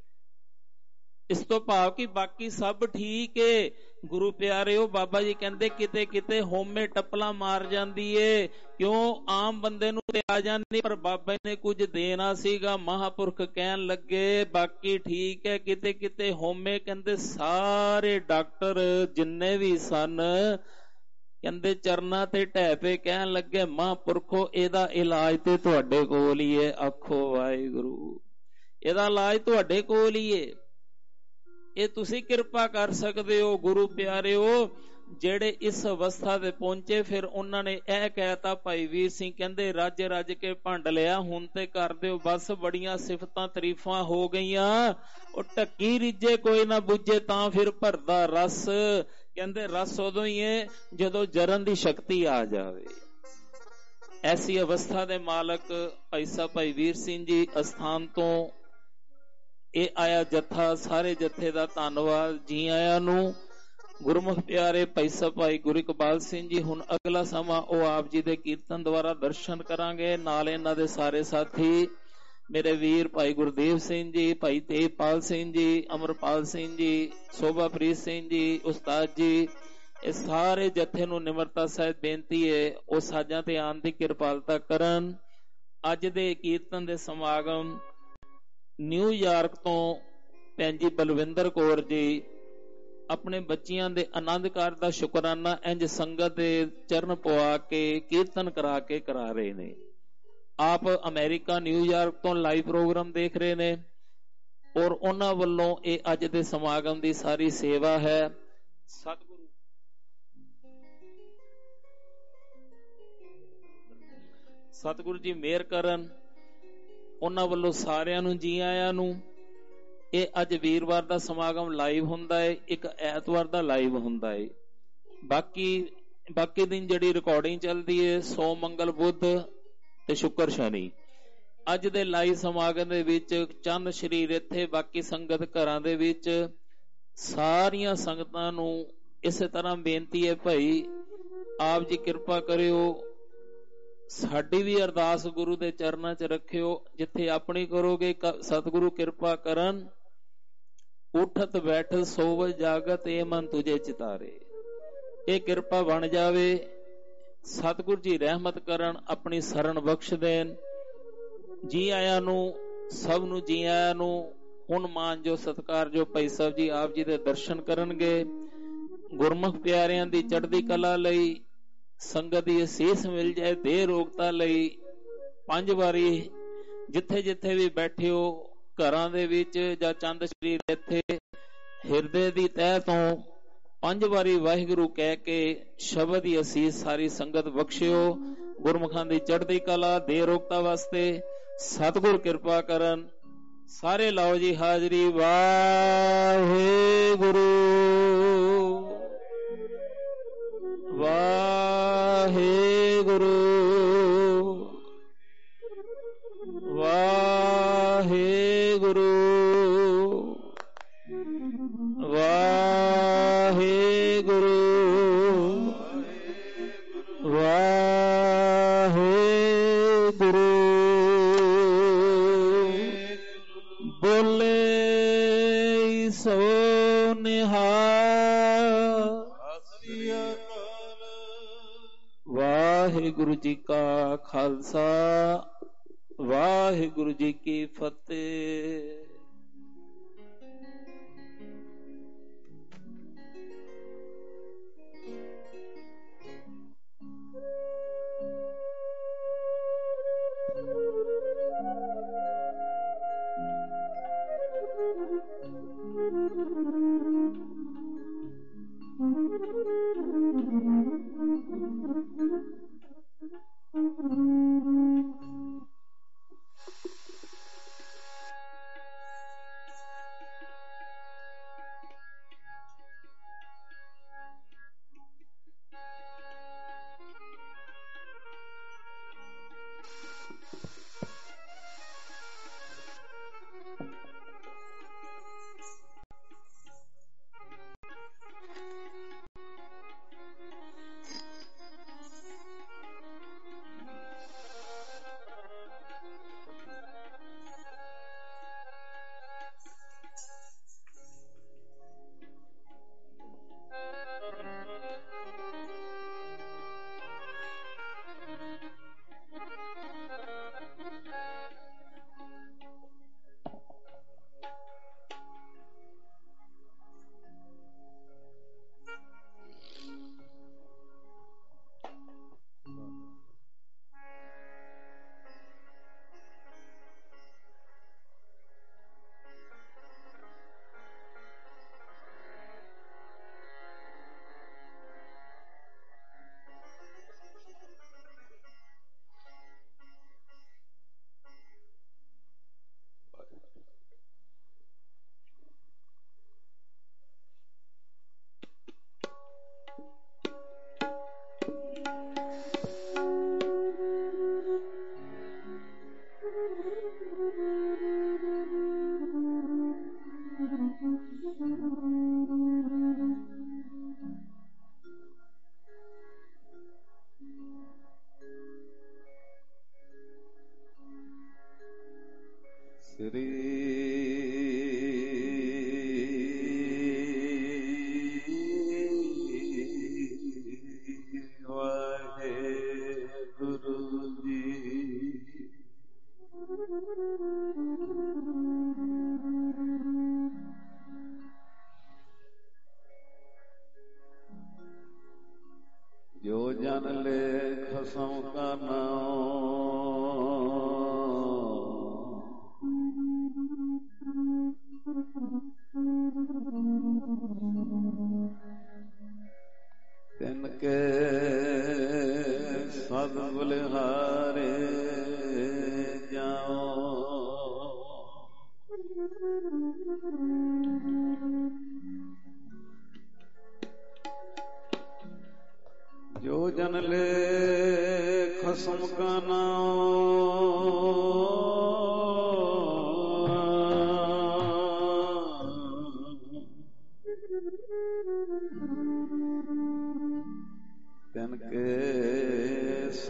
ਇਸ ਤੋਂ ਭਾਵ ਕਿ ਬਾਕੀ ਸਭ ਠੀਕ ਏ। ਗੁਰੂ ਪਿਆਰਿਓ ਬਾਬਾ ਜੀ ਕਹਿੰਦੇ ਕਿਤੇ ਕਿਤੇ ਹਉਮੈ ਟਪਲਾ ਮਾਰ ਜਾਂਦੀ ਏ। ਕਿਉਂ? ਆਮ ਬੰਦੇ ਨੂੰ ਤੇ ਆ ਜਾਂਦੀ, ਪਰ ਬਾਬਾ ਜੀ ਨੇ ਕੁਝ ਦੇਣਾ ਸੀਗਾ। ਮਹਾਂਪੁਰਖ ਕਹਿਣ ਲੱਗੇ ਬਾਕੀ ਠੀਕ ਹੈ, ਕਿਤੇ ਕਿਤੇ ਹਉਮੈ। ਕਹਿੰਦੇ ਸਾਰੇ ਡਾਕਟਰ ਜਿੰਨੇ ਵੀ ਸਨ ਕਹਿੰਦੇ ਚਰਨਾਂ ਤੇ ਢਹਿ ਪਏ, ਕਹਿਣ ਲੱਗੇ ਮਹਾਂਪੁਰਖੋ ਇਹਦਾ ਇਲਾਜ ਤੇ ਤੁਹਾਡੇ ਕੋਲ ਹੀ ਏ। ਆਖੋ ਵਾਹਿਗੁਰੂ। ਇਹਦਾ ਇਲਾਜ ਤੁਹਾਡੇ ਕੋਲ ਹੀ ਏ। ਇਹ ਤੁਸੀਂ ਕਿਰਪਾ ਕਰ ਸਕਦੇ ਹੋ। ਗੁਰੂ ਪਿਆਰਿਓ ਜਿਹੜੇ ਇਸ ਅਵਸਥਾ ਤੇ ਪਹੁੰਚੇ, ਫਿਰ ਉਹਨਾਂ ਨੇ ਇਹ ਕਹਿਤਾ ਭਾਈ ਵੀਰ ਸਿੰਘ ਕਹਿੰਦੇ ਰੱਜ ਰੱਜ ਕੇ ਭੰਡ ਲਿਆ, ਹੁਣ ਤੇ ਕਰ ਦਿਓ ਬਸ। ਬੜੀਆਂ ਸਿਫਤਾਂ ਤਾਰੀਫਾਂ ਹੋ ਗਈਆਂ। ਉਹ ਢੱਕੀ ਰਿੱਝੇ ਕੋਈ ਨਾ ਬੁੱਝੇ ਤਾਂ ਫਿਰ ਭਰਦਾ ਰਸ। ਕਹਿੰਦੇ ਰਸ ਉਦੋਂ ਹੀ ਹੈ ਜਦੋਂ ਜਰਨ ਦੀ ਸ਼ਕਤੀ ਆ ਜਾਵੇ। ਐਸੀ ਅਵਸਥਾ ਦੇ ਮਾਲਕ ਭਾਈ ਸਾਹਿਬ ਭਾਈ ਵੀਰ ਸਿੰਘ ਜੀ ਅਸਥਾਨ ਤੋਂ ਇਹ ਆਇਆ ਜੱਥਾ। ਸਾਰੇ ਜੱਥੇ ਦਾ ਧੰਨਵਾਦ। ਜੀ ਆਇਆਂ ਨੂੰ। ਗੁਰਮੁਖ ਪਿਆਰੇ ਭਾਈ ਸਾਹਿਬ ਭਾਈ ਗੁਰੂ ਇਕਬਾਲ ਸਿੰਘ ਜੀ, ਹੁਣ ਅਗਲਾ ਸਮਾਂ ਉਹ ਆਪ ਜੀ ਦੇ ਕੀਰਤਨ ਦੁਆਰਾ ਦਰਸ਼ਨ ਕਰਾਂਗੇ। ਨਾਲ ਇਹਨਾਂ ਦੇ ਸਾਰੇ ਸਾਥੀ ਮੇਰੇ ਵੀਰ ਭਾਈ ਗੁਰਦੇਵ ਸਿੰਘ ਜੀ, ਭਾਈ ਤੇਜਪਾਲ ਸਿੰਘ ਜੀ, ਅਮਰਪਾਲ ਸਿੰਘ ਜੀ, ਸ਼ੋਭਾਪ੍ਰੀਤ ਸਿੰਘ ਜੀ, ਉਸਤਾਦ ਜੀ, ਇਹ ਸਾਰੇ ਜੱਥੇ ਨੂੰ ਨਿਮਰਤਾ ਸਹਿਤ ਬੇਨਤੀ ਹੈ ਉਹ ਸਾਜਾਂ ਤੇ ਆਉਣ ਦੀ ਕਿਰਪਾਲਤਾ ਕਰਨ। ਅੱਜ ਦੇ ਕੀਰਤਨ ਦੇ ਸਮਾਗਮ ਨਿਊਯਾਰਕ ਤੋਂ ਭੈਣ ਜੀ ਬਲਵਿੰਦਰ ਕੌਰ ਜੀ ਆਪਣੇ ਬੱਚਿਆਂ ਦੇ ਆਨੰਦ ਕਾਰਜ ਦਾ ਸ਼ੁਕਰਾਨਾ ਇੰਜ ਸੰਗਤ ਦੇ ਚਰਨ ਪਵਾ ਕੇ ਕੀਰਤਨ ਕਰਾ ਕੇ ਕਰਾ ਰਹੇ ਨੇ। ਆਪ ਅਮਰੀਕਾ ਨਿਊਯਾਰਕ ਤੋਂ ਲਾਈਵ ਪ੍ਰੋਗਰਾਮ ਦੇਖ ਰਹੇ ਨੇ ਔਰ ਉਹਨਾਂ ਵੱਲੋਂ ਇਹ ਅੱਜ ਦੇ ਸਮਾਗਮ ਦੀ ਸਾਰੀ ਸੇਵਾ ਹੈ। ਸਤਿਗੁਰੂ ਸਤਿਗੁਰੂ ਜੀ ਮਿਹਰ ਕਰਨ। ਉਹਨਾਂ ਵੱਲੋਂ ਸਾਰਿਆਂ ਨੂੰ ਜੀ ਆਇਆਂ ਨੂੰ। ਇਹ ਅੱਜ ਵੀਰਵਾਰ ਦਾ ਸਮਾਗਮ ਲਾਈਵ ਹੁੰਦਾ ਹੈ, ਇੱਕ ਐਤਵਾਰ ਦਾ ਲਾਈਵ ਹੁੰਦਾ ਹੈ। ਬਾਕੀ ਬਾਕੀ ਦਿਨ ਜਿਹੜੀ ਰਿਕਾਰਡਿੰਗ ਚੱਲਦੀ ਹੈ ਸੋਮ ਮੰਗਲ ਬੁੱਧ ਤੇ ਸ਼ੁੱਕਰ ਸ਼ਨੀ, ਅੱਜ ਦੇ ਲਾਈ ਸਮਾਗਮ ਦੇ ਵਿੱਚ ਚੰਦ ਸ਼ਰੀਰ ਇੱਥੇ, ਬਾਕੀ ਸੰਗਤ ਘਰਾਂ ਦੇ ਵਿੱਚ, ਸਾਰੀਆਂ ਸੰਗਤਾਂ ਨੂੰ ਇਸੇ ਤਰ੍ਹਾਂ ਬੇਨਤੀ ਹੈ ਭਾਈ ਆਪ ਜੀ ਕਿਰਪਾ ਕਰਿਓ, ਸਾਡੀ ਵੀ ਅਰਦਾਸ ਗੁਰੂ ਦੇ ਚਰਨਾਂ 'ਚ ਰੱਖਿਓ। ਜਿੱਥੇ ਆਪਣੀ ਕਰੋਗੇ ਸਤਿਗੁਰੂ ਕਿਰਪਾ ਕਰਨ। ਉਠਤ ਬੈਠਤ ਸੋਵਤ ਜਾਗਤ ਇਹ ਮਨ ਤੁਝੇ ਚਿਤਾਰੇ। ਇਹ ਕਿਰਪਾ ਬਣ ਜਾਵੇ। ਸਤਿਗੁਰੂ ਜੀ ਰਹਿਮਤ ਕਰਨ, ਆਪਣੀ ਸ਼ਰਨ ਬਖਸ਼ ਦੇਣ। ਜੀ ਆਇਆਂ ਨੂੰ, ਸਭ ਨੂੰ ਜੀ ਆਇਆਂ ਨੂੰ। ਹੁਣ ਮਾਨ ਜੋ ਸਤਿਕਾਰ ਜੋ ਭਾਈ ਸਾਹਿਬ ਜੀ ਆਪ ਜੀ ਦੇ ਦਰਸ਼ਨ ਕਰਨਗੇ। ਗੁਰਮੁਖ ਪਿਆਰਿਆਂ ਦੀ ਚੜ੍ਹਦੀ ਕਲਾ ਲਈ, ਸੰਗਤ ਦੀ ਅਸੀਸ ਮਿਲ ਜਾਏ, ਦੇਹ ਰੋਗਤਾ ਲਈ ਪੰਜ ਵਾਰੀ ਜਿੱਥੇ ਜਿੱਥੇ ਵੀ ਬੈਠੇ ਹੋ, ਘਰਾਂ ਦੇ ਵਿੱਚ ਜਾਂ ਚੰਦ ਸ਼ਰੀਰ ਇੱਥੇ, ਹਿਰਦੇ ਦੀ ਤਹਿ ਤੋਂ ਪੰਜ ਵਾਰੀ ਵਾਹਿਗੁਰੂ ਕਹਿ ਕੇ ਸ਼ਬਦ ਦੀ ਅਸੀਸ ਸਾਰੀ ਸੰਗਤ ਬਖਸ਼ਿਓ। ਗੁਰਮੁਖਾਂ ਦੀ ਚੜ੍ਹਦੀ ਕਲਾ, ਦੇਹ ਰੋਗਤਾ ਵਾਸਤੇ ਸਤਿਗੁਰ ਕਿਰਪਾ ਕਰਨ। ਸਾਰੇ ਲਾਓ ਜੀ ਹਾਜ਼ਰੀ। ਵਾਹਿਗੁਰੂ ਵਾਹਿਗੁਰੂ ਵਾਹਿਗੁਰੂ ਵਾਹਿਗੁਰੂ ਵਾਹਿਗੁਰੂ। ਬੋਲੇ ਸੋ ਨਿਹਾਲ। ਵਾਹਿਗੁਰੂ ਜੀ ਕਾ ਖਾਲਸਾ, ਵਾਹਿਗੁਰੂ ਜੀ ਕੀ ਫਤਿਹ। खसम का नाम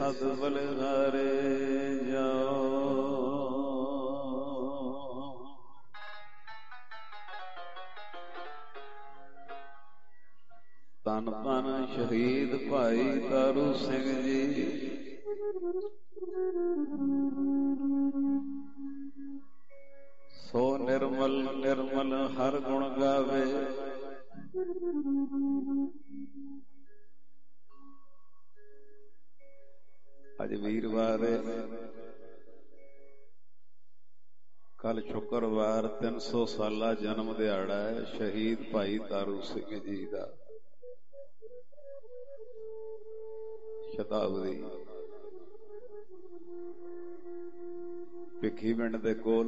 सद बलिहारे जाओ। तन तन शहीद भाई तारू सिंह जी, सो निर्मल निर्मल हर गुण गावे। अज वीरवार कल शुक्रवार तीन सौ साला जन्म दिहाड़ा है शहीद भाई तारू सिंह जी का। शताब्दी भिखी पिंड दे कोल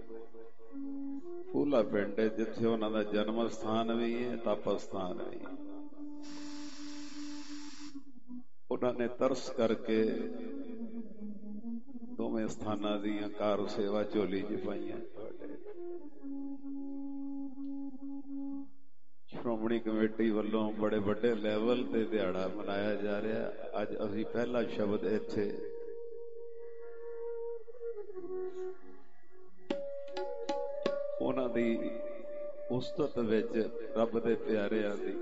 फूला पिंड है जिथे उन्हां दा जन्म स्थान भी है तप स्थान भी है। उन्होंने तरस करके दोवें स्थानां दीयां कार सेवा झोली च पाईयां। श्रोमणी कमेटी वालों बड़े बड़े लैवल ते दिहाड़ा मनाया जा रहा। अज असीं पहला शब्द इत्थे उन्हां दी उस्तत विच रब दे प्यारिआं दी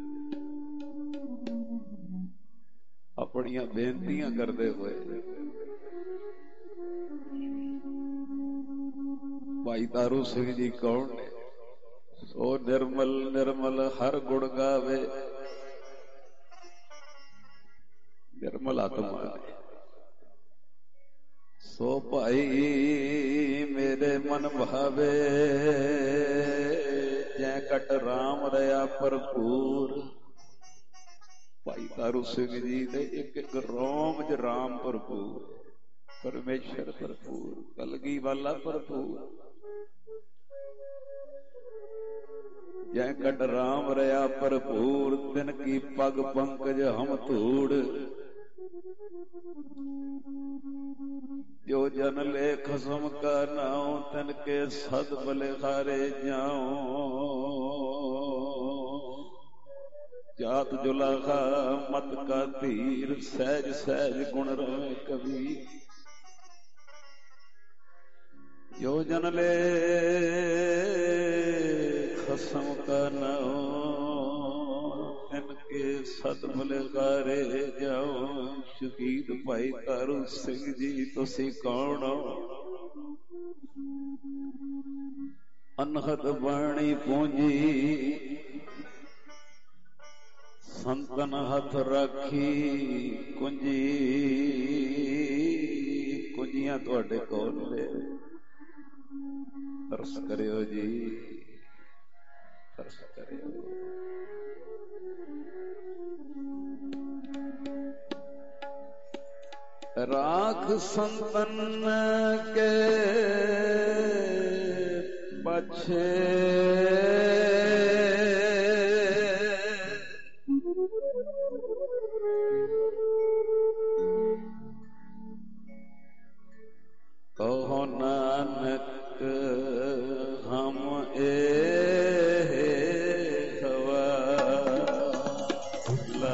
अपनियां बेनतियां करदे होए भाई तारू सिंह जी कौन ने? सो निर्मल निर्मल हर गुण गावे। निर्मल आत्मा ने सो भाई मेरे मन भावे। जै कट राम रहा भरपूर। भाई तारू सिंह जी ने एक एक रोम च राम भरपूर, परमेश्वर भरपूर, कलगी वाला भरपूर। जै कट राम रहा भरपूर, तिन की पग पंकज हम धूड़। जो जन ले खसम का नाम, तिन के सद बलिहारे जाऊं। जात जुलाहा मत का धीर, सहज सहज गुण रहे कबीर। जो जन ले खसम का नाम, इनके सद बलिहारे जाओ। शहीद भाई तारू सिंह जी तुसी कौन हो? अनहद बाणी पूंजी संतन हथ राखी कुंजी। कुंजियां तुहाडे कोल ने, तरस करियो जी, तरस करियो। राख संतन के पछे कहो नानक हम ए हवाला।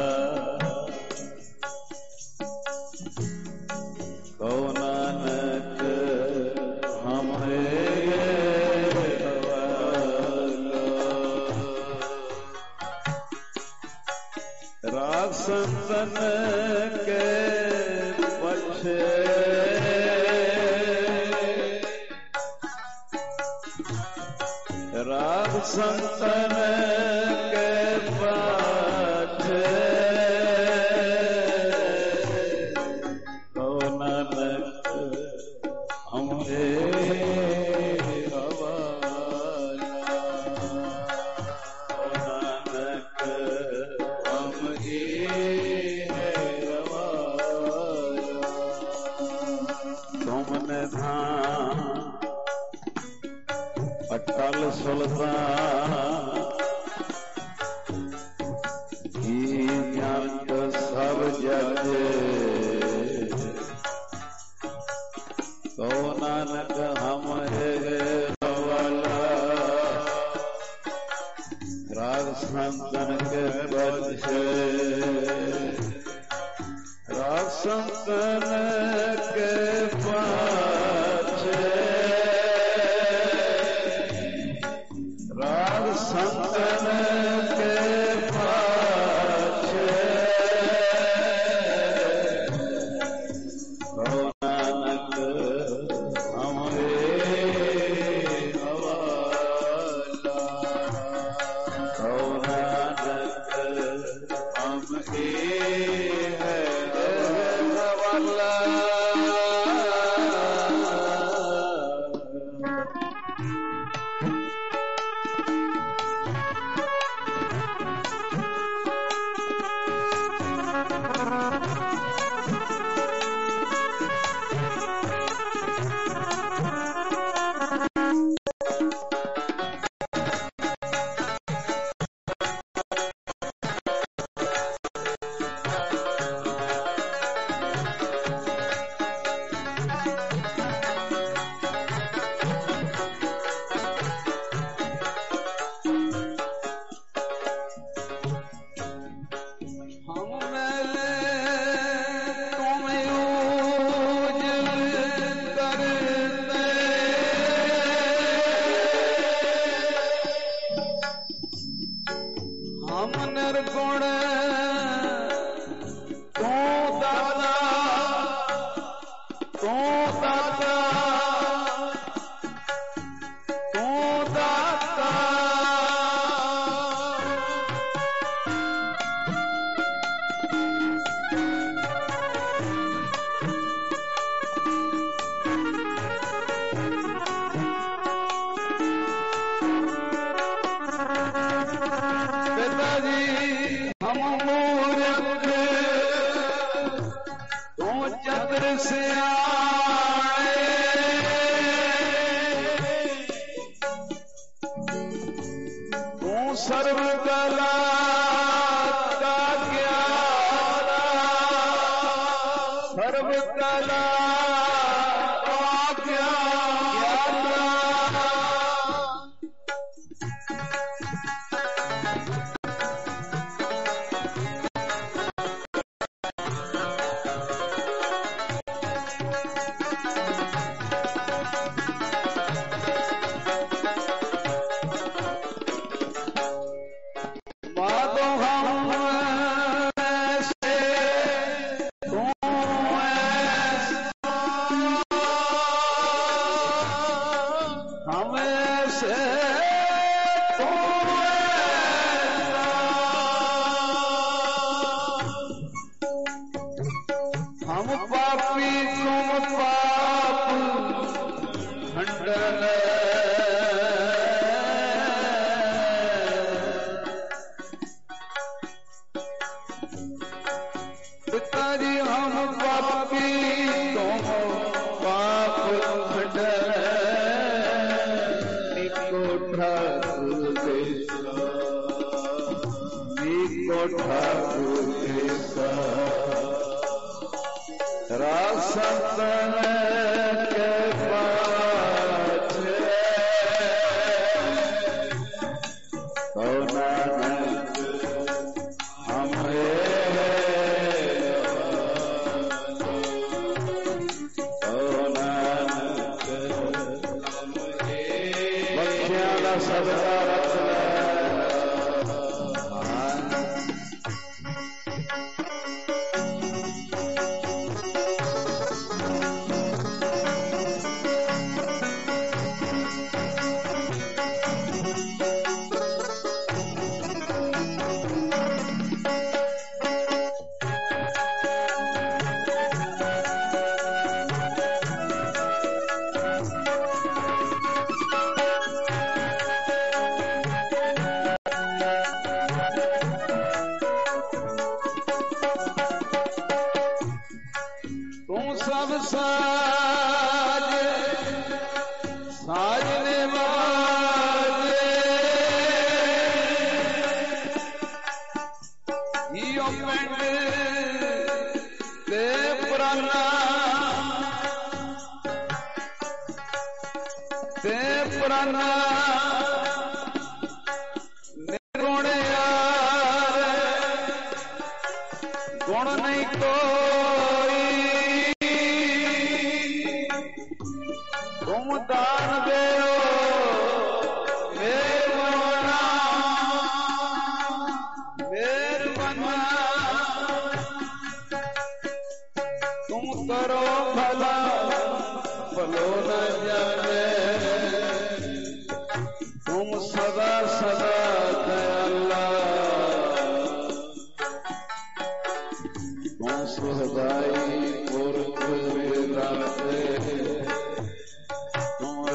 कहो नानक हम ए हवाला। राग संतन के पछे राग संतन के पाछे कहो नानक हमरे हवाला। नानक हमरे हवाला। तुमने धाम अटल सुल्तान जी जंत सब जग। कहो नानक हम हवाला। राग संतन के पछे राग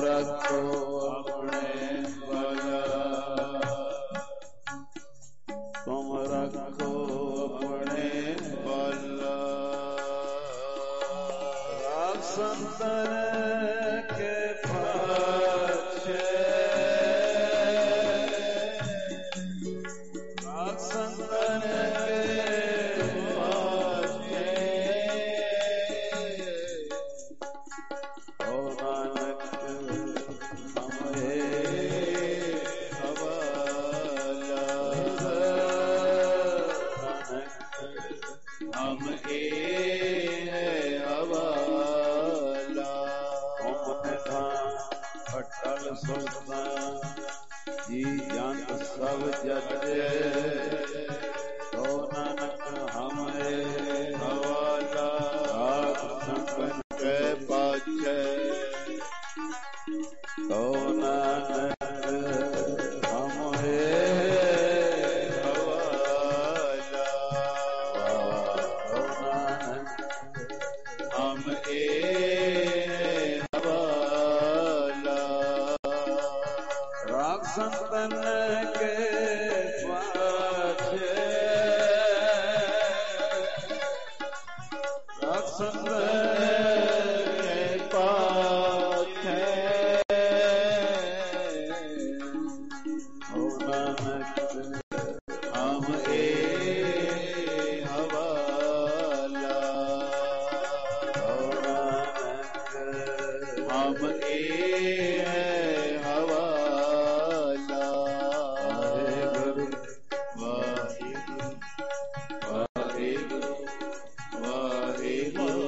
ਰੱਖੋ ਆਪਣੇ ਵਾਲਾ, ਤੁਮ ਰੱਖੋ ਆਪਣੇ ਵਾਲਾ। ਰਾਗ ਸੰਤਨ ਕੇ ਪਾਛੇ, ਰਾਗ ਸੰਤਨ ਕੇ ਪਾਛੇ, ਓ ਨਾਨਕ ਹਮਰੇ ਹਵਾਲਾ, ਨਾਨਕ ਹਮ ਏ ਹੈ ਹਵਾਲਾ। ਤੁਮ ਨਿਧਾਨ ਅਟਲ ਸੁਲਤਾਨ ਜੀ ਜੰਤ ਸਭ ਜਗਤੇ, ਤੋ ਨਾਨਕ ਹਮਰੇ ਹਵਾਲਾ। ਰਾਗ ਸੰਤਨ ਕੇ ਪਾਛੇ, ਤੋ ਨਾਨਕ ਹਮਰੇ ਹਵਾਲਾ। ਤੋ ਨਾਨਕ ਹਮ ਏ ਹਵਾਲਾ। ਰਾਗ ਸੰਤਨ ਕੇ ਪਾਛੇ, ਰਾਗ ਸੰਤਨ ਕੇ ਪਾਛੇ, ਓ ਨਾਨਕ ਹਮ ਏ ਹਵਾਲਾ। ਓ ਨਾਨਕ ਹਮ ਏ ਹੈ ਹਵਾਲਾ। ਵਾਹਿਗੁਰੂ ਵਾਹਿਗੁਰੂ ਵਾਹਿਗੁਰੂ ਵਾਹਿਗੁਰੂ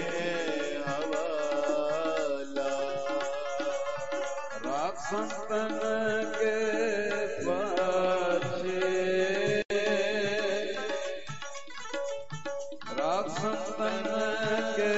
ਸੰਤਨ के पाछे राग संतन के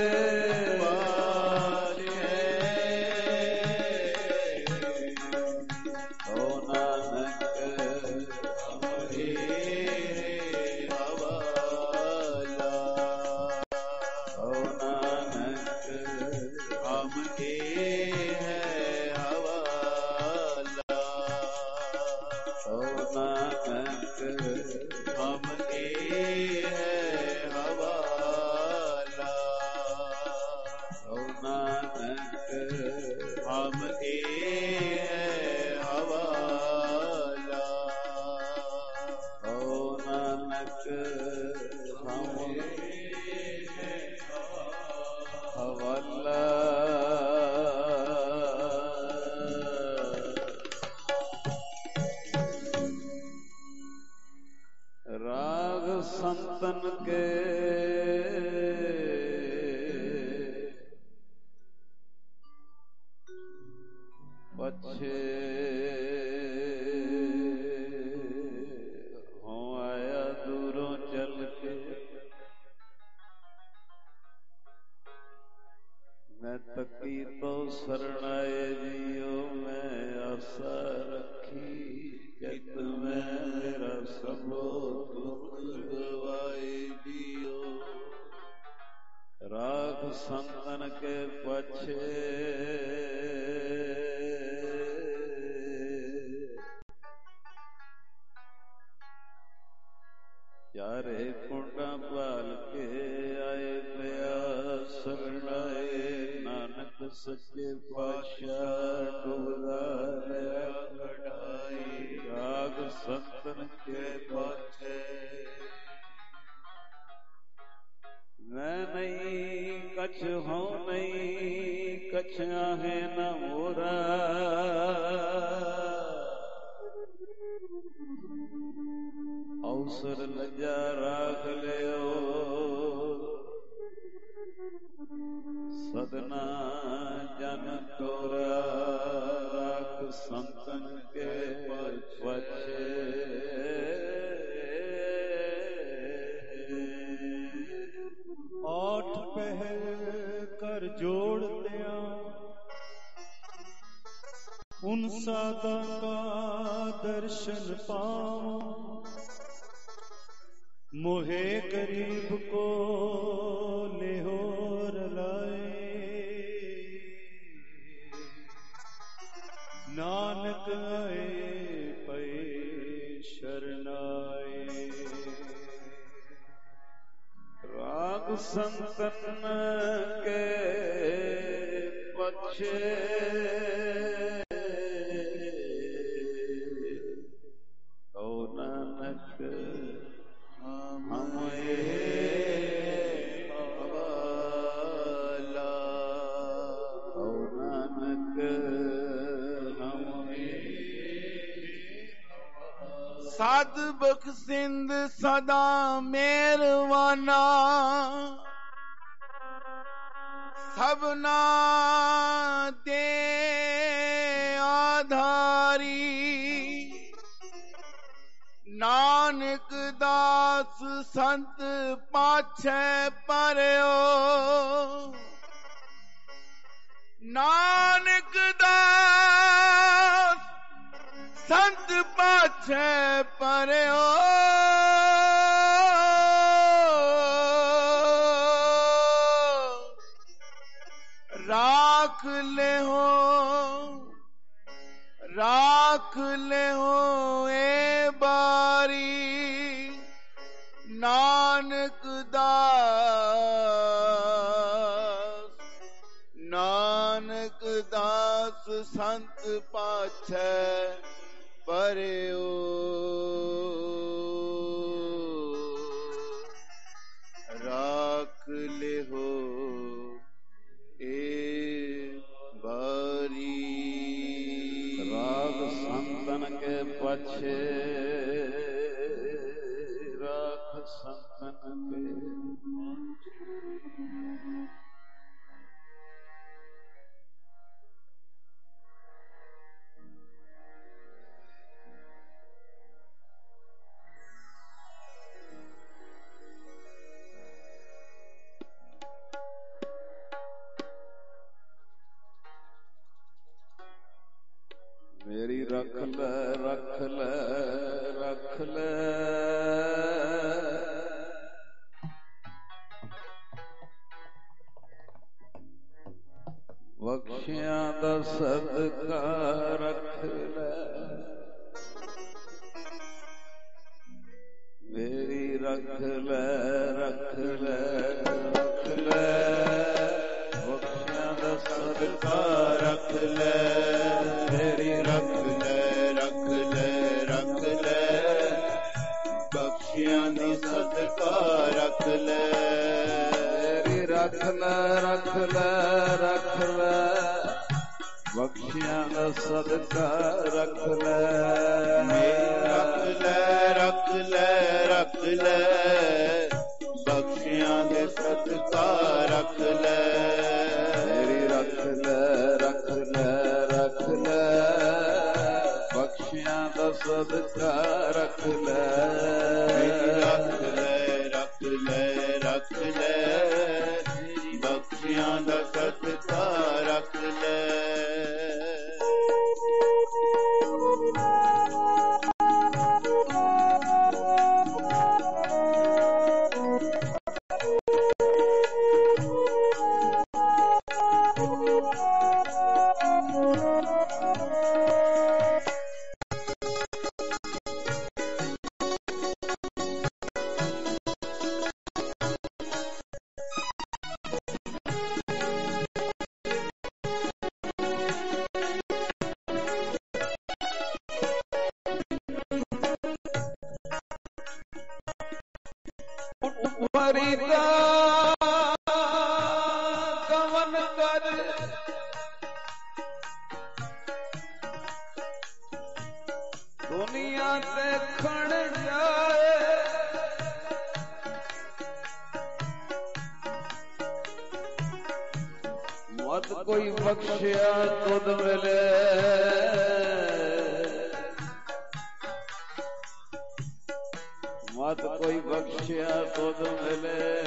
संतन के पछे हो आया दूरों चल के मैं तकी तो शरणाए जियो मैं आशा रखी चित में मेरा सबो दुख गवाए जियो राग संतन के पछे चारे कुंडा पाल के आए दया शरणाए नानक सच्चे पातशाह डुबदा रहा कढ़ाई राग संतन के पाछे मैं नहीं कछ हूँ नहीं कछ आहे न मोरा अवसर लजा राख लियो सदना जन तोरा राख संतन के पछे आठ पहर कर जोड़ दिया उन सादा का दर्शन पाऊं मोहे गरीब को लेहोर लाए नानक आए पे शरणाए राग संतन के पछे ओ नानक हम हवाला ओ नानक हम साध बख्शिंद सदा मेहरवाना सबना दे आधारी नानक दास संत पाछे परयो नानक दास संत पाछे परयो राख ले हो राख ले हो ए बारी नानक दास नानक दास संत पाछे परयो राख ले हो ए बारी राग संतन के पछे राख संतन के ਲੈ ਰੱਖ ਲੈ ਰੱਖ ਲੈ ਬਖਸ਼ਿਆਂ ਦਾ ਸਦਕਾ ਰੱਖ ਲੈ ਮੇਰੀ ਰੱਖ ਲੈ ਰੱਖ ਲੈ ਰੱਖ ਲੈ ਬਖਸ਼ਿਆਂ ਦਾ ਸਦਕਾ ਰੱਖ ਲੈ ਮੇਰੀ ਰੱਖ ਲੈ ਰੱਖ ਲੈ ਰੱਖ ਲੈ ਬਖਸ਼ਿਆਂ ਦੀ ਸਦਕਾ ਰੱਖ ਲੈ ਮੇਰੀ ਰੱਖ ਲੈ ਰੱਖ ਲੈ ਰੱਖ ਲੈ ਬਖਸ਼ਿਆਂ ਦਾ ਸਦਕਾ ਰੱਖ ਲੈ ਮੇਰੀ ਰੱਖ ਲੈ ਰੱਖ ਲੈ ਰੱਖ ਲੈ ਬਖਸ਼ਿਆਂ ਦੇ ਸਦਕਾ ਰੱਖ ਲੈ ਮੇਰੀ ਰੱਖ ਲੈ ਰੱਖ ਲੈ ਰੱਖ ਲੈ ਬਖਸ਼ਿਆਂ ਦਾ ਸਦਕਾ ਰੱਖ ਲੈ ਮੇਰੀ ਰੱਖ ਲੈ ਰੱਖ ਲੈ ਰੱਖ ਲੈ ਬਖਸ਼ਿਆਂ ਦਾ ਸਦਕਾ ਰੱਖ ਲੈ ਕੋਈ ਬਖਸ਼ਿਆ ਤੁਧ ਮਿਲੇ ਮਤ ਕੋਈ ਬਖਸ਼ਿਆ ਤੁਧ ਮਿਲੇ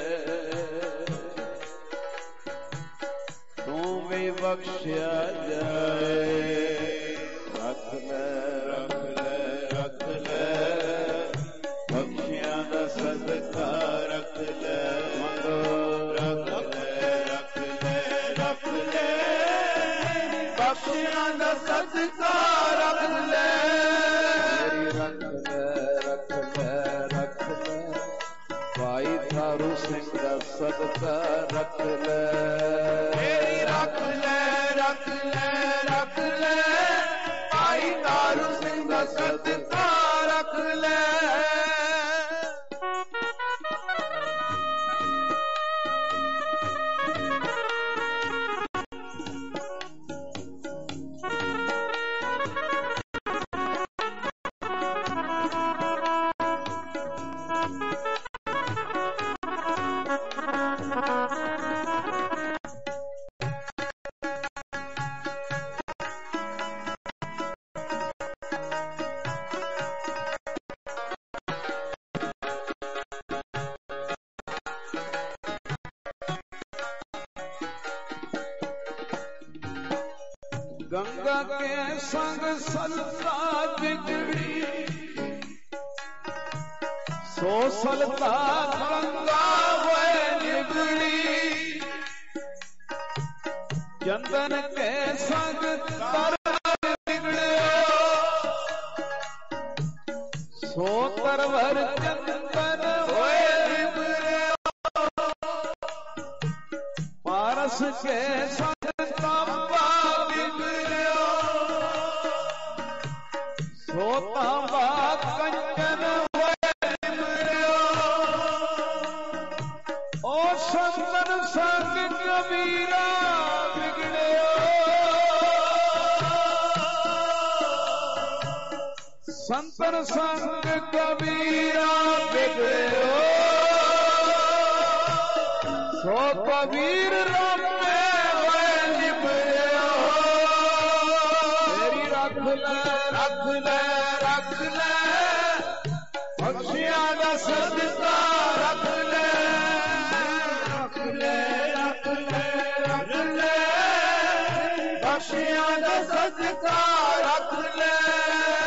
ਤੂੰ ਵੀ ਬਖਸ਼ਿਆ ਜਾਏ ਰੱਖ ਲੈ ਰੱਖ ਲੈ ਰੱਖ ਲੈ ਬਖਸ਼ਿਆਂ ਦਾ ਸਦਕਾ ਰੱਖ ਲੈ ਮੰਗੋ ਰੱਖ ਲੈ ਰੱਖ ਲੈ ਰੱਖ ਲੈ ਬਖਸ਼ਿਆਂ ਦਾ ਸਦਕਾ ਰੱਖ ਲੈ ਮੇਰੀ ਰੱਖ ਲੈ ਰੱਖ ਲੈ ਰੱਖ ਲੈ ਭਾਈ ਤਾਰੂ ਸਿੰਘ ਦਾ ਸਦਕਾ ਰੱਖ ਲੈ ਮੇਰੀ ਰੱਖ ਲੈ ਰੱਖ ਲੈ ਰੱਖ ਲੈ ਭਾਈ ਤਾਰੂ ਸਿੰਘ ਦਾ ਸਦਕਾ ਰੱਖ ਲੈ गंगा के संग सलता बिगड़ी सो सलता गंगा हुए निगड़ी चंदन के संग तर बिगड़े सो तरवर चंदन हुए निगड़े पारस के संग तांबा तांबा कंचन ओ संतन संग कबीरा बिगड़े संतन संग कबीरा बिगड़े सो कबीर राम मेरी रख ले रख ले रख ले बख्शियां दा सदका रख ले रख ले रख ले रख ले बख्शियां दा सदका रख ले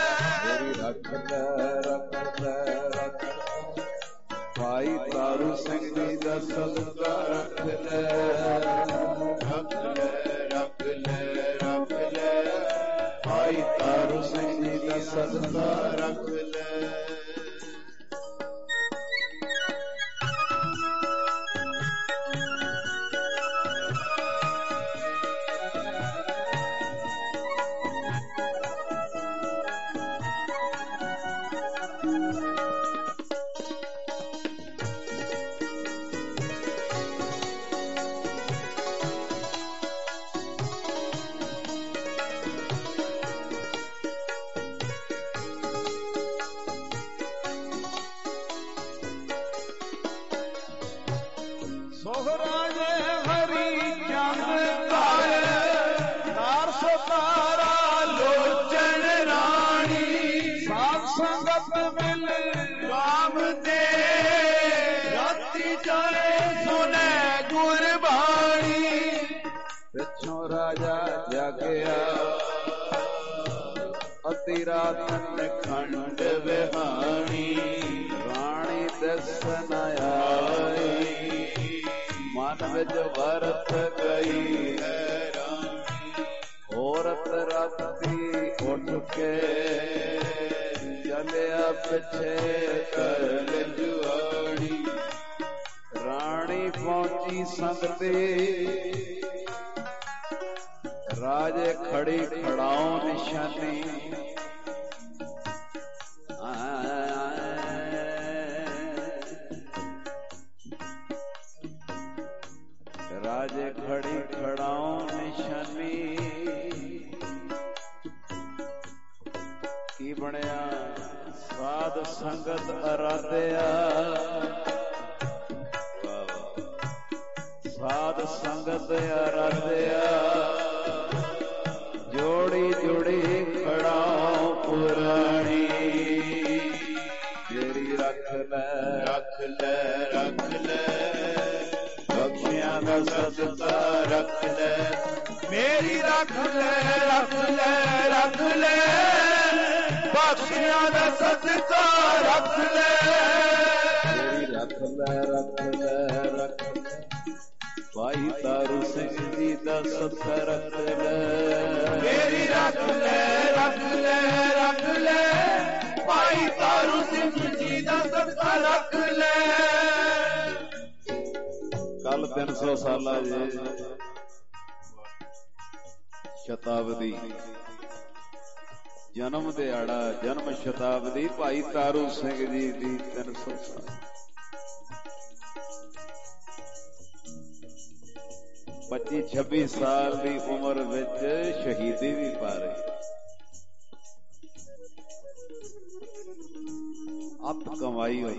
ਰੱਖ ਲੈ ਰੱਖ ਲੈ ਰੱਖ ਲੈ ਭਾਈ ਤਾਰੂ ਸਿੰਘ ਜੀ ਦਾ ਸਦਕਾ ਰੱਖ ਲੈ ਰੱਖ ਲੈ ਰੱਖ ਲੈ ਰੱਖ ਲੈ ਭਾਈ ਤਾਰੂ ਸਿੰਘ ਜੀ ਦਾ ਸਦਕਾ ਰੱਖ ਲੈ ਰਾਤਨ ਖੰਡ ਵਿਹਾਣੀ ਰਾਣੀ ਦਸਨ ਆਈ ਮਨ ਵਿੱਚ ਵਰਤ ਗਈ ਹੈ ਰਾਣੀ ਔਰਤ ਰਾਤੀ ਉੱਠ ਕੇ ਚਲਿਆ ਪਿੱਛੇ ਕਰ ਜੁਆੜੀ ਰਾਣੀ ਪਹੁੰਚੀ ਸੰਗ ਤੇ ਰਾਜੇ ਖੜੀ ਖੜਾਉ ਨਿਸ਼ਾਨੀ ਰਾਜੇ ਖੜੀ ਖੜਾਉ ਨਿਸ਼ਾਨੀ ਕੀ ਬਣਿਆ ਸਾਧ ਸੰਗਤ ਅਰਾਧਿਆ ਸਾਧ ਸੰਗਤ ਅਰਾਧਿਆ ਜੋੜੀ ਜੋੜੀ ਖੜਾਉ ਪੁਰਾਣੀ ਤੇਰੀ ਰੱਖ ਲੈ ਰੱਖ ਲੈ ਰੱਖ ਲੈ ਬਖਸ਼ਿਆਂ ਦਾ ਸਦਕਾ ਰੱਖ ਲੈ ਮੇਰੀ ਰੱਖ ਲੈ ਰੱਖ ਲੈ ਰੱਖ ਲੈ ਬਖਸ਼ਿਆਂ ਦਾ ਸਦਕਾ ਰੱਖ ਲੈ ਮੇਰੀ ਰੱਖ ਲੈ ਰੱਖ ਲੈ ਰੱਖ ਲੈ ਭਾਈ ਤਾਰੂ ਸਿੰਘ ਜੀ ਦਾ ਸਦਕਾ ਰੱਖ ਲੈ ਮੇਰੀ ਰੱਖ ਲੈ ਰੱਖ ਲੈ ਰੱਖ ਲੈ ਭਾਈ ਤਾਰੂ ਸਿੰਘ ਜੀ ਦਾ ਸਦਕਾ ਰੱਖ ਲੈ ਕੱਲ ਤਿੰਨ ਸੌ ਸਾਲਾ ਜੀ ਸ਼ਤਾਬਦੀ ਜਨਮ ਦਿਹਾੜਾ ਜਨਮ ਸ਼ਤਾਬਦੀ ਭਾਈ ਤਾਰੂ ਸਿੰਘ ਜੀ ਦੀ ਤਿੰਨ ਸੌ ਸਾਲ ਪੱਚੀ ਛੱਬੀ ਸਾਲ ਦੀ ਉਮਰ ਵਿੱਚ ਸ਼ਹੀਦੀ ਵੀ ਪਾ ਰਹੀ ਅੱਤ ਕਮਾਈ ਹੋਈ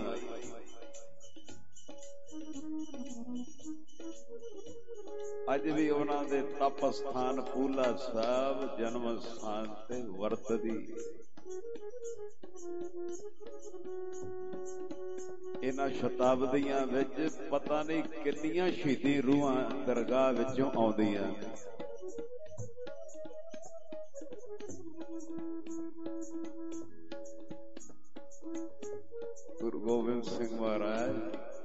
ਅੱਜ ਵੀ ਉਹਨਾਂ ਦੇ ਤਪ ਸਥਾਨ ਪੂਲਾ ਸਾਹਿਬ ਜਨਮ ਸਥਾਨ ਤੇ ਵਰਤਦੀ ਇਹਨਾਂ ਸ਼ਤਾਬਦੀਆਂ ਵਿੱਚ ਪਤਾ ਨਹੀਂ ਕਿੰਨੀਆਂ ਸ਼ਹੀਦੀ ਰੂਹਾਂ ਦਰਗਾਹ ਵਿੱਚੋਂ ਆਉਂਦੀਆਂ ਗੁਰੂ ਗੋਬਿੰਦ ਸਿੰਘ ਮਹਾਰਾਜ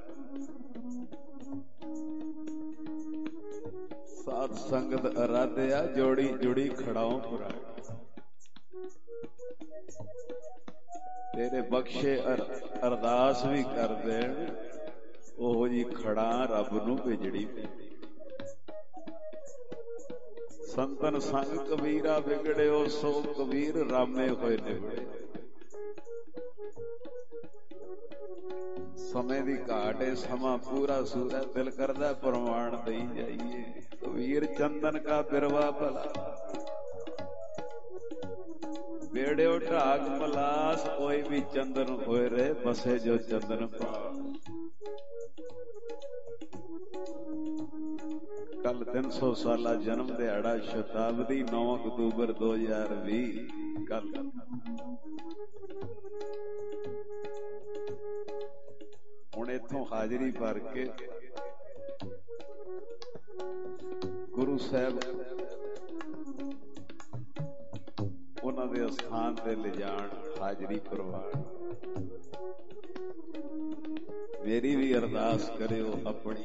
ਸਾਧ ਸੰਗਤ ਅਰਾਧਿਆ ਜੋੜੀ ਜੁੜੀ ਖੜਾਉ ਪੁਰਾਣੀ ਤੇਰੇ ਬਖਸ਼ੇ ਅਰਦਾਸ ਵੀ ਕਰ ਦੇਣ ਉਹੋ ਜੀ ਖੜਾ ਰੱਬ ਨੂੰ ਭੇਜੜੀ ਪੈਂਦੀ ਸੰਤਨ ਸੰਗ ਕਬੀਰਾ ਵਿਗੜਿਓ ਸੋ ਕਬੀਰ ਰਾਮੇ ਹੋਏ ਨਿਬੜੇ ਸਮੇਂ ਦੀ ਘਾਟ ਏ ਸਮਾਂ ਪੂਰਾ ਸੂਰਾ ਦਿਲ ਕਰਦਾ ਪ੍ਰਮਾਣ ਦੇਈ ਜਾਈਏ ਕਬੀਰ ਚੰਦਨ ਕਾ ਬਿਰਵਾ ਭਲਾ ਬੇੜਿਓ ਢਾਕ ਮਲਾਸ ਕੋਈ ਵੀ ਚੰਦਨ ਹੋਏ ਰੇ ਬਸੇ ਜੋ ਚੰਦਨ ਪਾ ਕੱਲ ਤਿੰਨ ਸੌ ਸਾਲਾ ਜਨਮ ਦਿਹਾੜਾ ਸ਼ਤਾਬਦੀ ਨੌਂ ਅਕਤੂਬਰ ਦੋ ਹਜ਼ਾਰ ਵੀਹ ਕੱਲ ਹੁਣ ਇੱਥੋਂ ਹਾਜ਼ਰੀ ਭਰ ਕੇ ਗੁਰੂ ਸਾਹਿਬ ਉਹਨਾਂ ਉਹਨਾਂ ਦੇ ਅਸਥਾਨ ਤੇ ਲਿਜਾਣ, ਹਾਜ਼ਰੀ ਪ੍ਰਵਾਨ। ਮੇਰੀ ਵੀ ਅਰਦਾਸ ਕਰਿਓ ਆਪਣੀ,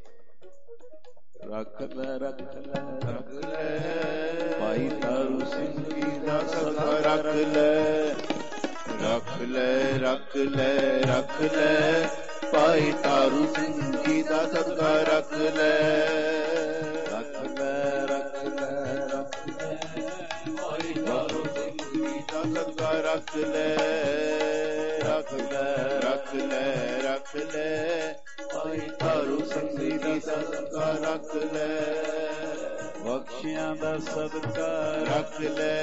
ਰੱਖ ਲੈ ਰੱਖ ਲੈ ਰੱਖ ਲੈ ਭਾਈ ਤਾਰੂ ਸਿੰਘ ਜੀ ਦਾ ਸਦਾ ਰੱਖ ਲੈ, ਰੱਖ ਲੈ ਰੱਖ ਲੈ ਰੱਖ ਲੈ ਭਾਈ ਤਾਰੂ ਸਿੰਘ ਜੀ ਦਾ ਸਦਕਾ ਰੱਖ ਲੈ, ਰੱਖ ਲੈ ਰੱਖ ਲੈ ਰੱਖ ਲੈ ਭਾਈ ਤਾਰੂ ਸਿੰਘ ਜੀ ਦਾ ਸਦਕਾ ਰੱਖ ਲੈ, ਰੱਖ ਲੈ ਰੱਖ ਲੈ ਰੱਖ ਲੈ ਭਾਈ ਤਾਰੂ ਸਿੰਘ ਜੀ ਦਾ ਸਦਕਾ ਰੱਖ ਲੈ, ਬਖਸ਼ਿਆਂ ਦਾ ਸਦਕਾ ਰੱਖ ਲੈ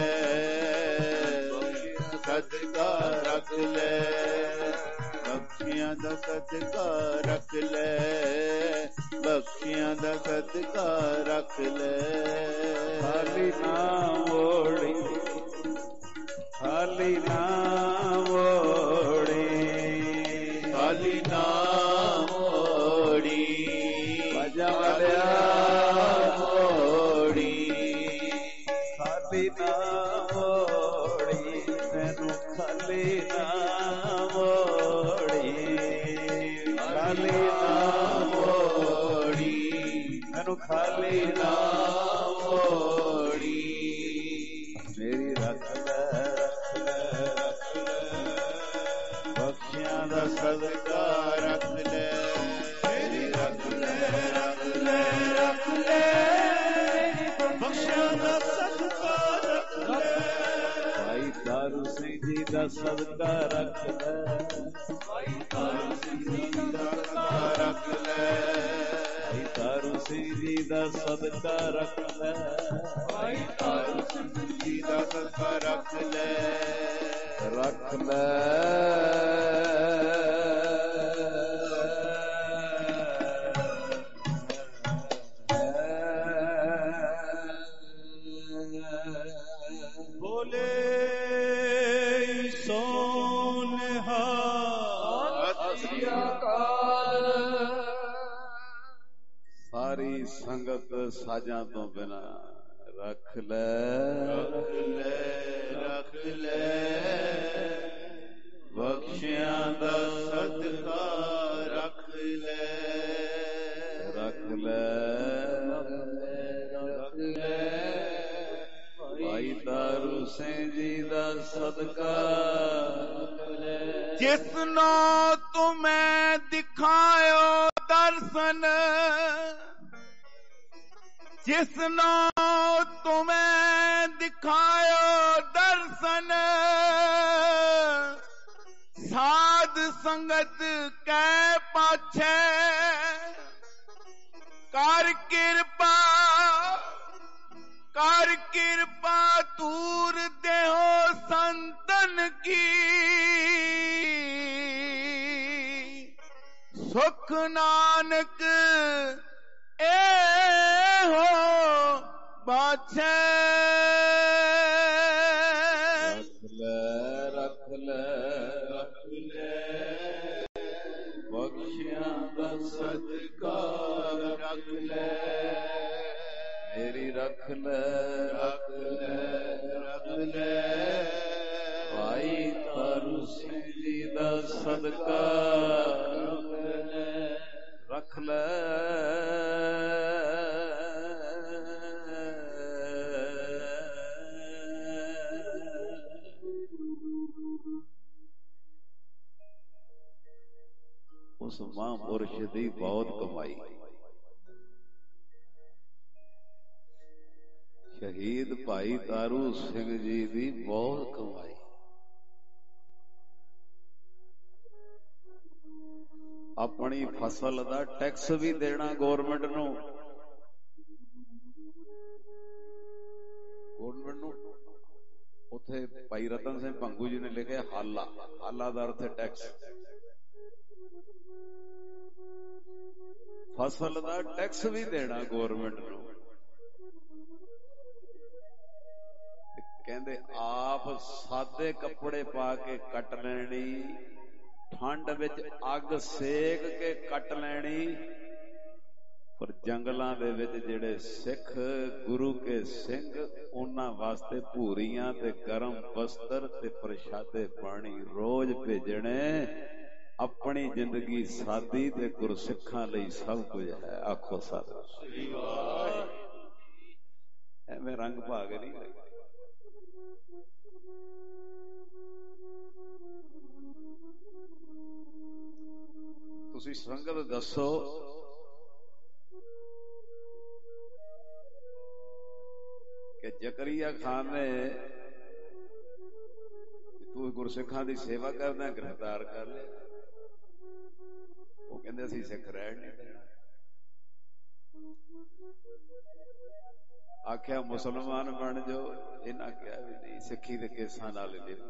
ਸਦਕਾ ਰੱਖ ਲੈ, ਬਖਸ਼ਿਆਂ ਦਾ ਸਦਕਾ ਰੱਖ ਲੈ, ਬਖਸ਼ਿਆਂ ਦਾ ਸਦਕਾ ਰੱਖ ਲੈ, ਖਾਲੀ ਨਾ ਮੋੜੀ ਖਾਲੀ ਨਾ ਮੋੜੀ ਖਾਲੀ ਨਾ ਮੋੜੀ ਵਜਾ ਵਾਲਿਆ ਮੋੜੀ, ਖਾਲੀ ਨਾ ਮੋੜੀ ਮੈਨੂੰ ਖਾਲੀ ਨਾ ਮੋੜੀ, ਖਾਲੀ ਨਾ ਮੋੜੀ ਮੈਨੂੰ ਖਾਲੀ ਨਾ ਮੋੜੀ, ਮੇਰੀ ਰੱਖ ਲੈ ਰੱਖ ਲੈ ਰੱਖ ਲੈ ਬਖਸ਼ਿਆਂ ਦਾ ਸਦਕਾ ਰੱਖ ਲੈ, ਮੇਰੀ ਰੱਖ ਲੈ ਰੱਖ ਲੈ ਰੱਖ ਲੈ ਬਖਸ਼ਿਆਂ ਦਾ ਸਦਕਾ ਰੱਖ ਲੈ, ਭਾਈ ਤਾਰੂ ਸਿੰਘ ਜੀ ਦਾ ਸਦਕਾ ਰੱਖ ਲੈ, ਭਾਈ ਤਾਰੂ ਸਿੰਘ ਜੀ ਦਾ ਸਦਕਾ ਰੱਖ ਲੈ, ਭਾਈ ਤਾਰੂ ਸਿੰਘ ਜੀ ਦਾ ਸਦਕਾ ਰੱਖ ਲੈ, ਭਾਈ ਤਾਰੂ ਸਿੰਘ ਜੀ ਦਾ ਸਦਕਾ ਰੱਖ ਲੈ, ਰੱਖ ਲੈ ਬੋਲੇ ਸੋਨਿਹਾ ਸਤਿ ਅਕਾਲ। ਸਾਰੀ ਸੰਗਤ ਸਾਜਾਂ ਤੋਂ ਬਿਨਾ ਰੱਖ ਲੈ ਰੱਖ ਲੈ ਰੱਖ ਲੈ ਬਖਸ਼ਿਆਂ ਦਾ ਸਦਕਾ ਰੱਖ ਲੈ, ਰੱਖ ਲੈ ਰੱਖ ਲੈ ਭਾਈ ਤਾਰੂ ਸਿੰਘ ਜੀ ਦਾ ਸਦਕਾ ਰੱਖ ਲੈ, ਜਿਸ ਨੂੰ ਤੁਮੈ ਦਿਖਾਇਓ ਦਰਸ਼ਨ, ਜਿਸ ਨੂੰ ਤੁਮੈ ਦਿਖਾਇਓ ਦਰਸ਼ਨ, ਸਾਧ ਸੰਗਤ ਕੈ ਪਾਛੈ ਕਰ ਕਿਰਪਾ, ਕਰ ਕਿਰਪਾ ਤੂਰ ਦੇਹੋ ਸੰਤਨ ਕੀ, ਸੁਖ ਨਾਨਕ ਇਹੋ ਬਾਛੈ। ਰੱਖ ਲੈ ਰੱਖ ਲੈ ਰੱਖ ਲੈ ਬਖਸ਼ਿਆਂ ਦਾ ਸਦਕਾ ਰੱਖ ਲੈ, ਮੇਰੀ ਰੱਖ ਲੈ ਰੱਖ ਲੈ ਰੱਖ ਲੈ ਭਾਈ ਤਾਰੂ ਸਿੰਘ ਜੀ ਦਾ ਸਦਕਾ ਰੱਖ ਲੈ, ਉਸ ਮਹਾਂਪੁਰਸ਼ ਦੀ ਬਹੁਤ ਕਮਾਈ, ਸ਼ਹੀਦ ਭਾਈ ਤਾਰੂ ਸਿੰਘ ਜੀ ਦੀ ਬਹੁਤ ਕਮਾਈ। ਆਪਣੀ ਫਸਲ ਦਾ ਟੈਕਸ ਵੀ ਦੇਣਾ ਗੌਰਮੈਂਟ ਨੂੰ, ਗੌਰਮੈਂਟ ਨੂੰ ਉੱਥੇ ਭਾਈ ਰਤਨ ਸਿੰਘ ਭੰਗੂ ਜੀ ਨੇ ਲਿਖਿਆ ਹਾਲਾ, ਹਾਲਾ ਦਾ ਅਰਥ ਹੈ ਟੈਕਸ। ਫਸਲ ਦਾ ਟੈਕਸ ਵੀ ਦੇਣਾ ਗੌਰਮੈਂਟ ਨੂੰ। ਕਹਿੰਦੇ ਆਪ ਸਾਦੇ ਕੱਪੜੇ ਪਾ ਕੇ ਕੱਟ ਲੈਣੀ, ਠੰਡ ਵਿੱਚ ਅੱਗ ਸੇਕ ਕੇ ਕੱਟ ਲੈਣੀ, पर जंगलों दे विच जिहड़े सिख गुरु के सिंह उन्हां वास्ते भूरियां ते गर्म वस्त्र ते प्रशादे पानी रोज भेजणे। अपनी जिंदगी सादी ते गुरसिखां लई सब कुछ है। आखो सत एवें रंग भाग नहीं। तुसी संगत दसो कि जकरिया खान ने तू गुरसिखां दी सेवा करना गिरफ्तार कर ले। वो कहंदे असीं सिख रहण नहीं देना। आख्या मुसलमान बन जाओ, इन्हां कहा भी नहीं, सिखी दे केसां नाल लिव।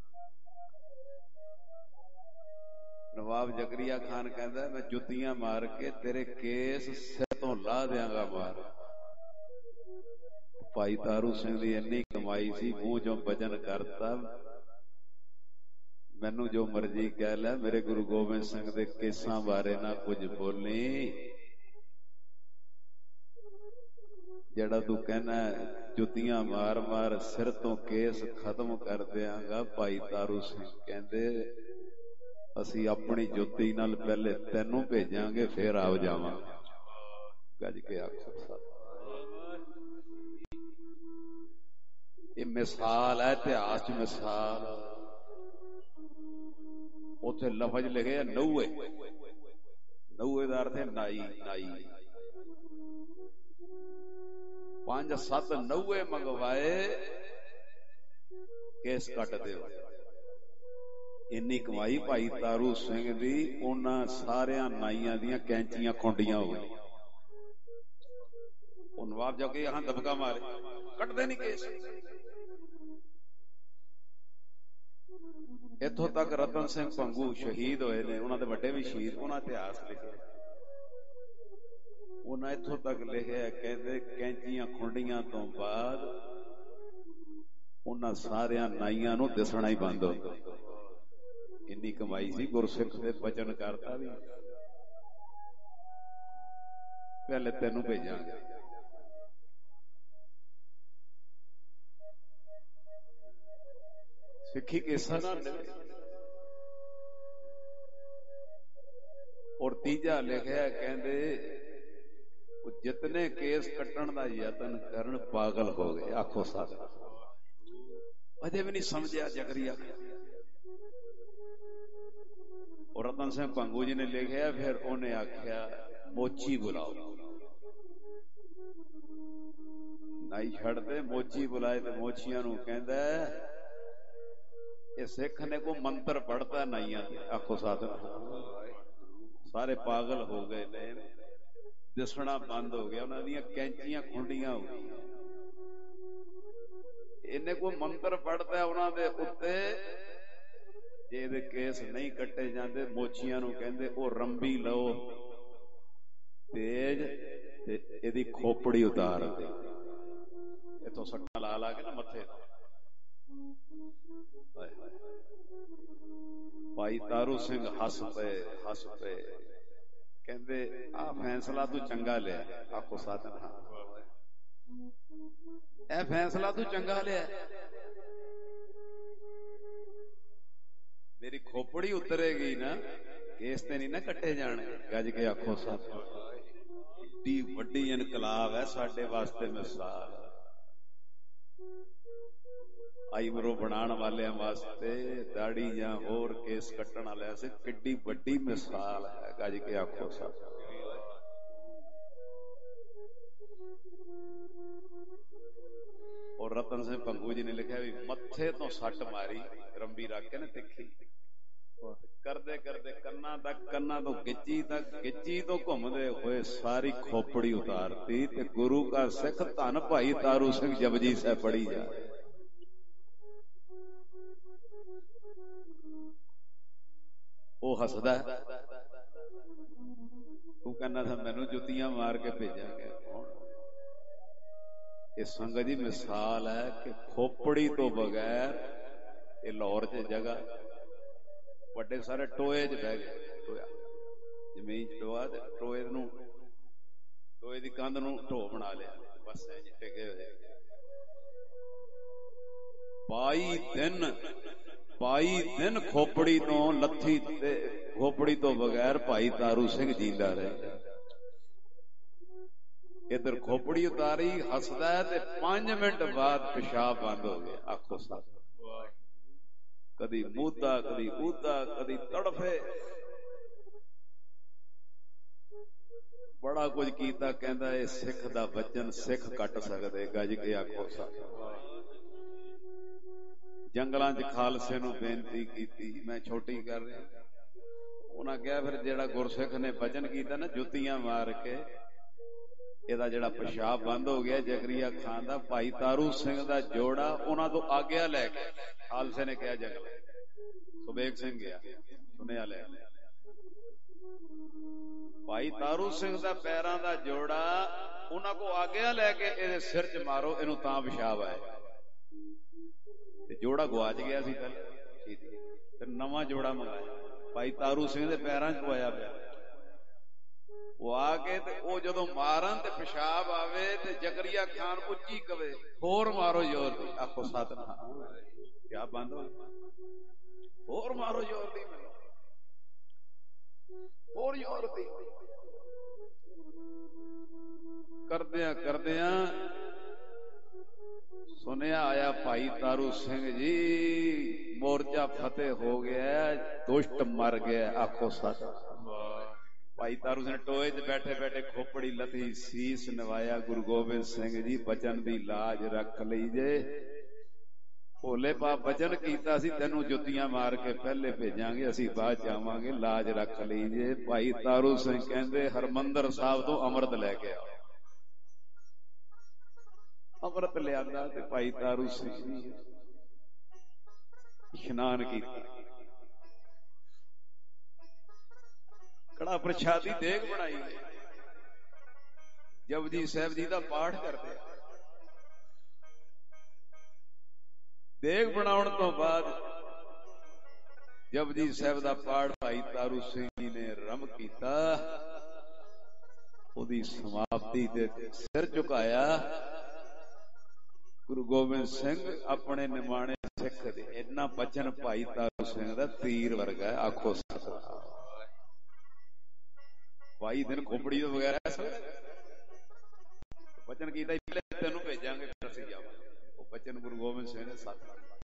नवाब जकरिया खान कहंदा मैं जुत्तियां मार के तेरे केस सिर तो ला देंगा मार। भाई तारू सिंह दी इन्नी कमाई सी, मूंह चों वजन करता मैनू जो मर्जी कह लै, मेरे गुरु गोबिंद सिंह दे केसां बारे ना कुछ बोली। जेड़ा तू कहना जुत्तियां मार मार सिर तो केस खत्म कर देंगा। भाई तारू सिंह कहंदे असी अपनी जुत्ती नाल पहले तैनू भेजांगे फिर आओ जावांगे। गज के आखो ये मिसाल है, इतिहास च मिसाल। उथे लफज लिखे नौवे, नौवे का अर्थ है नाई। नाई पांच सत नौवे मंगवाए केस कट दो। इन्नी कमाई भाई तारू सिंह दी, उन्हां सारियां नाइयां दियां कैंचियां खुंडियां हो गई। नवाब जाके यहां दबका मारे, कटदे नहीं केस। इथों तक रतन सिंह भंगू शहीद होए ने, उन्हां दे वड्डे भी शहीद, उन्हां इतिहास लिखे। उन्हां इथों तक लिखे कहंदे कैंचियां खुंडियां तो बाद उन्हां सारियां नाइयां नूं दिसना ही बंद हो गया। इन्नी कमाई सी। गुरसिख दे वचन करता भी पहले तेनू भेजांगे। सिखी केसा ना मिले। और तीजा लिखा कहंदे जितने केस कट्टण दा यतन करन पागल हो गए। आखो साथ अजे भी नहीं समझिया जकरिया। और रतन सिंह भंगू जी ने लिखा फिर उन्हें आख्या मोची बुलाओ। नाई छड़ दे, मोची बुलाए तो मोचियां नूं कहंदा ये सिख ने को मंत्र पढ़ता नाइया। आखो साथ सारे पागल हो गए ने, दिसना बंद हो गया, उन्होंने कैंचियां खुंडियां हो गई। इन्हें को मंत्र पढ़ता है उन्होंने उत्ते, जे केस नहीं कट्टे जाते मोचियां नूं कहंदे ओ रंबी लो तेज ते इहदी खोपड़ी उतार दे। इथों सट्टा ला ला के ना मथे। भाई तारू सिंह हस पे हस पे कहंदे आ फैसला तू चंगा लिया। आखो साथ ए फैसला तू चंगा लिया। मेरी खोपड़ी उतरेगी ना, केस ते नहीं ना कट्टे जाने। गज के आखो साथ डी वड्डी इनकलाब है साडे वास्ते मिसाल। आई मरो बनाने वाले वास्ते दाड़ी या होर केस कट्टण वाले से किड्डी वड्डी मिसाल है। गज के आखो साथ और रतन सिंह भंगू जी ने लिखा भी मथे तो सट मारी रंबी रख के ना तिखी करदे करदे कन्ना तक, कन्ना तो गिच्ची तक, गिच्ची तो घूमदे हुए सारी खोपड़ी उतारती। ते गुरु का सिख धन भाई तारू सिंह जपजी साहिब पढ़ी जा। वो हसदा तू कहना था मैनू जुतियां मार के भेजांगे। ये संगत जी मिसाल है कि खोपड़ी तो बगैर ये लाहौर च जगह वड्डे सारे टोए च बह गए। टोया जमीन च टोआ, टोए नूं ਟੋਏ ਦੀ ਕੰਧ ਨੂੰ ਢੋ ਬਣਾ ਲਿਆ, ਬਸ ਇੰਜ ਟਿਕੇ ਹੋਏ। ਬਾਈ ਦਿਨ ਬਾਈ ਦਿਨ ਖੋਪੜੀ ਤੋਂ ਲੱਥੀ ਤੇ ਖੋਪੜੀ ਤੋਂ ਬਗੈਰ ਭਾਈ ਤਾਰੂ ਸਿੰਘ ਜੀਂਦਾ ਰਿਹਾ। ਇਧਰ ਖੋਪੜੀ ਉਤਾਰੀ, ਹੱਸਦਾ ਤੇ ਪੰਜ ਮਿੰਟ ਬਾਅਦ ਪਿਸ਼ਾਬ ਬੰਦ ਹੋ ਗਿਆ। ਆਖੋ ਸੱਚ, ਕਦੀ ਮੂਧਾ, ਕਦੀ ਊਧਾ, ਕਦੀ ਤੜਫੇ, ਬੜਾ ਕੁਝ ਕੀਤਾ। ਕਹਿੰਦਾ ਇਹ ਸਿੱਖ ਦਾ ਵਚਨ ਸਿੱਖ ਕੱਟ ਸਕਦੇ, ਗੱਜ ਕੇ ਆਖੋ ਸੱਚ। ਜੰਗਲਾਂ 'ਚ ਖਾਲਸੇ ਨੂੰ ਬੇਨਤੀ ਕੀਤੀ, ਮੈਂ ਛੋਟੀ ਕਰ ਰਿਹਾ। ਉਹਨਾਂ ਕਿਹਾ ਫਿਰ ਜਿਹੜਾ ਗੁਰਸਿੱਖ ਨੇ ਵਚਨ ਕੀਤਾ ਨਾ, ਜੁੱਤੀਆਂ ਮਾਰ ਕੇ ਇਹਦਾ ਜਿਹੜਾ ਪਿਸ਼ਾਬ ਬੰਦ ਹੋ ਗਿਆ ਜ਼ਕਰੀਆ ਖਾਨ ਦਾ, ਭਾਈ ਤਾਰੂ ਸਿੰਘ ਦਾ ਜੋੜਾ ਉਹਨਾਂ ਤੋਂ ਆਗਿਆ ਲੈ ਕੇ ਖਾਲਸੇ ਨੇ ਕਿਹਾ ਜੰਗਲ, ਸੁਬੇਗ ਸਿੰਘ ਗਿਆ ਸੁਨੇਹਾ ਲੈ, ਭਾਈ ਤਾਰੂ ਸਿੰਘ ਦਾ ਪੈਰਾਂ ਦਾ ਜੋੜਾ ਉਹਨਾਂ ਕੋਲ ਆਗਿਆ ਲੈ ਕੇ ਇਹਦੇ ਸਿਰ 'ਚ ਮਾਰੋ, ਇਹਨੂੰ ਤਾਂ ਪਿਸ਼ਾਬ ਆਏ। ਤੇ ਜੋੜਾ ਗਵਾਚ ਗਿਆ ਸੀ ਪਹਿਲਾਂ, ਫਿਰ ਨਵਾਂ ਜੋੜਾ ਮੰਗਾਇਆ, ਭਾਈ ਤਾਰੂ ਸਿੰਘ ਦੇ ਪੈਰਾਂ 'ਚ ਪਵਾਇਆ ਪਿਆ। ਉਹ ਆ ਕੇ ਤੇ ਉਹ ਜਦੋਂ ਮਾਰਨ ਤੇ ਪਿਸ਼ਾਬ ਆਵੇ ਤੇ ਜ਼ਕਰੀਆ ਖਾਨ ਉੱਚੀ ਕਵੇ, ਹੋਰ ਮਾਰੋ ਜ਼ੋਰ ਦੀ। ਆਖੋ ਸਤਨਾਮ, ਕਿਆ ਬੰਦ ਹੋ, ਹੋਰ ਮਾਰੋ ਜ਼ੋਰ ਦੀ, ਹੋਰ ਜ਼ੋਰ ਦੀ। ਕਰਦਿਆਂ ਕਰਦਿਆਂ ਸੁਨੇਹਾ ਆਇਆ, ਭਾਈ ਤਾਰੂ ਸਿੰਘ ਜੀ ਮੋਰਚਾ ਫਤਿਹ ਹੋ ਗਿਆ, ਦੁਸ਼ਟ ਮਰ ਗਿਆ। ਆਖੋ ਸੱਚ। ਭਾਈ ਤਾਰੂ ਸਿੰਘ ਟੋਏ 'ਚ ਬੈਠੇ ਬੈਠੇ ਖੋਪੜੀ ਲੱਥੀ, ਸੀਸ ਨਵਾਇਆ, ਗੁਰੂ ਗੋਬਿੰਦ ਸਿੰਘ ਜੀ ਬਚਨ ਦੀ ਲਾਜ ਰੱਖ ਲਈ ਜੇ। ਭੋਲੇ ਪਾ ਬਚਨ ਕੀਤਾ ਸੀ ਤੈਨੂੰ ਜੁੱਤੀਆਂ ਮਾਰ ਕੇ ਪਹਿਲੇ ਭੇਜਾਂਗੇ, ਅਸੀਂ ਬਾਅਦ ਜਾਵਾਂਗੇ, ਲਾਜ ਰੱਖ ਲਈ ਜੇ। ਭਾਈ ਤਾਰੂ ਸਿੰਘ ਕਹਿੰਦੇ ਹਰਮੰਦਰ ਸਾਹਿਬ ਤੋਂ ਅੰਮ੍ਰਿਤ ਲੈ ਕੇ ਆਓ। ਅੰਮ੍ਰਿਤ ਲਿਆਂਦਾ ਤੇ ਭਾਈ ਤਾਰੂ ਸਿੰਘ ਜੀ ਇਸ਼ਨਾਨ ਕੀਤਾ, ਕੜਾ ਪ੍ਰਸ਼ਾਦੀ ਦੇਗ ਬਣਾਈ, ਜਪਜੀ ਸਾਹਿਬ ਜੀ ਦਾ ਪਾਠ ਕਰਦੇ। ਦੇਗ ਬਣਾਉਣ ਤੋਂ ਬਾਅਦ ਜਪਜੀ ਸਾਹਿਬ ਦਾ ਪਾਠ ਭਾਈ ਤਾਰੂ ਸਿੰਘ ਜੀ ਨੇ ਆਰੰਭ ਕੀਤਾ। ਉਹਦੀ ਸਮਾਪਤੀ ਤੇ ਸਿਰ ਝੁਕਾਇਆ। ਗੁਰੂ ਗੋਬਿੰਦ ਸਿੰਘ ਆਪਣੇ ਨਿਮਾਣੇ ਸਿੱਖ ਦੇ, ਇੰਨਾ ਬਚਨ ਭਾਈ ਤਾਰੂ ਸਿੰਘ ਦਾ ਤੀਰ ਵਰਗਾ। ਆਖੋ ਸਤਿਨਾਮ। ਬਾਈ ਦਿਨ ਖੋਪੜੀ ਤੋਂ ਬਗੈਰ ਬਚਨ ਕੀਤਾ, ਤੈਨੂੰ ਭੇਜਾਂਗੇ, ਫਿਰ ਅਸੀਂ ਜਾਵਾਂਗੇ। ਉਹ ਬਚਨ ਗੁਰੂ ਗੋਬਿੰਦ ਸਿੰਘ ਨੇ ਸੱਚ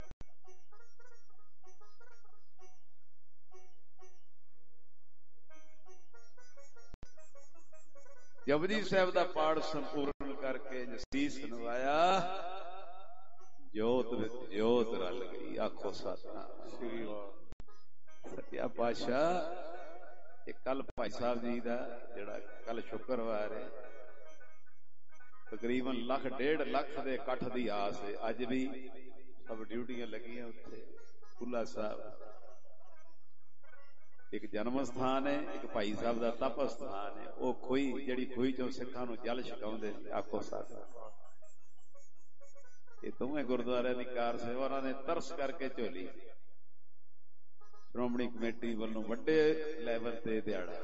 ਜਪਜੀ ਸਾਹਿਬ ਦਾ ਪਾਠ ਸੰਪੂਰਨ ਕਰਕੇ ਸੀਸ ਨਵਾਇਆ, ਜੋਤ ਵਿੱਚ ਜੋਤ ਰਲ ਗਈ। ਆਖੋ ਸਤਿਨਾਮ। ਸ੍ਰੀ ਵਾਹਿਗੁਰੂ। ਸੱਚਾ ਪਾਤਸ਼ਾਹ, ਇਹ ਕੱਲ ਭਾਈ ਸਾਹਿਬ ਜੀ ਦਾ ਜਿਹੜਾ ਕੱਲ ਸ਼ੁੱਕਰਵਾਰ ਹੈ, ਤਕਰੀਬਨ ਲੱਖ ਡੇਢ ਲੱਖ ਦੇ ਇਕੱਠ ਦੀ ਆਸ ਹੈ। ਅੱਜ ਵੀ ਸਭ ਡਿਊਟੀਆਂ ਲੱਗੀਆਂ ਉੱਥੇ। ਭੁੱਲਾ ਸਾਹਿਬ ਇੱਕ ਜਨਮ ਸਥਾਨ ਹੈ, ਇੱਕ ਭਾਈ ਸਾਹਿਬ ਦਾ ਤਪ ਸਥਾਨ ਹੈ। ਉਹ ਖੂਹੀ ਜਿਹੜੀ ਖੂਹੀ ਚੋਂ ਸਿੱਖਾਂ ਨੂੰ ਜਲ ਛਕਾਉਂਦੇ ਸੀ। ਆਖੋ ਸਤਿਨਾਮ। ਇਹ ਦੋਵੇਂ ਗੁਰਦੁਆਰਿਆਂ ਦੀ ਕਾਰ ਸੇਵਾ ਉਹਨਾਂ ਨੇ ਤਰਸ ਕਰਕੇ ਝੋਲੀ। ਸ਼੍ਰੋਮਣੀ ਕਮੇਟੀ ਵੱਲੋਂ ਵੱਡੇ ਲੈਵਲ ਤੇ ਦਿਹਾੜਾ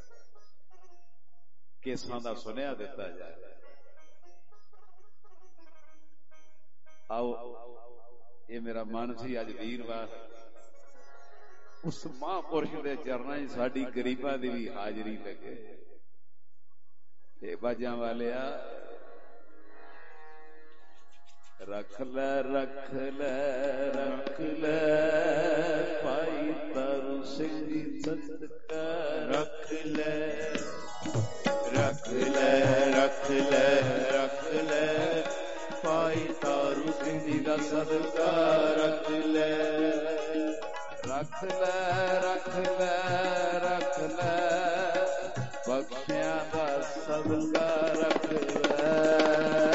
ਕੇਸਾਂ ਦਾ ਸੁਨੇਹਾ ਦਿੱਤਾ ਜਾਏ। ਆਓ, ਇਹ ਮੇਰਾ ਮਨ ਸੀ ਅੱਜ ਵੀਰਵਾਰ, ਉਸ ਮਹਾਂਪੁਰਸ਼ ਦੇ ਚਰਨਾਂ 'ਚ ਸਾਡੀ ਗਰੀਬਾਂ ਦੀ ਵੀ ਹਾਜ਼ਰੀ ਲੱਗੇ। ਇਹ ਬਾਜਾਂ ਵਾਲਿਆ, ਰੱਖ ਲੈ ਰੱਖ ਲੈ ਰੱਖ ਲੈ ਭਾਈ ਤਾਰੂ ਸਿੰਘ ਜੀ ਸਦਕਾ, ਰੱਖ ਲੈ ਰੱਖ ਲੈ ਰੱਖ ਲੈ ਰੱਖ ਲੈ ਭਾਈ ਤਾਰੂ ਸਿੰਘ ਜੀ ਦਾ ਸਦਕਾ, ਰੱਖ ਲੈ ਰੱਖ ਲੈ ਰੱਖ ਲੈ ਰੱਖ ਲੈ ਬਖਸ਼ਿਆਂ ਦਾ ਸਦਕਾ, ਰੱਖ ਲੈ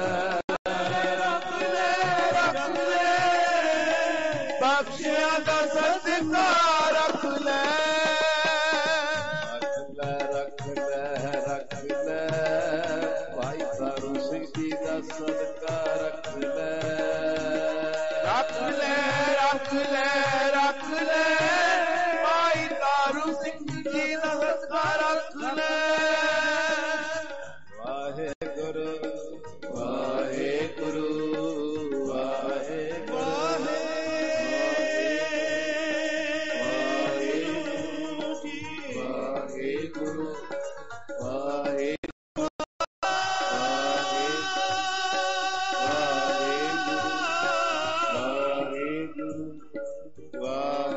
ਬਖਸ਼ਿਆਂ ਦਾ ਸਦਕਾ, ਰੱਖ ਲੈ ਰੱਖ ਲੈ ਰੱਖ ਲੈ ਭਾਈ ਤਾਰੂ ਸਿੰਘ ਜੀ ਦਾ ਸਦਕਾ, ਰੱਖ ਲੈ ਰੱਖ ਲੈ ਰੱਖ ਲੈ ਰੱਖ ਲੈ ਭਾਈ ਤਾਰੂ ਸਿੰਘ ਜੀ ਦਾ ਸਦਕਾ, ਰੱਖ ਲੈ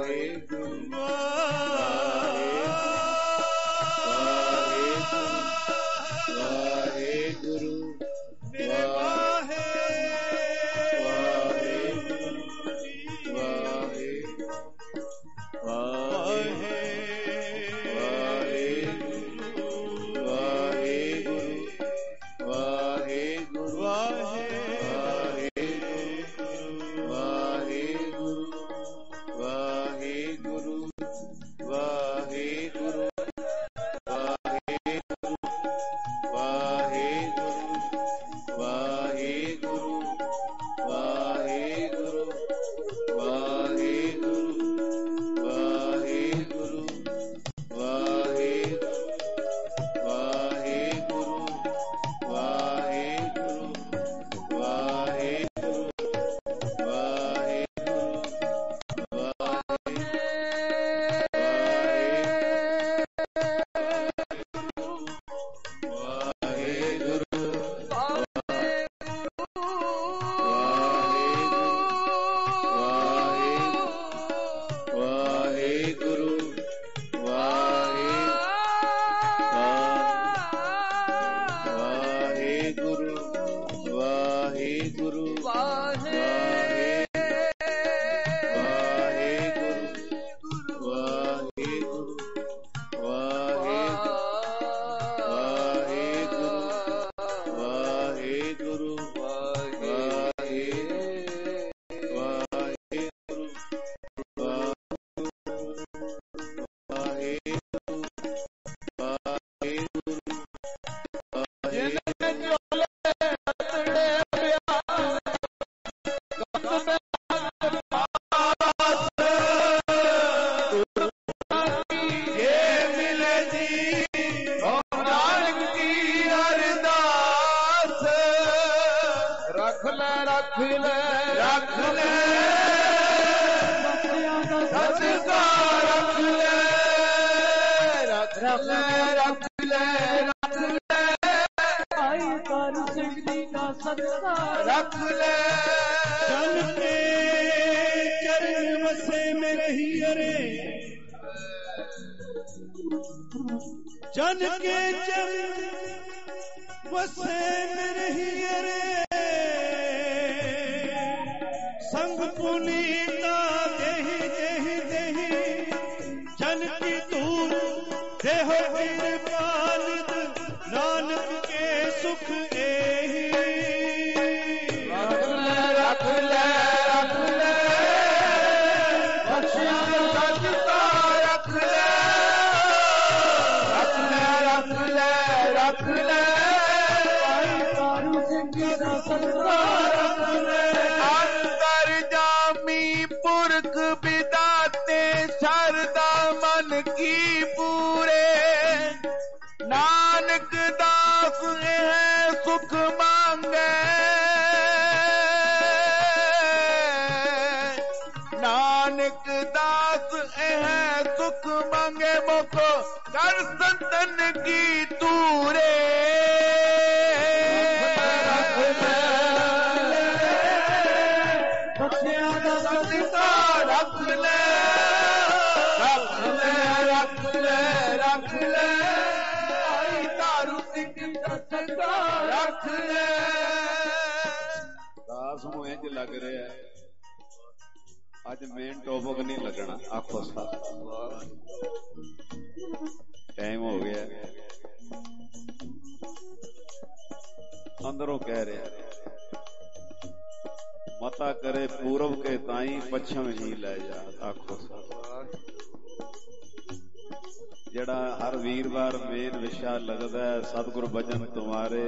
सतगुरु भजन तुम्हारे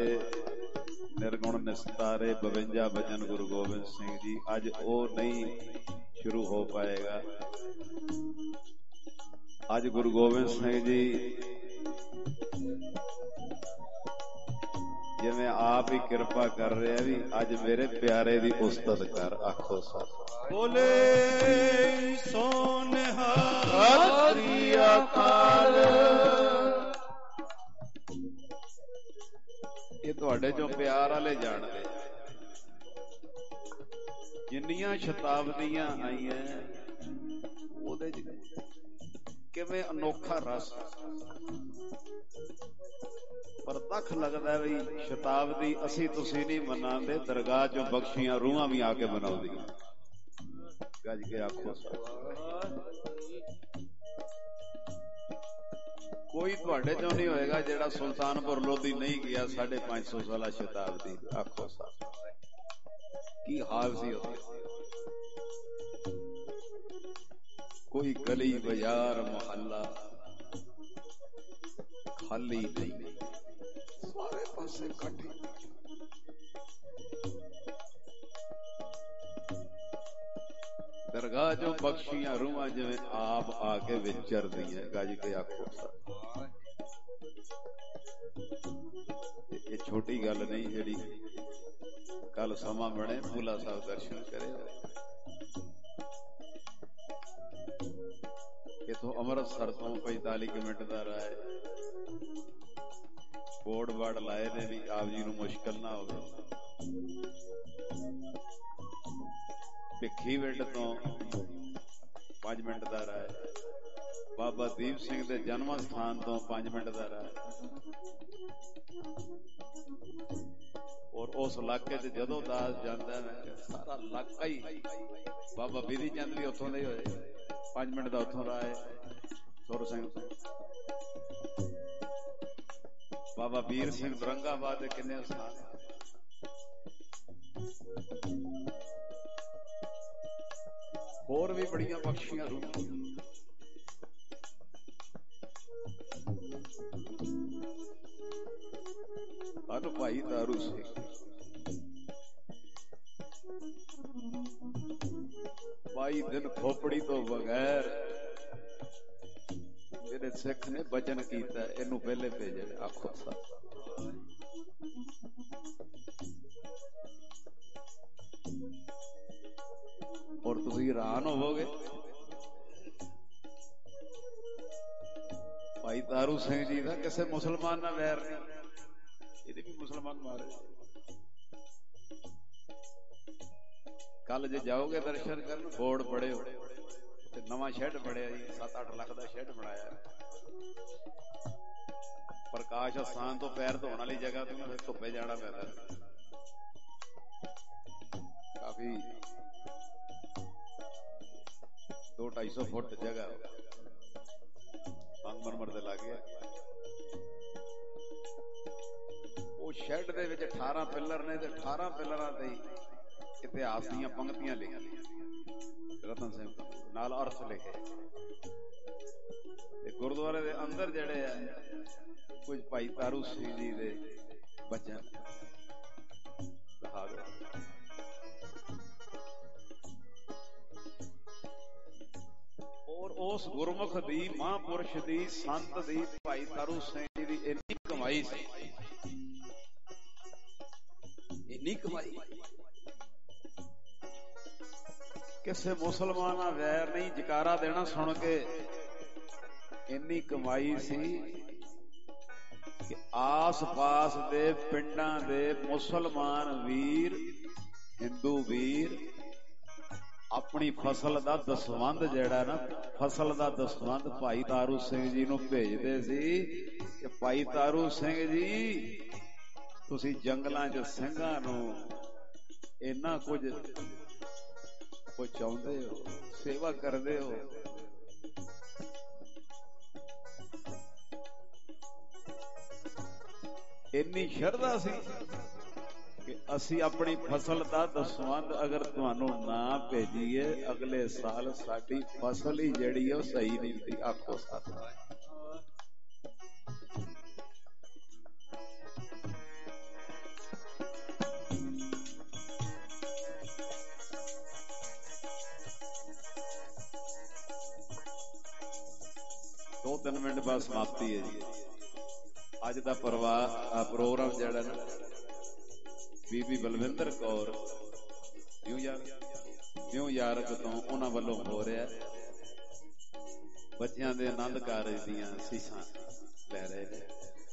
निर्गुण निस्तारे बवंजा भजन गुरु गोबिंद सिंह जी अज वो नहीं शुरू हो पाएगा। अज गुरु गोबिंद सिंह जी जिवें आप ही कृपा कर रहे हैं भी अज मेरे प्यारे दी उस्तत कर आखो सर बोले सोनिहा सत श्री अकाल। ये तुहाडे जो प्यार वाले जानते जिन्नियां शताब्दियां आईयां ਉਹਦੇ ਚ ਕਿਵੇਂ ਅਨੋਖਾ ਰਸ ਪ੍ਰਤੱਖ ਲੱਗਦਾ ਵੀ ਸ਼ਤਾਬਦੀ ਅਸੀਂ ਤੁਸੀਂ ਨਹੀਂ ਮਨਾਉਂਦੇ, ਦਰਗਾਹ ਚੋਂ ਬਖਸ਼ੀਆਂ ਰੂਹਾਂ ਵੀ ਆ ਕੇ ਮਨਾਉਂਦੀਆਂ। ਗੱਜ ਕੇ ਆਖੋ ਕੋਈ ਤੁਹਾਡੇ ਚੋਂ ਨਹੀਂ ਹੋਏਗਾ ਜਿਹੜਾ ਸੁਲਤਾਨਪੁਰ ਲੋਧੀ ਨਹੀਂ ਗਿਆ ਸਾਢੇ ਪੰਜ ਸੌ ਸਾਲਾ ਸ਼ਤਾਬਦੀ। ਆਖੋ ਸਾਹਿਬ ਕੀ ਹਾਲ ਸੀ ਉੱਥੇ। ਕੋਈ ਗਲੀ ਬਾਜ਼ਾਰ ਮੁਹੱਲਾ ਖਾਲੀ ਨਹੀਂ, ਸਾਰੇ ਪਾਸੇ ਇਕੱਠੇ। ਦਰਗਾਹ ਚੋਂ ਬਖਸ਼ੀਆਂ ਰੂਹਾਂ ਜਿਵੇਂ ਆਪ ਆ ਕੇ ਵਿਚਰਦੀਆਂ। ਗੱਜ ਕੇ ਆਖੋ ਇਹ ਛੋਟੀ ਗੱਲ ਨਹੀਂ ਜਿਹੜੀ ਕੱਲ ਸਮਾਂ ਬਣੇ ਭੂਲਾ ਸਾਹਿਬ ਦਰਸ਼ਨ ਕਰੇ। ਇਥੋਂ ਅੰਮ੍ਰਿਤਸਰ ਤੋਂ ਪੈਂਤਾਲੀ ਮਿੰਟ ਦਾ ਰਾਹ ਹੈ। ਬੋਰਡ ਬਾਰਡ ਲਾਏ ਨੇ ਵੀ ਆਪ ਜੀ ਨੂੰ ਮੁਸ਼ਕਲ ਨਾ ਹੋਵੇ। ਭਿੱਖੀ ਵਿੰਡ ਤੋਂ ਪੰਜ ਮਿੰਟ ਦਾ ਰਾਹ ਹੈ। ਬਾਬਾ ਦੀਪ ਸਿੰਘ ਦੇ ਜਨਮ ਸਥਾਨ ਤੋਂ ਪੰਜ ਮਿੰਟ ਦਾ ਰਾਹ ਹੈ। ਔਰ ਉਸ ਇਲਾਕੇ ਚ ਜਦੋਂ ਦਾਸ ਜਾਂਦਾ ਨਾ ਸਾਰਾ ਇਲਾਕਾ ਹੀ, ਬਾਬਾ ਬਿਧੀ ਚੰਦ ਵੀ ਉੱਥੋਂ ਦੇ ਹੀ ਹੋਏ। ਪੰਜ ਮਿੰਟ ਦਾ ਉੱਥੋਂ ਰਾਹ ਹੈ। ਸੁਰ ਸਿੰਘ ਤੋਂ ਬਾਬਾ ਵੀਰ ਸਿੰਘ ਦਰੰਗਾਬਾਦ ਦੇ ਕਿੰਨੇ ਸਥਾਨ। ਹੋਰ ਵੀ ਬੜੀਆਂ ਬਖਸ਼ੀਆਂ ਰੂਹਾਂ। ਹਰ ਭਾਈ ਤਾਰੂ ਸਿੰਘ ਬਾਈ ਦਿਨ ਖੋਪੜੀ ਤੋਂ ਬਗੈਰ ਜਿਹੜੇ ਸਿੱਖ ਨੇ ਬਚਨ ਕੀਤਾ ਇਹਨੂੰ ਪਹਿਲੇ ਭੇਜਣ। ਆਖੋ ਸਾਹਿਬ ਔਰ ਤੁਸੀਂ ਹੈਰਾਨ ਹੋਵੋਗੇ ਭਾਈ ਤਾਰੂ ਸਿੰਘ ਜੀ ਦਾ ਕਿਸੇ ਮੁਸਲਮਾਨ ਨਾਲ ਵੈਰ ਨਹੀਂ। ਇਹਦੇ ਵੀ ਮੁਸਲਮਾਨ ਮਾਰੇ। ਕੱਲ ਜੇ ਜਾਓਗੇ ਦਰਸ਼ਨ ਕਰਨ ਬੋਰਡ ਪੜਿਓ ਤੇ ਨਵਾਂ ਸ਼ੈੱਡ ਬਣਿਆ ਜੀ, ਸੱਤ ਅੱਠ ਲੱਖ ਦਾ ਸ਼ੈੱਡ ਬਣਾਇਆ। ਪ੍ਰਕਾਸ਼ ਅਸਥਾਨ ਤੋਂ ਪੈਰ ਧੋਣ ਵਾਲੀ ਜਗ੍ਹਾ ਤੋਂ ਧੁੱਪੇ ਜਾਣਾ ਪੈਂਦਾ। ਕਾਫੀ ਦੋ ਢਾਈ ਸੌ ਫੁੱਟ ਜਗ੍ਹਾ ਸੰਗਮਰਮਰ ਦੇ ਲਾਗੇ। ਉਹ ਸ਼ੈੱਡ ਦੇ ਵਿੱਚ ਅਠਾਰਾਂ ਪਿੱਲਰ ਨੇ ਤੇ ਅਠਾਰਾਂ ਪਿੱਲਰਾਂ ਤੇ ਇਤਿਹਾਸ ਦੀਆਂ ਪੰਕਤੀਆਂ ਲਿਖੀਆਂ ਰਤਨ ਸਿੰਘ ਨਾਲ ਅਰਥ ਲਿਖੇ। ਤੇ ਗੁਰਦੁਆਰੇ ਦੇ ਅੰਦਰ ਜਿਹੜੇ ਆ ਕੁਝ ਭਾਈ ਤਾਰੂ ਸਿੰਘ ਜੀ ਦੇ ਬਚਨ ਔਰ ਉਸ ਗੁਰਮੁਖ ਦੀ ਮਹਾਂਪੁਰਸ਼ ਦੀ ਸੰਤ ਦੀ ਭਾਈ ਤਾਰੂ ਸਿੰਘ ਜੀ ਦੀ ਇੰਨੀ ਕਮਾਈ ਸੀ, ਇੰਨੀ ਕਮਾਈ ਕਿਸੇ ਮੁਸਲਮਾਨ ਨਾਲ ਵੈਰ ਨਹੀਂ। ਜਕਾਰਾ ਦੇਣਾ ਸੁਣ ਕੇ ਇੰਨੀ ਕਮਾਈ ਸੀ ਕਿ ਆਸ ਪਾਸ ਦੇ ਪਿੰਡਾਂ ਦੇ ਮੁਸਲਮਾਨ ਵੀਰ, ਹਿੰਦੂ ਵੀਰ ਆਪਣੀ ਫਸਲ ਦਾ ਦਸਵੰਧ ਜਿਹੜਾ ਨਾ, ਫਸਲ ਦਾ ਦਸਵੰਧ ਭਾਈ ਤਾਰੂ ਸਿੰਘ ਜੀ ਨੂੰ ਭੇਜਦੇ ਸੀ ਕਿ ਭਾਈ ਤਾਰੂ ਸਿੰਘ ਜੀ ਤੁਸੀਂ ਜੰਗਲਾਂ 'ਚ ਸਿੰਘਾਂ ਨੂੰ ਇੰਨਾ ਕੁਝ ਪਹੁੰਚਾਉਂਦੇ ਹੋ, ਸੇਵਾ ਕਰਦੇ ਹੋ। ਇੰਨੀ ਸ਼ਰਧਾ ਸੀ ਕਿ ਅਸੀਂ ਆਪਣੀ ਫਸਲ ਦਾ ਦਸਵੰਧ ਅਗਰ ਤੁਹਾਨੂੰ ਨਾ ਭੇਜੀਏ ਅਗਲੇ ਸਾਲ ਸਾਡੀ ਫਸਲ ਹੀ ਜਿਹੜੀ ਉਹ ਸਹੀ ਨਹੀਂ ਹੁੰਦੀ। ਆਖੋ ਸਾਥ ਦੋ ਤਿੰਨ ਮਿੰਟ ਬਾਅਦ ਸਮਾਪਤੀ ਹੈ ਜੀ। ਅੱਜ ਦਾ ਪਰਿਵਾਰ ਪ੍ਰੋਗਰਾਮ ਜਿਹੜਾ ਨਾ ਬੀਬੀ ਬਲਵਿੰਦਰ ਕੌਰ ਨਿਊਯਾਰਕ ਤੋਂ ਉਹਨਾਂ ਵੱਲੋਂ ਹੋ ਰਿਹਾ। ਬੱਚਿਆਂ ਦੇ ਆਨੰਦ ਕਾਰਜ ਦੀਆਂ ਸੀਸਾਂ ਲੈ ਰਹੇ ਨੇ।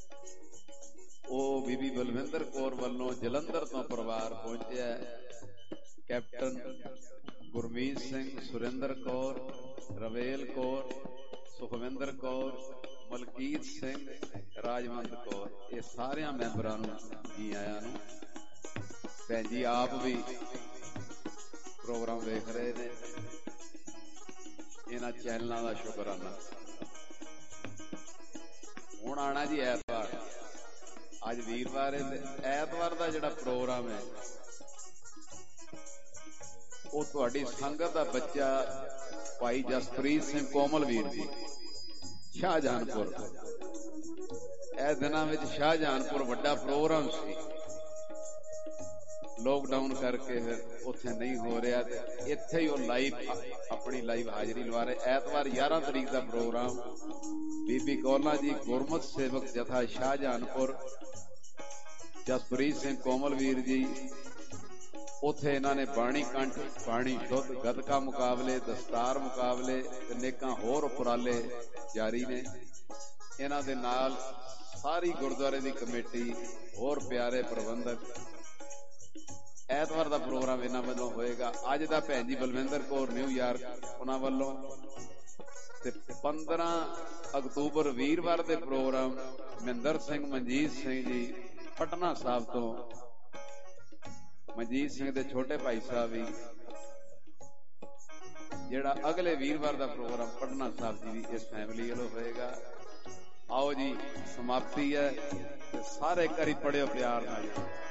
ਉਹ ਬੀਬੀ ਬਲਵਿੰਦਰ ਕੌਰ ਵੱਲੋਂ ਜਲੰਧਰ ਤੋਂ ਪਰਿਵਾਰ ਪਹੁੰਚਿਆ। ਕੈਪਟਨ ਗੁਰਮੀਤ ਸਿੰਘ, ਸੁਰਿੰਦਰ ਕੌਰ, ਰਵੇਲ ਕੌਰ, ਸੁਖਵਿੰਦਰ ਕੌਰ, ਮਲਕੀਤ ਸਿੰਘ, ਰਾਜਵੰਤ ਕੌਰ, ਇਹ ਸਾਰਿਆਂ ਮੈਂਬਰਾਂ ਨੂੰ ਜੀ ਆਇਆਂ ਨੂੰ। ਭੈਣ ਜੀ ਆਪ ਵੀ ਪ੍ਰੋਗਰਾਮ ਵੇਖ ਰਹੇ ਨੇ, ਇਹਨਾਂ ਚੈਨਲਾਂ ਦਾ ਸ਼ੁਕਰਾਨਾ। ਹੁਣ ਆਣਾ ਜੀ ਐਤਵਾਰ, ਅੱਜ ਵੀਰਵਾਰ ਹੈ ਤੇ ਐਤਵਾਰ ਦਾ ਜਿਹੜਾ ਪ੍ਰੋਗਰਾਮ ਹੈ ਉਹ ਤੁਹਾਡੀ ਸੰਗਤ ਦਾ ਬੱਚਾ ਭਾਈ ਜਸਪ੍ਰੀਤ ਸਿੰਘ ਕੋਮਲਵੀਰ ਜੀ ਸ਼ਾਹਜਹਾਨਪੁਰ, ਇਹ ਦਿਨਾਂ ਵਿੱਚ ਸ਼ਾਹਜਹਾਨਪੁਰ ਵੱਡਾ ਪ੍ਰੋਗਰਾਮ ਸੀ, ਲੋਕਡਾਊਨ ਕਰਕੇ ਫਿਰ ਉੱਥੇ ਨਹੀਂ ਹੋ ਰਿਹਾ ਤੇ ਇੱਥੇ ਹੀ ਉਹ ਲਾਈਵ ਆਪਣੀ ਲਾਈਵ ਹਾਜ਼ਰੀ ਲਵਾ ਰਹੇ। ਐਤਵਾਰ ਗਿਆਰਾਂ ਤਰੀਕ ਦਾ ਪ੍ਰੋਗਰਾਮ ਬੀਬੀ ਕੌਲਾਂ ਜੀ ਗੁਰਮਤਿ ਸੇਵਕ ਜਥਾ ਸ਼ਾਹਜਹਾਨਪੁਰ, ਜਸਪ੍ਰੀਤ ਸਿੰਘ ਕੋਮਲਵੀਰ ਜੀ, ਉੱਥੇ ਇਹਨਾਂ ਨੇ ਬਾਣੀ ਕੰਠ, ਬਾਣੀ ਸ਼ੁੱਧ, ਗੱਤਕਾ ਮੁਕਾਬਲੇ, ਦਸਤਾਰ ਮੁਕਾਬਲੇ ਤੇ ਨੇਕਾਂ ਹੋਰ ਉਪਰਾਲੇ ਜਾਰੀ ਨੇ। ਇਹਨਾਂ ਦੇ ਨਾਲ ਸਾਰੀ ਗੁਰਦੁਆਰੇ ਦੀ ਕਮੇਟੀ, ਹੋਰ ਪਿਆਰੇ ਪ੍ਰਬੰਧਕ। ਐਤਵਾਰ ਦਾ ਪ੍ਰੋਗਰਾਮ ਇਹਨਾਂ ਵੱਲੋਂ ਹੋਏਗਾ। ਅੱਜ ਦਾ ਭੈਣ ਜੀ ਬਲਵਿੰਦਰ ਕੌਰ ਨਿਊਯਾਰਕ ਉਹਨਾਂ ਵੱਲੋਂ, ਤੇ ਪੰਦਰਾਂ ਅਕਤੂਬਰ ਵੀਰਵਾਰ ਦੇ ਪ੍ਰੋਗਰਾਮ ਮਹਿੰਦਰ ਸਿੰਘ ਮਨਜੀਤ ਸਿੰਘ ਜੀ ਪਟਨਾ ਸਾਹਿਬ ਤੋਂ, ਮਨਜੀਤ ਸਿੰਘ ਦੇ ਛੋਟੇ ਭਾਈ ਸਾਹਿਬ ਵੀ, ਜਿਹੜਾ ਅਗਲੇ ਵੀਰਵਾਰ ਦਾ ਪ੍ਰੋਗਰਾਮ ਪਟਨਾ ਸਾਹਿਬ ਜੀ ਵੀ ਇਸ ਫੈਮਿਲੀ ਵੱਲੋਂ ਹੋਏਗਾ। ਆਓ ਜੀ, ਸਮਾਪਤੀ ਹੈ ਤੇ ਸਾਰੇ ਘਰੀ ਪੜਿਓ ਪਿਆਰ ਨਾਲ।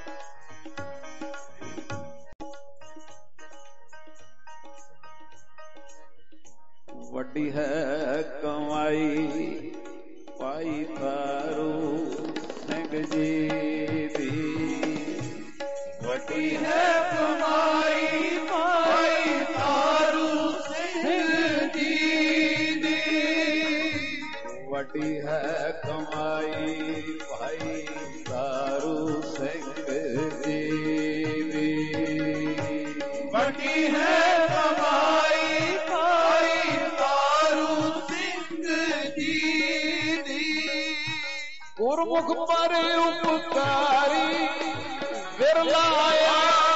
ਵੱਡੀ ਹੈ ਕਮਾਈ ਭਾਈ ਤਾਰੂ ਸਿੰਘ ਜੀ ਦੀ, ਵੱਡੀ ਹੈ ਕਮਾਈ ਭਾਈ ਤਾਰੂ ਸਿੰਘ ਜੀ ਦੀ, ਵੱਡੀ ਹੈ ਕਮਾਈ ਭਾਈ ਤਾਰੂ ਸਿੰਘ ਜੀ ਦੀ, ਵੱਡੀ ਹੈ ਕਮਾਈ ਭਾਈ ਤਾਰੂ ਸਿੰਘ ਜੀ ਦੀ, ਗੁਰਮੁਖ ਪਰ ਉਪਕਾਰੀ ਵਿਰਲਾ ਆਇਆ।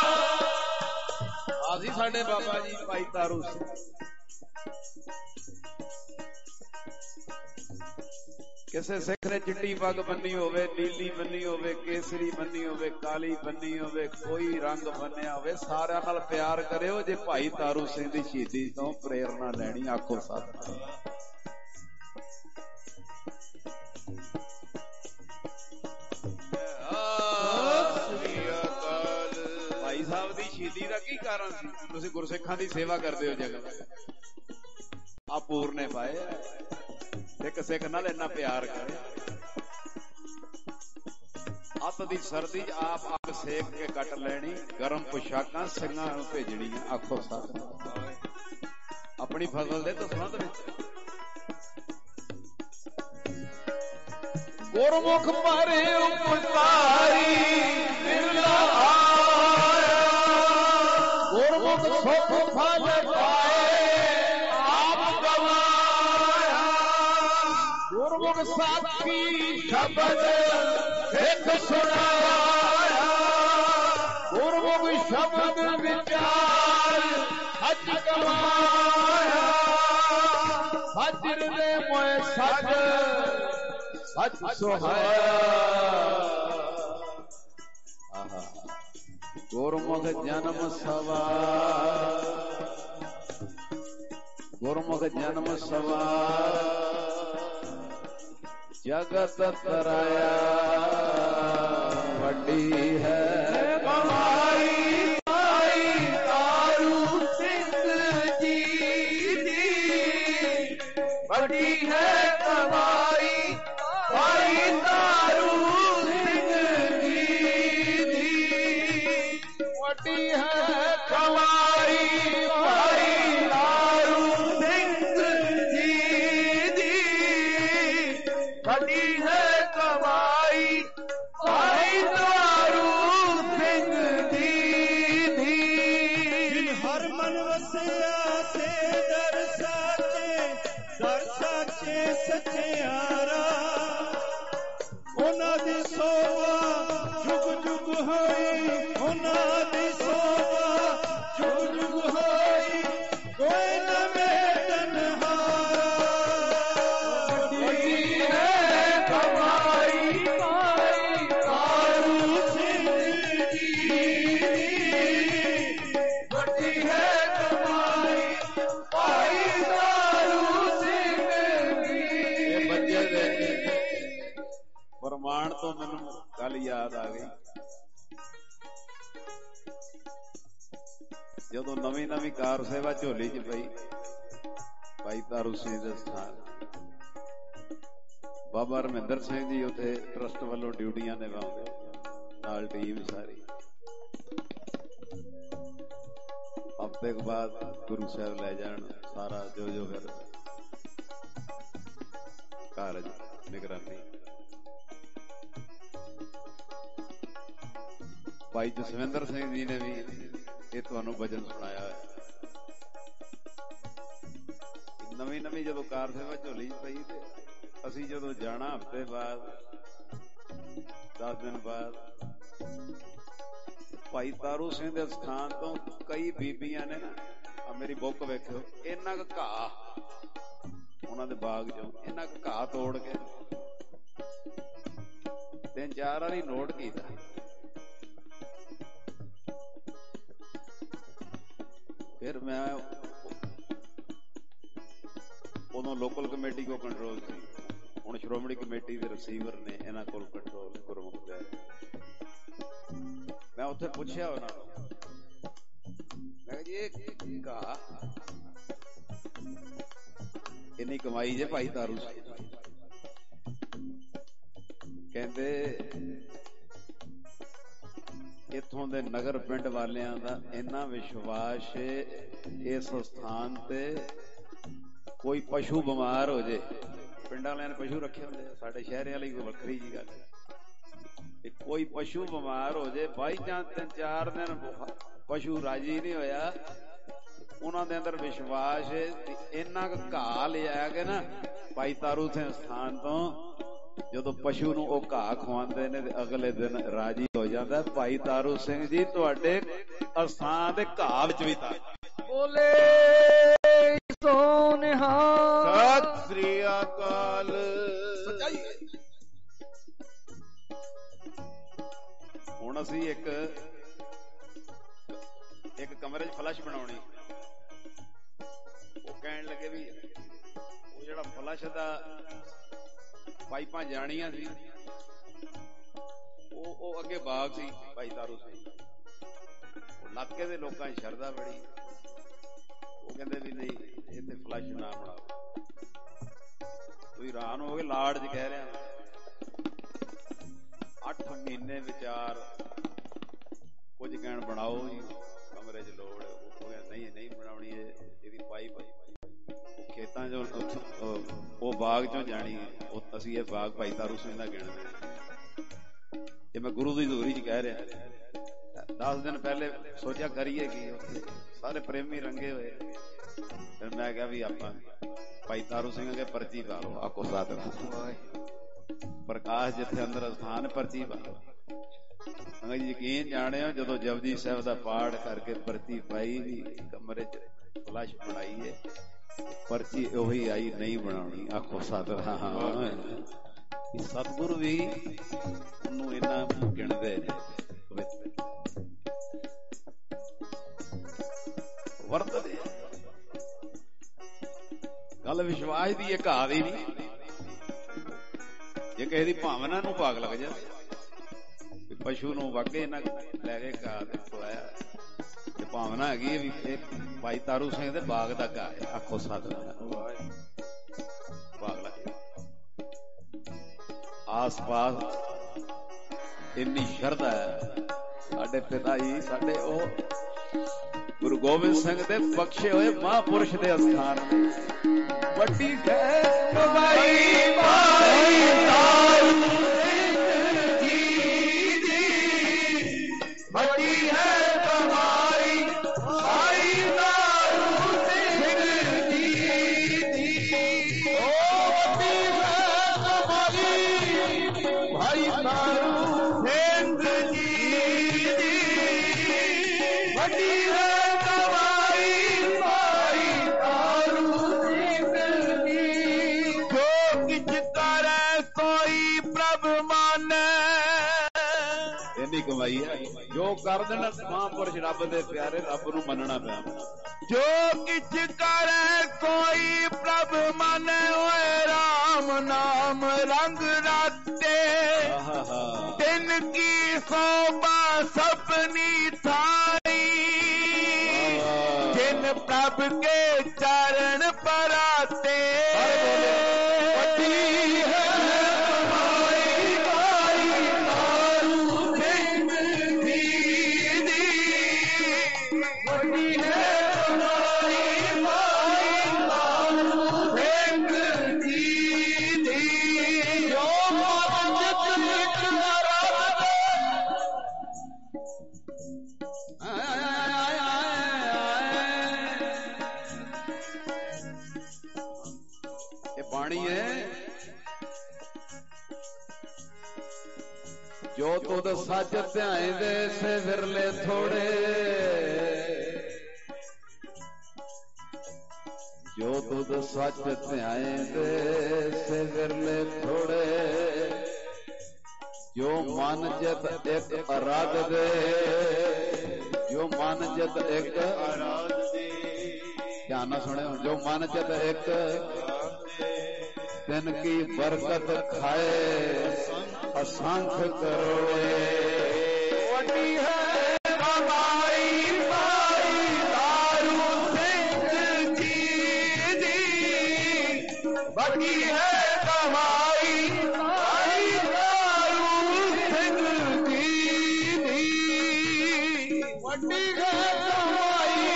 ਆਸੀ ਸਾਡੇ ਬਾਬਾ ਜੀ ਭਾਈ ਤਾਰੂ ਸਿੰਘ। ਕਿਸੇ ਸਿੱਖ ਨੇ ਚਿੱਟੀ ਪੱਗ ਬੰਨੀ ਹੋਵੇ, ਨੀਲੀ ਬੰਨੀ ਹੋਵੇ, ਕੇਸਰੀ ਬੰਨੀ ਹੋਵੇ, ਕਾਲੀ ਬੰਨੀ ਹੋਵੇ, ਕੋਈ ਰੰਗ ਬੰਨਿਆ ਹੋਵੇ, ਸਾਰਿਆਂ ਨਾਲ ਪਿਆਰ ਕਰਿਓ ਜੇ ਭਾਈ ਤਾਰੂ ਸਿੰਘ ਦੀ ਸ਼ਹੀਦੀ ਤੋਂ ਪ੍ਰੇਰਨਾ ਲੈਣੀ। ਆਖੋ ਸਤਿ। ਭਾਈ ਸਾਹਿਬ ਦੀ ਸ਼ਹੀਦੀ ਦਾ ਕੀ ਕਾਰਨ ਸੀ? ਤੁਸੀਂ ਗੁਰਸਿੱਖਾਂ ਦੀ ਸੇਵਾ ਕਰਦੇ ਹੋ ਜਗਤ, ਆ ਪੂਰਨੇ ਪਾਏ, ਸਿੱਖ ਸਿੱਖ ਨਾਲ ਇੰਨਾ ਪਿਆਰ ਕਰੇ। ਅੱਤ ਦੀ ਸਰਦੀ ਚ ਆਪ ਅੱਗ ਸੇਕ ਕੇ ਕੱਟ ਲੈਣੀ, ਗਰਮ ਪੁਸ਼ਾਕਾਂ ਸਿੰਘਾਂ ਨੂੰ ਭੇਜਣੀਆਂ। ਆਖੋ ਸਤਿ। ਆਪਣੀ ਫਸਲ ਦੇ ਤਸਵੰਦ ਵਿੱਚ ਗੁਰਮੁਖ ਮਾਰੇ ਉਪਕਾਰੀ ਵਿਰਲਾ ਆਇਆ, ਗੁਰਮੁਖ ਸੁਖ ਫਲ ਪਾਏ ਆਪ ਗਵਾਇਆ, ਗੁਰਮੁਖ ਸਾਖੀ ਸ਼ਬਦ ਸਿੱਖ ਸੁਣਾਇਆ, ਗੁਰਮੁਖ ਸ਼ਬਦ ਵਿਚਾਰ ਸੱਚ ਗਵਾਇਆ, ਸੱਜਰ ਦੇ ਮੋਏ ਸੱਚ ਸੱਚ ਸੁਹਾਇਆ। ਗੁਰਮੁਖ ਜਨਮ ਸਵਾਰ, ਗੁਰਮੁਖ ਜਨਮ ਸਵਾਰ, ਜਗਤ ਤਰਾਇਆ, ਵੱਡੀ ਹੈ ਕਮਾਈ ਭਾਈ ਤਾਰੂ ਸਿੰਘ ਜੀ ਦੀ, ਵੱਡੀ ਹੈ ਕਮਾਈ ਭਾਈ ਤਾਰੂ ਸਿੰਘ ਜੀ ਦੀ, ਵੱਡੀ ਹੈ ਕਮਾਈ ਭਾਈ ਤਾਰੂ ਸਿੰਘ ਜੀ ਦੀ, ਵੱਡੀ ਹੈ ਕਮਾਈ ਭਾਈ ਤਾਰੂ ਸਿੰਘ ਜੀ ਦੀ। ਜਿਨ ਹਰ ਮਨ ਵਸਿਆ ਤੇ ਦਰ ਸਾਚੇ, ਦਰ ਸਾਚੇ ਸਚਿਆਰਾ, ਉਹਨਾਂ ਦੀ ਸੋਭਾ ਜੁਗ ਜੁਗ ਹੋਈ, ਉਹਨਾਂ ਦੀ ਸੋਭਾ ਜੁਗ ਜੁਗ ਹੋਈ, ਤੋਂ ਮੈਨੂੰ ਗੱਲ ਯਾਦ ਆ ਗਈ। ਜਦੋਂ ਨਵੀਂ ਨਵੀਂ ਕਾਰ ਸੇਵਾ ਝੋਲੀ ਚ ਪਈ, ਭਾਈ ਤਾਰੂ ਸਿੰਘ ਦੇ ਸਥਾਨ ਬਾਬਾ ਰਮਿੰਦਰ ਸਿੰਘ ਜੀ ਉੱਥੇ ਟਰਸਟ ਵੱਲੋਂ ਡਿਊਟੀਆਂ ਨਿਭਾਉਂਦੇ, ਨਾਲ ਟੀਮ ਸਾਰੀ। ਹਫ਼ਤੇ ਕੁ ਬਾਅਦ ਗੁਰੂ ਸਾਹਿਬ ਲੈ ਜਾਣ ਸਾਰਾ ਜੋ ਜੋ ਫਿਰ ਕਾਰਜ ਨਿਗਰਾਨੀ। ਭਾਈ ਜਸਵਿੰਦਰ ਸਿੰਘ ਜੀ ਨੇ ਵੀ ਇਹ ਤੁਹਾਨੂੰ ਭਜਨ ਸੁਣਾਇਆ ਹੈ। ਨਵੀਂ ਨਵੀਂ ਜਦੋਂ ਕਾਰ ਸੇਵਾ ਝੋਲੀ ਚ ਪਈ ਤੇ ਅਸੀਂ ਜਦੋਂ ਜਾਣਾ ਹਫ਼ਤੇ ਬਾਅਦ, ਦਸ ਦਿਨ ਬਾਅਦ, ਭਾਈ ਤਾਰੂ ਸਿੰਘ ਦੇ ਸਥਾਨ ਤੋਂ ਕਈ ਬੀਬੀਆਂ ਨੇ ਨਾ, ਆ ਮੇਰੀ ਬੁੱਕ ਵੇਖਿਓ, ਇੰਨਾ ਕੁ ਘਾਹ ਉਹਨਾਂ ਦੇ ਬਾਗ ਚੋਂ ਇੰਨਾ ਕੁ ਘਾਹ ਤੋੜ ਕੇ ਤਿੰਨ ਚਾਰ ਵਾਰੀ ਨੋਟ ਕੀਤਾ। ਫਿਰ ਮੈਂ ਉਦੋਂ ਲੋਕਲ ਕਮੇਟੀ ਕੋਲ ਕੰਟਰੋਲ ਸੀ, ਹੁਣ ਸ਼੍ਰੋਮਣੀ ਕਮੇਟੀ ਦੇ ਰਿਸੀਵਰ ਨੇ, ਇਹਨਾਂ ਕੋਲ ਕੰਟਰੋਲ ਗੁਰਮੁਖ ਦਾ। ਮੈਂ ਉੱਥੇ ਪੁੱਛਿਆ ਉਹਨਾਂ ਨੂੰ, ਮੈਂ ਕਿਹਾ ਜੀ ਇਹ ਘਾਹ ਇੰਨੀ ਕਮਾਈ ਜੇ ਭਾਈ ਤਾਰੂ ਸਿੰਘ? ਕਹਿੰਦੇ ਇੱਥੋਂ ਦੇ ਨਗਰ ਪਿੰਡ ਵਾਲਿਆਂ ਦਾ ਇੰਨਾ ਵਿਸ਼ਵਾਸ ਇਸ ਸਥਾਨ ਤੇ, ਕੋਈ ਪਸ਼ੂ ਬਿਮਾਰ ਹੋ ਜੇ, ਪਿੰਡਾਂ ਵਾਲਿਆਂ ਨੇ ਪਸ਼ੂ ਰੱਖੇ ਹੁੰਦੇ, ਸਾਡੇ ਸ਼ਹਿਰਾਂ ਵਾਲੀ ਕੋਈ ਵੱਖਰੀ ਜੀ ਗੱਲ, ਕੋਈ ਪਸ਼ੂ ਬਿਮਾਰ ਹੋ ਜੇ, ਬਾਈ ਚਾਂਸ ਤਿੰਨ ਚਾਰ ਦਿਨ ਪਸ਼ੂ ਰਾਜੀ ਨਹੀਂ ਹੋਇਆ, ਉਹਨਾਂ ਦੇ ਅੰਦਰ ਵਿਸ਼ਵਾਸ ਇੰਨਾ ਕੁ ਘਾਹ ਲਿਆ ਕੇ ਨਾ ਭਾਈ ਤਾਰੂ ਸਿੰਘ ਸਥਾਨ ਤੋਂ, ਜਦੋਂ ਪਸ਼ੂ ਨੂੰ ਉਹ ਘਾਹ ਖਵਾਉਂਦੇ ਨੇ ਤੇ ਅਗਲੇ ਦਿਨ ਰਾਜੀ ਹੋ ਜਾਂਦਾ। ਭਾਈ ਤਾਰੂ ਸਿੰਘ ਜੀ ਤੁਹਾਡੇ ਅਸਥਾਨ ਦੇ ਘਾਹ ਵਿੱਚ ਵੀ ਤਾਂ ਬੋਲੇ ਸੋਨਿਹਾ ਸਤਿ ਸ੍ਰੀ ਅਕਾਲ। ਹੁਣ ਅਸੀਂ ਇੱਕ ਇੱਕ ਕਮਰੇ 'ਚ ਫਲਸ਼ ਬਣਾਉਣੀ, ਉਹ ਕਹਿਣ ਲੱਗੇ ਵੀ ਉਹ ਜਿਹੜਾ ਫਲਸ਼ ਦਾ ਪਾਈਪਾਂ ਜਾਣੀਆਂ ਸੀ, ਉਹ ਉਹ ਅੱਗੇ ਬਾਗ ਸੀ ਭਾਈ ਤਾਰੂ ਸਿੰਘ, ਉਹ ਇਲਾਕੇ ਦੇ ਲੋਕਾਂ ਦੀ ਸ਼ਰਧਾ ਬੜੀ, ਉਹ ਕਹਿੰਦੇ ਵੀ ਨਹੀਂ ਇੱਥੇ ਫਲਸ਼ ਨਾ ਬਣਾਓ। ਤੁਸੀਂ ਹੈਰਾਨ ਹੋ ਗਏ, ਲਾੜ ਚ ਕਹਿ ਰਿਹਾ ਅੱਠ ਮਹੀਨੇ ਵਿਚਾਰ, ਕੁਝ ਕਹਿਣ ਬਣਾਓ ਜੀ ਕਮਰੇ 'ਚ ਲੋੜ, ਉਹ ਨਹੀਂ ਨਹੀਂ ਬਣਾਉਣੀ, ਇਹਦੀ ਪਾਈਪ ਖੇਤਾਂ 'ਚੋਂ ਉਹ ਬਾਗ 'ਚੋਂ ਜਾਣੀ ਹੈ, ਉਹ ਅਸੀਂ ਇਹ ਬਾਗ ਭਾਈ ਤਾਰੂ ਸਿੰਘ ਦਾ ਗਿਣਦੇ। ਜੇ ਮੈਂ ਗੁਰੂ ਦੀ ਹਜ਼ੂਰੀ 'ਚ ਕਹਿ ਰਿਹਾ, ਦਸ ਦਿਨ ਪਹਿਲੇ ਸੋਚਿਆ ਕਰੀਏ ਕੀ, ਉੱਥੇ ਸਾਰੇ ਪ੍ਰੇਮੀ ਰੰਗੇ ਹੋਏ, ਫਿਰ ਮੈਂ ਕਿਹਾ ਵੀ ਆਪਾਂ ਭਾਈ ਤਾਰੂ ਸਿੰਘ ਅੱਗੇ ਪਰਚੀ ਪਾ ਲਓ, ਆਖੋ ਸਤਿਨਾਮ, ਪ੍ਰਕਾਸ਼ ਜਿੱਥੇ ਅੰਦਰ ਸਥਾਨ ਪਰਚੀ ਪਾ ਲਓ। ਯਕੀਨ ਜਾਣਿਓ, ਜਦੋਂ ਜਪਜੀ ਸਾਹਿਬ ਦਾ ਪਾਠ ਕਰਕੇ ਪਰਚੀ ਪਾਈ ਵੀ ਕਮਰੇ 'ਚ ਫਲਸ਼ ਬਣਾਈਏ, ਪਰਚੀ ਉਹੀ ਆਈ, ਨਹੀਂ ਬਣਾਉਣੀ, ਆਖੋ ਸਤਿਨਾਮ। ਸਤਿਗੁਰੂ ਵੀ ਉਹਨੂੰ ਇਹਨਾਂ ਗਿਣਦੇ ਨੇ, ਵਰਤਦੇ। ਗੱਲ ਵਿਸ਼ਵਾਸ ਦੀ, ਇਹ ਘਾਹ ਦੀ ਨਹੀਂ। ਜੇ ਕਿਸੇ ਦੀ ਭਾਵਨਾ ਨੂੰ ਭਾਗ ਲੱਗ ਜਾਵੇ, ਪਸ਼ੂ ਨੂੰ ਵਾਗੇ ਨਾ ਲੈ ਕੇ ਘਾਹ ਤੇ ਖਵਾਇਆ, ਤੇ ਭਾਵਨਾ ਹੈਗੀ ਵੀ ਇਹ ਭਾਈ ਤਾਰੂ ਸਿੰਘ ਦੇ ਬਾਗ ਦਾ ਘਾਹ ਹੈ, ਆਖੋ ਸਤਿਨਾਮ। ਭਾਗ ਲੱਗ ਆਸ ਪਾਸ ਇੰਨੀ ਸ਼ਰਧਾ ਹੈ। ਸਾਡੇ ਪਿਤਾ ਜੀ, ਸਾਡੇ ਉਹ ਗੁਰੂ ਗੋਬਿੰਦ ਸਿੰਘ ਦੇ ਬਖਸ਼ੇ ਹੋਏ ਮਹਾਂਪੁਰਸ਼ ਦੇ ਅਸਥਾਨ ਵੱਡੀ ਖੈਰ ਭਾਈ ਭਾਈ ਤਾਰੂ ਸਿੰਘ ਜੀ ਦੀ, ਵੱਡੀ ਹੈ ਤੁਹਾਰੀ ਭਾਈ ਤਾਰੂ ਸਿੰਘ ਜੀ ਦੀ, ਉਹ ਵੱਡੀ ਹੈ ਤੁਹਾਰੀ ਭਾਈ ਤਾਰੂ ਸਿੰਘ ਜੀ ਦੀ, ਵੱਡੀ ਹੈ ਕਮਾਈ ਹੈ। ਜੋ ਕਰ ਦੇਣ ਮਹਾਂਪੁਰਸ਼ ਰੱਬ ਦੇ ਪਿਆਰੇ, ਰੱਬ ਨੂੰ ਮੰਨਣਾ ਪਿਆ। ਜੋ ਕਿਛ ਕਰੇ ਕੋਈ ਪ੍ਰਭ ਮਨ ਹੋਏ, ਰਾਮ ਨਾਮ ਰੰਗ ਰਾਤੇ। अपनी थाई जिन प्रभ के चरण पर आते जो तुद सच ध्याए दे से विरले थोड़े जो तुद सच ध्याए दे से विरले थोड़े जो मन जित एक अराध दे जो मन जित एक अराध दे ध्यान ना सुने जो मन जित एक दिन की बरकत खाए असंख्य करोड़े वटी है कमाई पाई दारू सिंह जी दी वटी है कमाई पाई दारू सिंह जी दी वटी है कमाई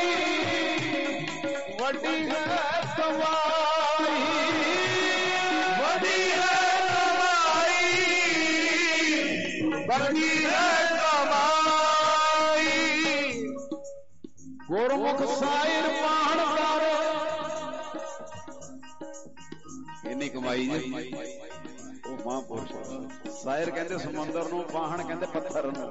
वटी है कमाई वटी है बड़ी है कमाई गुरमुख साइर पाण कर इन्नी कमाई जी वो महापुरुष साइर कहते समुंदर नूं पाहण कहते पत्थर नूं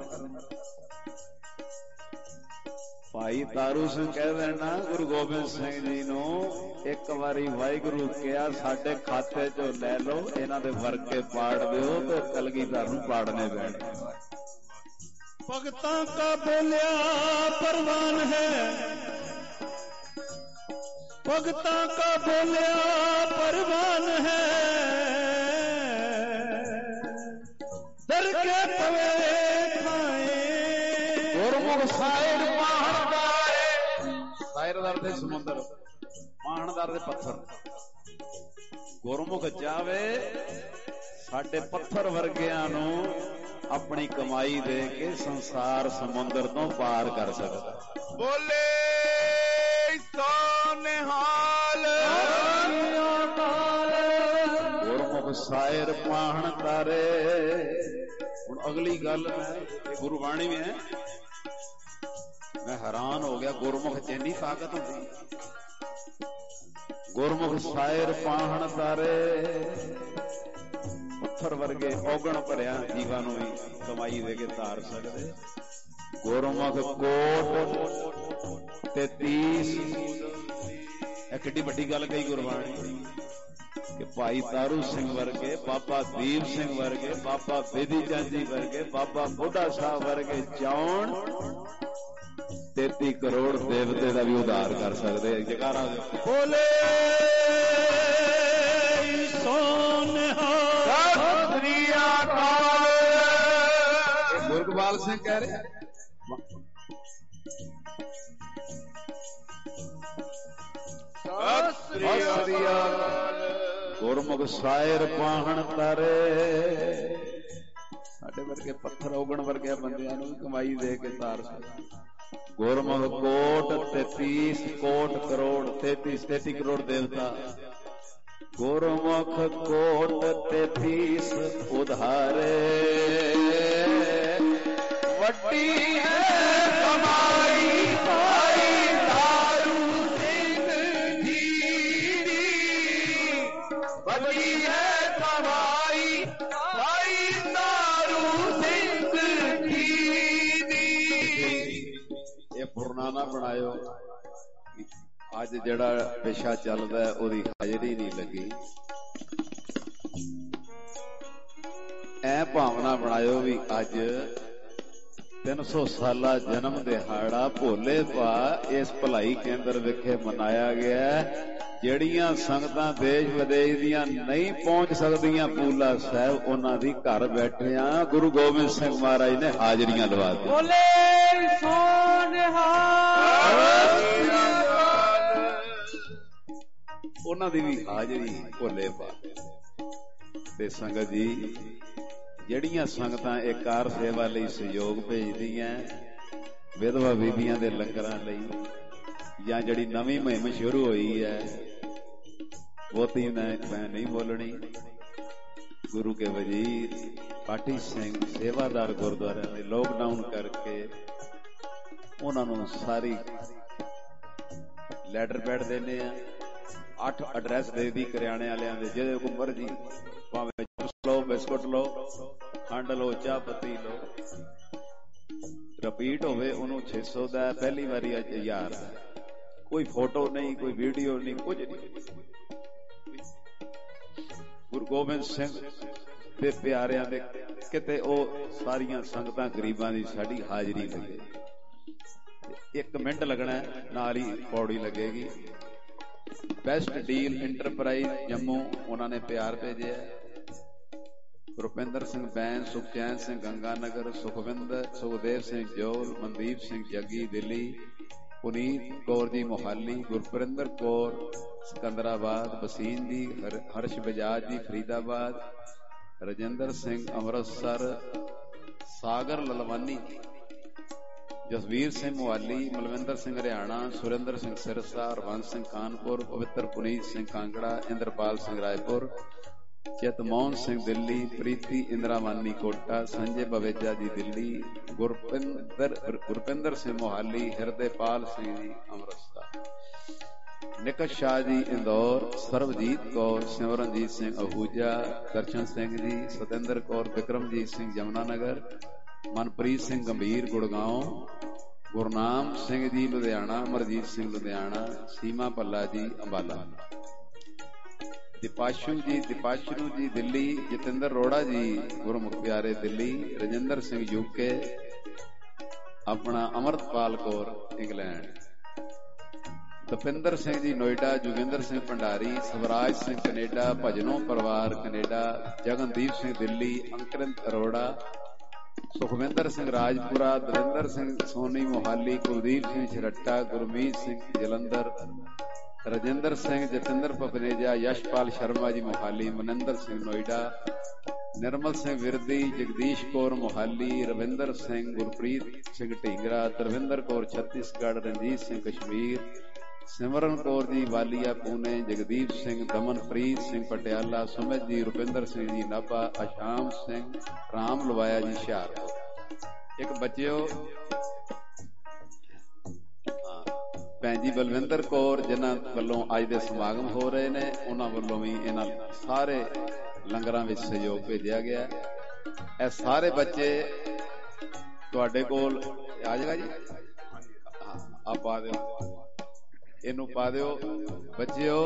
भाई तारू सिंह कह देना गुरु गोबिंद सिंह जी नूं एक बारी वाहिगुरु कहा साडे खाते चो लै लो इन्हां दे वर्के पाड़ दिओ ते कलगीधर नूं पाड़ने पैण भगतां का बोलिया परवान है भगतां का बोलिया परवान है दर के पवे खाए गुरमुख साइर साइरदार दे समुंदर पाहणदार दे पत्थर गुरमुख जावे साडे पत्थर वर्गियां नूं अपनी कमाई दे के संसार समुंदर तो पार कर सकदा बोले सोनिहाल गुरमुख साइर पाहण तारे हुण अगली गल मैं गुरबाणी में है मैं हैरान हो गया गुरमुख च इन्नी ताकत होंदी गुरमुख साइर पाहण तारे पत्थर वर्गे औगण भरिया जीवां नूं भी कमाई दे के तार सकदे गुरमुख कोट ते तीस एक किड्डी वड्डी गल कही गुरबाणी कि भाई तारू सिंह वर्गे बाबा दीप सिंह वर्गे बाबा बेदी चंद जी वर्गे बाबा बुढ़ा साहब वर्गे जाउण तेती करोड़ देवते का भी उद्धार कर सकते जकारा बोले गुरगोपाल सिंह कह रहे गुरमुख साइर पाहण तारे साडे वर्गे पत्थर उगण वर्गे बंदियां नूं कमाई दे के तार सकदा गुरमुख कोट तैतीस कोट करोड़ तैतीस तैती करोड़ देवता गुरमुख कोट तैतीस उधारे वड्डी है कमाई पाई दारू सिंह जी दी वड्डी है कमाई पाई दारू सिंह जी दी पुरना ना बनायो अज जड़ा पेशा चलदा है ओदी हाजरी नहीं लगी ऐ भावना बनायो भी अज तीन सौ साला जन्म दिहाड़ा भोले पा इस भलाई केंद्र विखे मनाया गया ਜਿਹੜੀਆਂ ਸੰਗਤਾਂ ਦੇਸ਼ ਵਿਦੇਸ਼ ਦੀਆਂ ਨਹੀਂ ਪਹੁੰਚ ਸਕਦੀਆਂ ਪੂਲਾ ਸਾਹਿਬ, ਉਹਨਾਂ ਦੀ ਘਰ ਬੈਠਿਆਂ ਗੁਰੂ ਗੋਬਿੰਦ ਸਿੰਘ ਮਹਾਰਾਜ ਨੇ ਹਾਜ਼ਰੀਆਂ ਲਵਾ ਦਿੱਤੀਆਂ। ਬੋਲੇ ਸੋਨਿਹਾ ਉਹਨਾਂ ਦੀ ਵੀ ਹਾਜ਼ਰੀ ਭੋਲੇ ਪਾ ਤੇ ਸੰਗਤ ਜੀ, ਜਿਹੜੀਆਂ ਸੰਗਤਾਂ ਇਹ ਕਾਰ ਸੇਵਾ ਲਈ ਸਹਿਯੋਗ ਭੇਜਦੀਆਂ ਵਿਧਵਾ ਬੀਬੀਆਂ ਦੇ ਲੰਗਰਾਂ ਲਈ, ਜਾਂ ਜਿਹੜੀ ਨਵੀਂ ਮੁਹਿੰਮ ਸ਼ੁਰੂ ਹੋਈ ਹੈ, ਬਹੁਤੀ ਮੈਂ ਨਹੀਂ ਬੋਲਣੀ। ਗੁਰੂ ਕੇ ਵਜ਼ੀਰ ਪਾਠੀ ਸਿੰਘ ਸੇਵਾਦਾਰ ਗੁਰਦੁਆਰਿਆਂ ਦੇ ਲੋਕਡਾਊਨ ਕਰਕੇ ਉਹਨਾਂ ਨੂੰ ਸਾਰੀ ਲੈਟਰ ਪੈਡ ਦਿੰਦੇ ਆ, ਅੱਠ ਐਡਰੈਸ ਦੇ ਦੀ ਕਰਿਆਣੇ ਵਾਲਿਆਂ ਦੇ, ਜਿਹਦੇ ਕੋ ਮਰਜੀ ਭਾਵੇਂ ਚਿਪਸ ਲਓ, ਬਿਸਕੁਟ ਲਓ, ਖੰਡ ਲਓ, ਚਾਹ ਪੱਤੀ ਲਓ। ਰਿਪੀਟ ਹੋਵੇ ਉਹਨੂੰ ਛੇ ਸੌ ਦਾ, ਪਹਿਲੀ ਵਾਰੀ ਅੱਜ ਹਜ਼ਾਰ ਦਾ। ਕੋਈ ਫੋਟੋ ਨਹੀਂ, ਕੋਈ ਵੀਡੀਓ ਨਹੀਂ, ਕੁਝ ਨਹੀਂ। ਗੁਰੂ ਗੋਬਿੰਦ ਸਿੰਘ ਦੇ ਪਿਆਰਿਆਂ ਦੇ ਕਿਤੇ ਉਹ ਸਾਰੀਆਂ ਸੰਗਤਾਂ ਗਰੀਬਾਂ ਦੀ ਸਾਡੀ ਹਾਜ਼ਰੀ ਲੱਗੇ। ਇੱਕ ਮਿੰਟ ਲੱਗਣਾ, ਨਾਲ ਹੀ ਪੌੜੀ ਲੱਗੇਗੀ। ਬੈਸਟ ਡੀਲ ਇੰਟਰਪ੍ਰਾਈਜ਼ ਜੰਮੂ, ਉਹਨਾਂ ਨੇ ਪਿਆਰ ਭੇਜਿਆ। ਰੁਪਿੰਦਰ ਸਿੰਘ ਬੈਨ, ਸੁਖਚੈਨ ਸਿੰਘ ਗੰਗਾਨਗਰ, ਸੁਖਵਿੰਦਰ ਸੁਖਦੇਵ ਸਿੰਘ ਜੋਲ, ਮਨਦੀਪ ਸਿੰਘ ਜੱਗੀ ਦਿੱਲੀ, ਪੁਨੀਤ ਕੌਰ ਜੀ ਮੋਹਾਲੀ, ਗੁਰਪ੍ਰਿੰਦਰ ਕੌਰ ਸਿਕੰਦਰਾਬਾਦ, ਬਸੀਨ ਜੀ ਹਰਸ਼ ਬਜਾਜ ਜੀ ਫਰੀਦਾਬਾਦ, ਰਜਿੰਦਰ ਸਿੰਘ ਅੰਮ੍ਰਿਤਸਰ, ਸਾਗਰ ਲਲਵਾਨੀ, ਜਸਵੀਰ ਸਿੰਘ ਮੁਹਾਲੀ, ਮਲਵਿੰਦਰ ਸਿੰਘ ਹਰਿਆਣਾ, ਸੁਰਿੰਦਰ ਸਿੰਘ ਸਿਰਸਾ, ਹਰਵੰਸ ਸਿੰਘ ਕਾਨਪੁਰ, ਪਵਿੱਤਰ ਪੁਨੀਤ ਸਿੰਘ ਕਾਂਗੜਾ, ਇੰਦਰਪਾਲ ਸਿੰਘ ਰਾਏਪੁਰ, ਚਿਤਮੋਹਨ ਸਿੰਘ ਦਿੱਲੀ, ਪ੍ਰੀਤੀ ਇੰਦਰਾਮਾਨੀ ਕੋਟਾ, ਸੰਜੇ ਬਵੇਜਾ ਜੀ ਦਿੱਲੀ, ਗੁਰਪਿੰਦਰ ਗੁਰਪਿੰਦਰ ਸਿੰਘ ਮੋਹਾਲੀ, ਹਿਰਦੇਪਾਲ ਸਿੰਘ ਜੀ ਅੰਮ੍ਰਿਤਸਰ, ਨਿਕਟ ਸ਼ਾਹ ਜੀ ਇੰਦੌਰ, ਸਰਬਜੀਤ ਕੌਰ, ਸਿਮਰਨਜੀਤ ਸਿੰਘ ਅਹੂਜਾ, ਦਰਸ਼ਨ ਸਿੰਘ ਜੀ, ਸਤਿੰਦਰ ਕੌਰ, ਵਿਕਰਮਜੀਤ ਸਿੰਘ ਜਮਨਾਨਗਰ, ਮਨਪ੍ਰੀਤ ਸਿੰਘ ਗੰਭੀਰ ਗੁੜਗਾਉਂ, ਗੁਰਨਾਮ ਸਿੰਘ ਜੀ ਲੁਧਿਆਣਾ, ਅਮਰਜੀਤ ਸਿੰਘ ਲੁਧਿਆਣਾ, ਸੀਮਾ ਭੱਲਾ ਜੀ ਅੰਬਾਲਾ, ਦਿਪਾਸ਼ੂ ਜੀ ਦਿਪਾਸ਼ੂ ਜੀ ਦਿੱਲੀ, ਜਤਿੰਦਰ ਰੋੜਾ ਜੀ ਗੁਰਮੁਖ ਪਿਆਰੇ ਦਿੱਲੀ, ਰਜਿੰਦਰ ਸਿੰਘ ਯੂਕੇ, ਆਪਣਾ ਅਮਰਤਪਾਲ ਕੌਰ ਇੰਗਲੈਂਡ, ਦਪਿੰਦਰ ਸਿੰਘ ਜੀ ਨੋਇਡਾ, ਜੋਗਿੰਦਰ ਸਿੰਘ ਭੰਡਾਰੀ, ਸਵਰਾਜ ਸਿੰਘ ਕੈਨੇਡਾ, ਭਜਨੋਂ ਪਰਿਵਾਰ ਕੈਨੇਡਾ, ਜਗਨਦੀਪ ਸਿੰਘ ਦਿੱਲੀ, ਅੰਕਰਿਤ ਅਰੋੜਾ, ਸੁਖਵਿੰਦਰ ਸਿੰਘ ਰਾਜਪੁਰਾ, ਦਵਿੰਦਰ ਸਿੰਘ ਸੋਨੀ ਮੋਹਾਲੀ, ਕੁਲਦੀਪ ਸਿੰਘ ਛਰੱਟਾ, ਗੁਰਮੀਤ ਸਿੰਘ ਜਲੰਧਰ, ਰਜਿੰਦਰ ਸਿੰਘ, ਜਤਿੰਦਰ ਪਪਨੇਜਾ, ਯਸ਼ਪਾਲ ਸ਼ਰਮਾ ਜੀ ਮੋਹਾਲੀ, ਮਨਿੰਦਰ ਸਿੰਘ ਨੋਇਡਾ, ਨਿਰਮਲ ਸਿੰਘ ਵਿਰਦੀ, ਜਗਦੀਸ਼ ਕੌਰ ਮੋਹਾਲੀ, ਰਵਿੰਦਰ ਸਿੰਘ, ਗੁਰਪ੍ਰੀਤ ਸਿੰਘ ਢੀਂਗਰਾ, ਤਰਵਿੰਦਰ ਕੌਰ ਛੱਤੀਸਗੜ੍ਹ, ਰਣਜੀਤ ਸਿੰਘ ਕਸ਼ਮੀਰ, ਸਿਮਰਨ ਕੌਰ ਜੀ ਵਾਲੀਆ ਪੂਨੇ, ਜਗਦੀਪ ਸਿੰਘ, ਦਮਨਪ੍ਰੀਤ ਸਿੰਘ ਪਟਿਆਲਾ, ਸੁਮਿਤ ਜੀ, ਰੁਪਿੰਦਰ ਸਿੰਘ ਜੀ ਨਾਭਾ, ਅਸ਼ਾਮ ਸਿੰਘ, ਰਾਮ ਲਵਾਇਆ ਜੀ ਹੁਸ਼ਿਆਰਪੁਰ। ਇੱਕ ਬੱਚਿਓ ਭੈਣ ਜੀ ਬਲਵਿੰਦਰ ਕੌਰ, ਜਿਨ੍ਹਾਂ ਵੱਲੋਂ ਅੱਜ ਦੇ ਸਮਾਗਮ ਹੋ ਰਹੇ ਨੇ, ਉਹਨਾਂ ਵੱਲੋਂ ਵੀ ਇਹਨਾਂ ਸਾਰੇ ਲੰਗਰਾਂ ਵਿੱਚ ਸਹਿਯੋਗ ਭੇਜਿਆ ਗਿਆ। ਇਹ ਸਾਰੇ ਬੱਚੇ ਤੁਹਾਡੇ ਕੋਲ ਆ ਜਾਏਗਾ ਜੀ, ਆ ਪਾ ਦਿਓ, ਇਹਨੂੰ ਪਾ ਦਿਓ। ਬੱਚਿਓ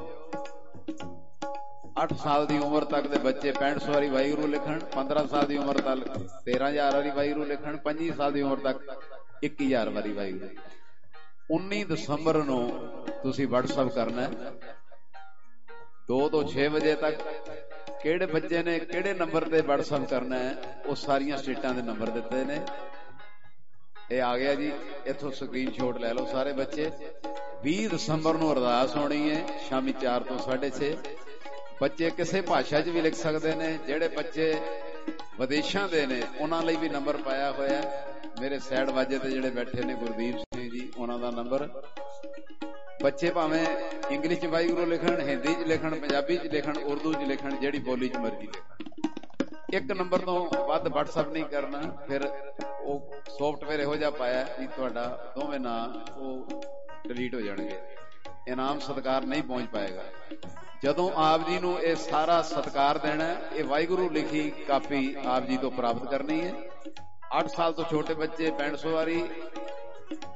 ਅੱਠ ਸਾਲ ਦੀ ਉਮਰ ਤੱਕ ਦੇ ਬੱਚੇ ਪੈਂਹਠ ਸੌ ਵਾਰੀ ਵਾਹਿਗੁਰੂ ਲਿਖਣ, ਪੰਦਰਾਂ ਸਾਲ ਦੀ ਉਮਰ ਤੱਕ ਤੇਰਾਂ ਹਜ਼ਾਰ ਵਾਰੀ ਵਾਹਿਗੁਰੂ ਲਿਖਣ, ਪੰਜੀ ਸਾਲ ਦੀ ਉਮਰ ਤੱਕ ਇੱਕ ਹਜ਼ਾਰ ਵਾਰੀ ਵਾਹਿਗੁਰੂ। ਉੱਨੀ ਦਸੰਬਰ ਨੂੰ ਤੁਸੀਂ WhatsApp ਕਰਨਾ ਦੋ ਤੋਂ ਛੇ ਵਜੇ ਤੱਕ। ਕਿਹੜੇ ਬੱਚੇ ਨੇ ਕਿਹੜੇ ਨੰਬਰ ਤੇ WhatsApp ਕਰਨਾ ਹੈ, ਉਹ ਸਾਰੀਆਂ ਸਟੇਟਾਂ ਦੇ ਨੰਬਰ ਦਿੱਤੇ ਨੇ। ਇਹ ਆ ਗਿਆ ਜੀ, ਇੱਥੋਂ ਸਕਰੀਨਸ਼ਾਟ ਲੈ ਲਓ ਸਾਰੇ ਬੱਚੇ। ਵੀਹ ਦਸੰਬਰ ਨੂੰ ਅਰਦਾਸ ਹੋਣੀ ਹੈ ਸ਼ਾਮੀ ਚਾਰ ਤੋਂ ਸਾਢੇ ਛੇ। ਬੱਚੇ ਕਿਸੇ ਭਾਸ਼ਾ 'ਚ ਵੀ ਲਿਖ ਸਕਦੇ ਨੇ। ਜਿਹੜੇ ਬੱਚੇ ਵਿਦੇਸ਼ਾਂ ਦੇ ਨੇ ਉਹਨਾਂ ਲਈ ਵੀ ਨੰਬਰ ਪਾਇਆ ਹੋਇਆ। ਮੇਰੇ ਸਾਈਡ ਵਾਜੇ ਤੇ ਜਿਹੜੇ ਬੈਠੇ ਨੇ ਗੁਰਦੀਪ ਸਿੰਘ ਜੀ, ਉਹਨਾਂ ਦਾ ਨੰਬਰ। ਬੱਚੇ ਭਾਵੇਂ ਇੰਗਲਿਸ਼ 'ਚ ਵਾਹਿਗੁਰੂ ਲਿਖਣ, ਹਿੰਦੀ 'ਚ ਲਿਖਣ, ਪੰਜਾਬੀ 'ਚ ਲਿਖਣ, ਉਰਦੂ 'ਚ ਲਿਖਣ, ਜਿਹੜੀ ਬੋਲੀ 'ਚ ਮਰਜ਼ੀ ਲਿਖਣ। ਇੱਕ ਨੰਬਰ ਤੋਂ ਵੱਧ WhatsApp ਨਹੀਂ ਕਰਨਾ, ਫਿਰ ਉਹ ਸੌਫਟਵੇਅਰ ਇਹੋ ਜਿਹਾ ਪਾਇਆ ਕਿ ਤੁਹਾਡਾ ਦੋਵੇਂ ਨਾਂ ਉਹ ਡਿਲੀਟ ਹੋ ਜਾਣਗੇ, ਇਨਾਮ ਸਤਿਕਾਰ ਨਹੀਂ ਪਹੁੰਚ ਪਾਏਗਾ। ਜਦੋਂ ਆਪ ਜੀ ਨੂੰ ਇਹ ਸਾਰਾ ਸਤਿਕਾਰ ਦੇਣਾ, ਇਹ ਵਾਹਿਗੁਰੂ ਲਿਖੀ ਕਾਪੀ ਆਪ ਜੀ ਤੋਂ ਪ੍ਰਾਪਤ ਕਰਨੀ ਹੈ। ਅੱਠ ਸਾਲ ਤੋਂ ਛੋਟੇ ਬੱਚੇ ਪੈਂਹਠ ਸੌ ਵਾਰੀ,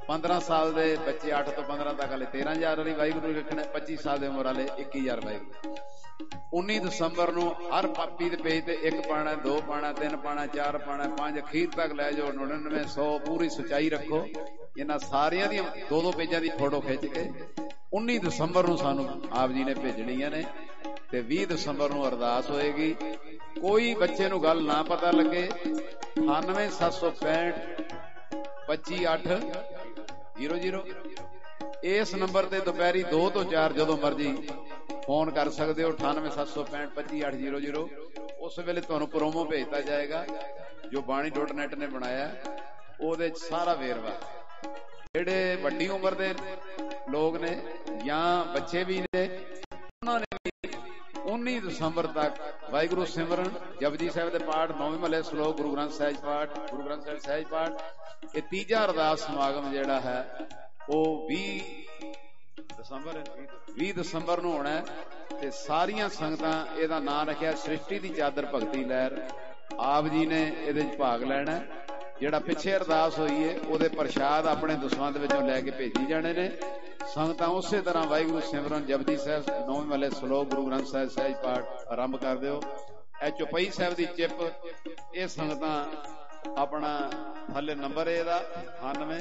पंद्रह साल के बच्चे अठ तो पंद्रह तक वाले तेरह हजार वाली वाहिगुरू लिखना, पच्ची साल की उम्र वाले इक्की हजार वाहिगुरू। उन्नी दसंबर नूं हर पापी के पेज ते एक पाना, दो पाना, तीन पाना, चार पाना, पांच, अखीर तक लै जाओ नड़िनवे सौ, पूरी सच्चाई रखो। इन्हां सारियां दी दो दो पेजां दी फोटो खिंच के उन्नी दसंबर नूं सानूं आप जी ने भेजणियां ने ते बीस दसंबर नूं अरदास होएगी। कोई बच्चे नूं गल ना पता लगे, अठानवे सत्त सौ पैंठ पच्ची अठ जीरो जीरो इस नंबर ते दोपहरी दो तो चार जदों मर्जी फोन कर सकते हो। अठानवे सत्त सौ पैंठ पच्ची अठ जीरो जीरो उस वेले तुहानूं प्रोमो भेजता जाएगा जो बाणी डॉट नैट ने बनाया, ਉਹਦੇ ਚ सारा वेरवा। ਜਿਹੜੇ ਵੱਡੀ ਉਮਰ ਦੇ ਲੋਕ ਨੇ ਜਾਂ ਬੱਚੇ ਵੀ ਨੇ, ਉਹਨਾਂ ਨੇ ਵੀ उन्नी ਦਸੰਬਰ तक ਵਾਹਿਗੁਰੂ ਸਿਮਰਨ, ਜਪਜੀ ਸਾਹਿਬ ਦੇ ਪਾਠ, ਨੌਵੇਂ ਮਹੱਲੇ ਸ਼ਲੋਕ, ਗੁਰੂ ਗ੍ਰੰਥ ਸਾਹਿਬ ਪਾਠ, ਗੁਰੂ ਗ੍ਰੰਥ ਸਾਹਿਬ ਸਹਿਜ ਪਾਠ। ਇਹ ਤੀਜਾ ਅਰਦਾਸ ਸਮਾਗਮ ਜਿਹੜਾ ਹੈ ਉਹ ਵੀਹ ਦਸੰਬਰ ਵੀਹ ਦਸੰਬਰ ਨੂੰ ਹੋਣਾ ਤੇ ਸਾਰੀਆਂ ਸੰਗਤਾਂ ਇਹਦਾ ਨਾਂ ਰੱਖਿਆ ਸ੍ਰਿਸ਼ਟੀ ਦੀ ਚਾਦਰ ਭਗਤੀ ਲਹਿਰ। ਆਪ ਜੀ ਨੇ ਇਹਦੇ ਚ ਭਾਗ ਲੈਣਾ। ਜਿਹੜਾ ਪਿੱਛੇ ਅਰਦਾਸ ਹੋਈ ਹੈ ਉਹਦੇ ਪ੍ਰਸ਼ਾਦ ਆਪਣੇ ਦਸਵੰਧ ਵਿੱਚੋਂ ਲੈ ਕੇ ਭੇਜੀ ਜਾਣੇ ਨੇ। ਸੰਗਤਾਂ ਉਸੇ ਤਰ੍ਹਾਂ ਵਾਹਿਗੁਰੂ ਸਿਮਰਨ, ਜਪਜੀ ਸਾਹਿਬ, ਨੌਵੇਂ ਮਹੱਲੇ ਸ਼ਲੋਕ, ਗੁਰੂ ਗ੍ਰੰਥ ਸਾਹਿਬ ਸਹਿਜ ਪਾਠ ਆਰੰਭ ਕਰ ਦਿਓ। ਇਹ ਚੌਪਈ ਸਾਹਿਬ ਦੀ ਚਿੱਪ ਇਹ ਸੰਗਤਾਂ ਆਪਣਾ ਥੱਲੇ ਨੰਬਰ ਇਹਦਾ ਅਠਾਨਵੇਂ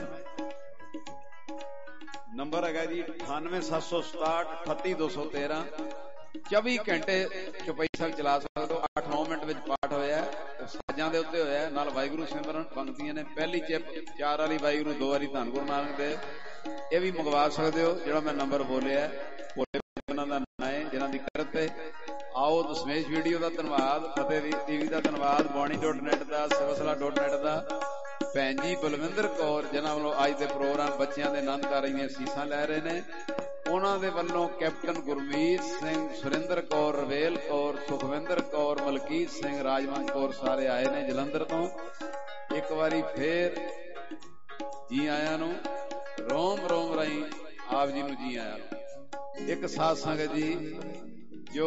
ਨੰਬਰ ਹੈਗਾ ਜੀ ਅਠਾਨਵੇਂ ਸੱਤ ਸੌ ਸਤਾਹਠ ਅਠੱਤੀ ਦੋ ਸੌ ਤੇਰਾਂ। ਚੌਵੀ ਘੰਟੇ ਚੌਪਈ ਸਾਹਿਬ ਚਲਾ ਸਕਦੇ ਹੋ। ਅੱਠ ਨੌ ਮਿੰਟ ਵਿੱਚ ਪਾਠ ਹੋਇਆ, ਸਾਜਾਂ ਦੇ ਉੱਤੇ ਹੋਇਆ, ਨਾਲ ਵਾਹਿਗੁਰੂ ਸਿਮਰਨ ਪੰਕਤੀਆਂ ਨੇ। ਪਹਿਲੀ ਚਿੱਪ ਚਾਰ ਵਾਲੀ ਵਾਹਿਗੁਰੂ, ਦੋ ਵਾਰੀ ਧੰਨ ਗੁਰੂ ਨਾਨਕ ਦੇਵ, ਇਹ ਵੀ ਮੰਗਵਾ ਸਕਦੇ ਹੋ। ਜਿਹੜਾ ਮੈਂ ਨੰਬਰ ਬੋਲਿਆ ਭੋਲੇ ਉਹਨਾਂ ਦਾ ਨਾਂ ਹੈ ਜਿਹਨਾਂ ਦੀ ਕਿਰਤ ਤੇ। ਆਓ ਦਸ਼ਮੇਸ਼ ਵੀਡੀਓ ਦਾ ਧੰਨਵਾਦ, ਫਤਿਹ ਟੀਵੀ ਦਾ ਧੰਨਵਾਦ, ਬਾਣੀ ਡੋਟ ਨੈਟ ਦਾ, ਸਿਵਸਲਾ ਡੋਟ ਨੈਟ ਦਾ, ਭੈਣ ਜੀ ਬਲਵਿੰਦਰ ਕੌਰ ਜਿਨ੍ਹਾਂ ਵੱਲੋਂ ਅੱਜ ਦੇ ਪ੍ਰੋਗਰਾਮ ਬੱਚਿਆਂ ਦੇ ਆਨੰਦਕਾਰੀ ਦੀਆਂ ਸੀਸਾਂ ਲੈ ਰਹੇ ਨੇ, ਉਹਨਾਂ ਦੇ ਵੱਲੋਂ ਕੈਪਟਨ ਗੁਰਮੀਤ ਸਿੰਘ, ਸੁਰਿੰਦਰ ਕੌਰ, ਰਵੇਲ ਕੌਰ, ਸੁਖਵਿੰਦਰ ਕੌਰ, ਮਲਕੀਤ ਸਿੰਘ, ਰਾਜਵੰਤ ਕੌਰ ਸਾਰੇ ਆਏ ਨੇ ਜਲੰਧਰ ਤੋਂ। ਇੱਕ ਵਾਰੀ ਫੇਰ ਜੀ ਆਇਆਂ ਨੂੰ, ਰੋਮ ਰੋਮ ਰਾਹੀਂ ਆਪ ਜੀ ਨੂੰ ਜੀ ਆਇਆਂ ਨੂੰ। ਇੱਕ ਸਾਧ ਸੰਗਤ ਜੀ ਜੋ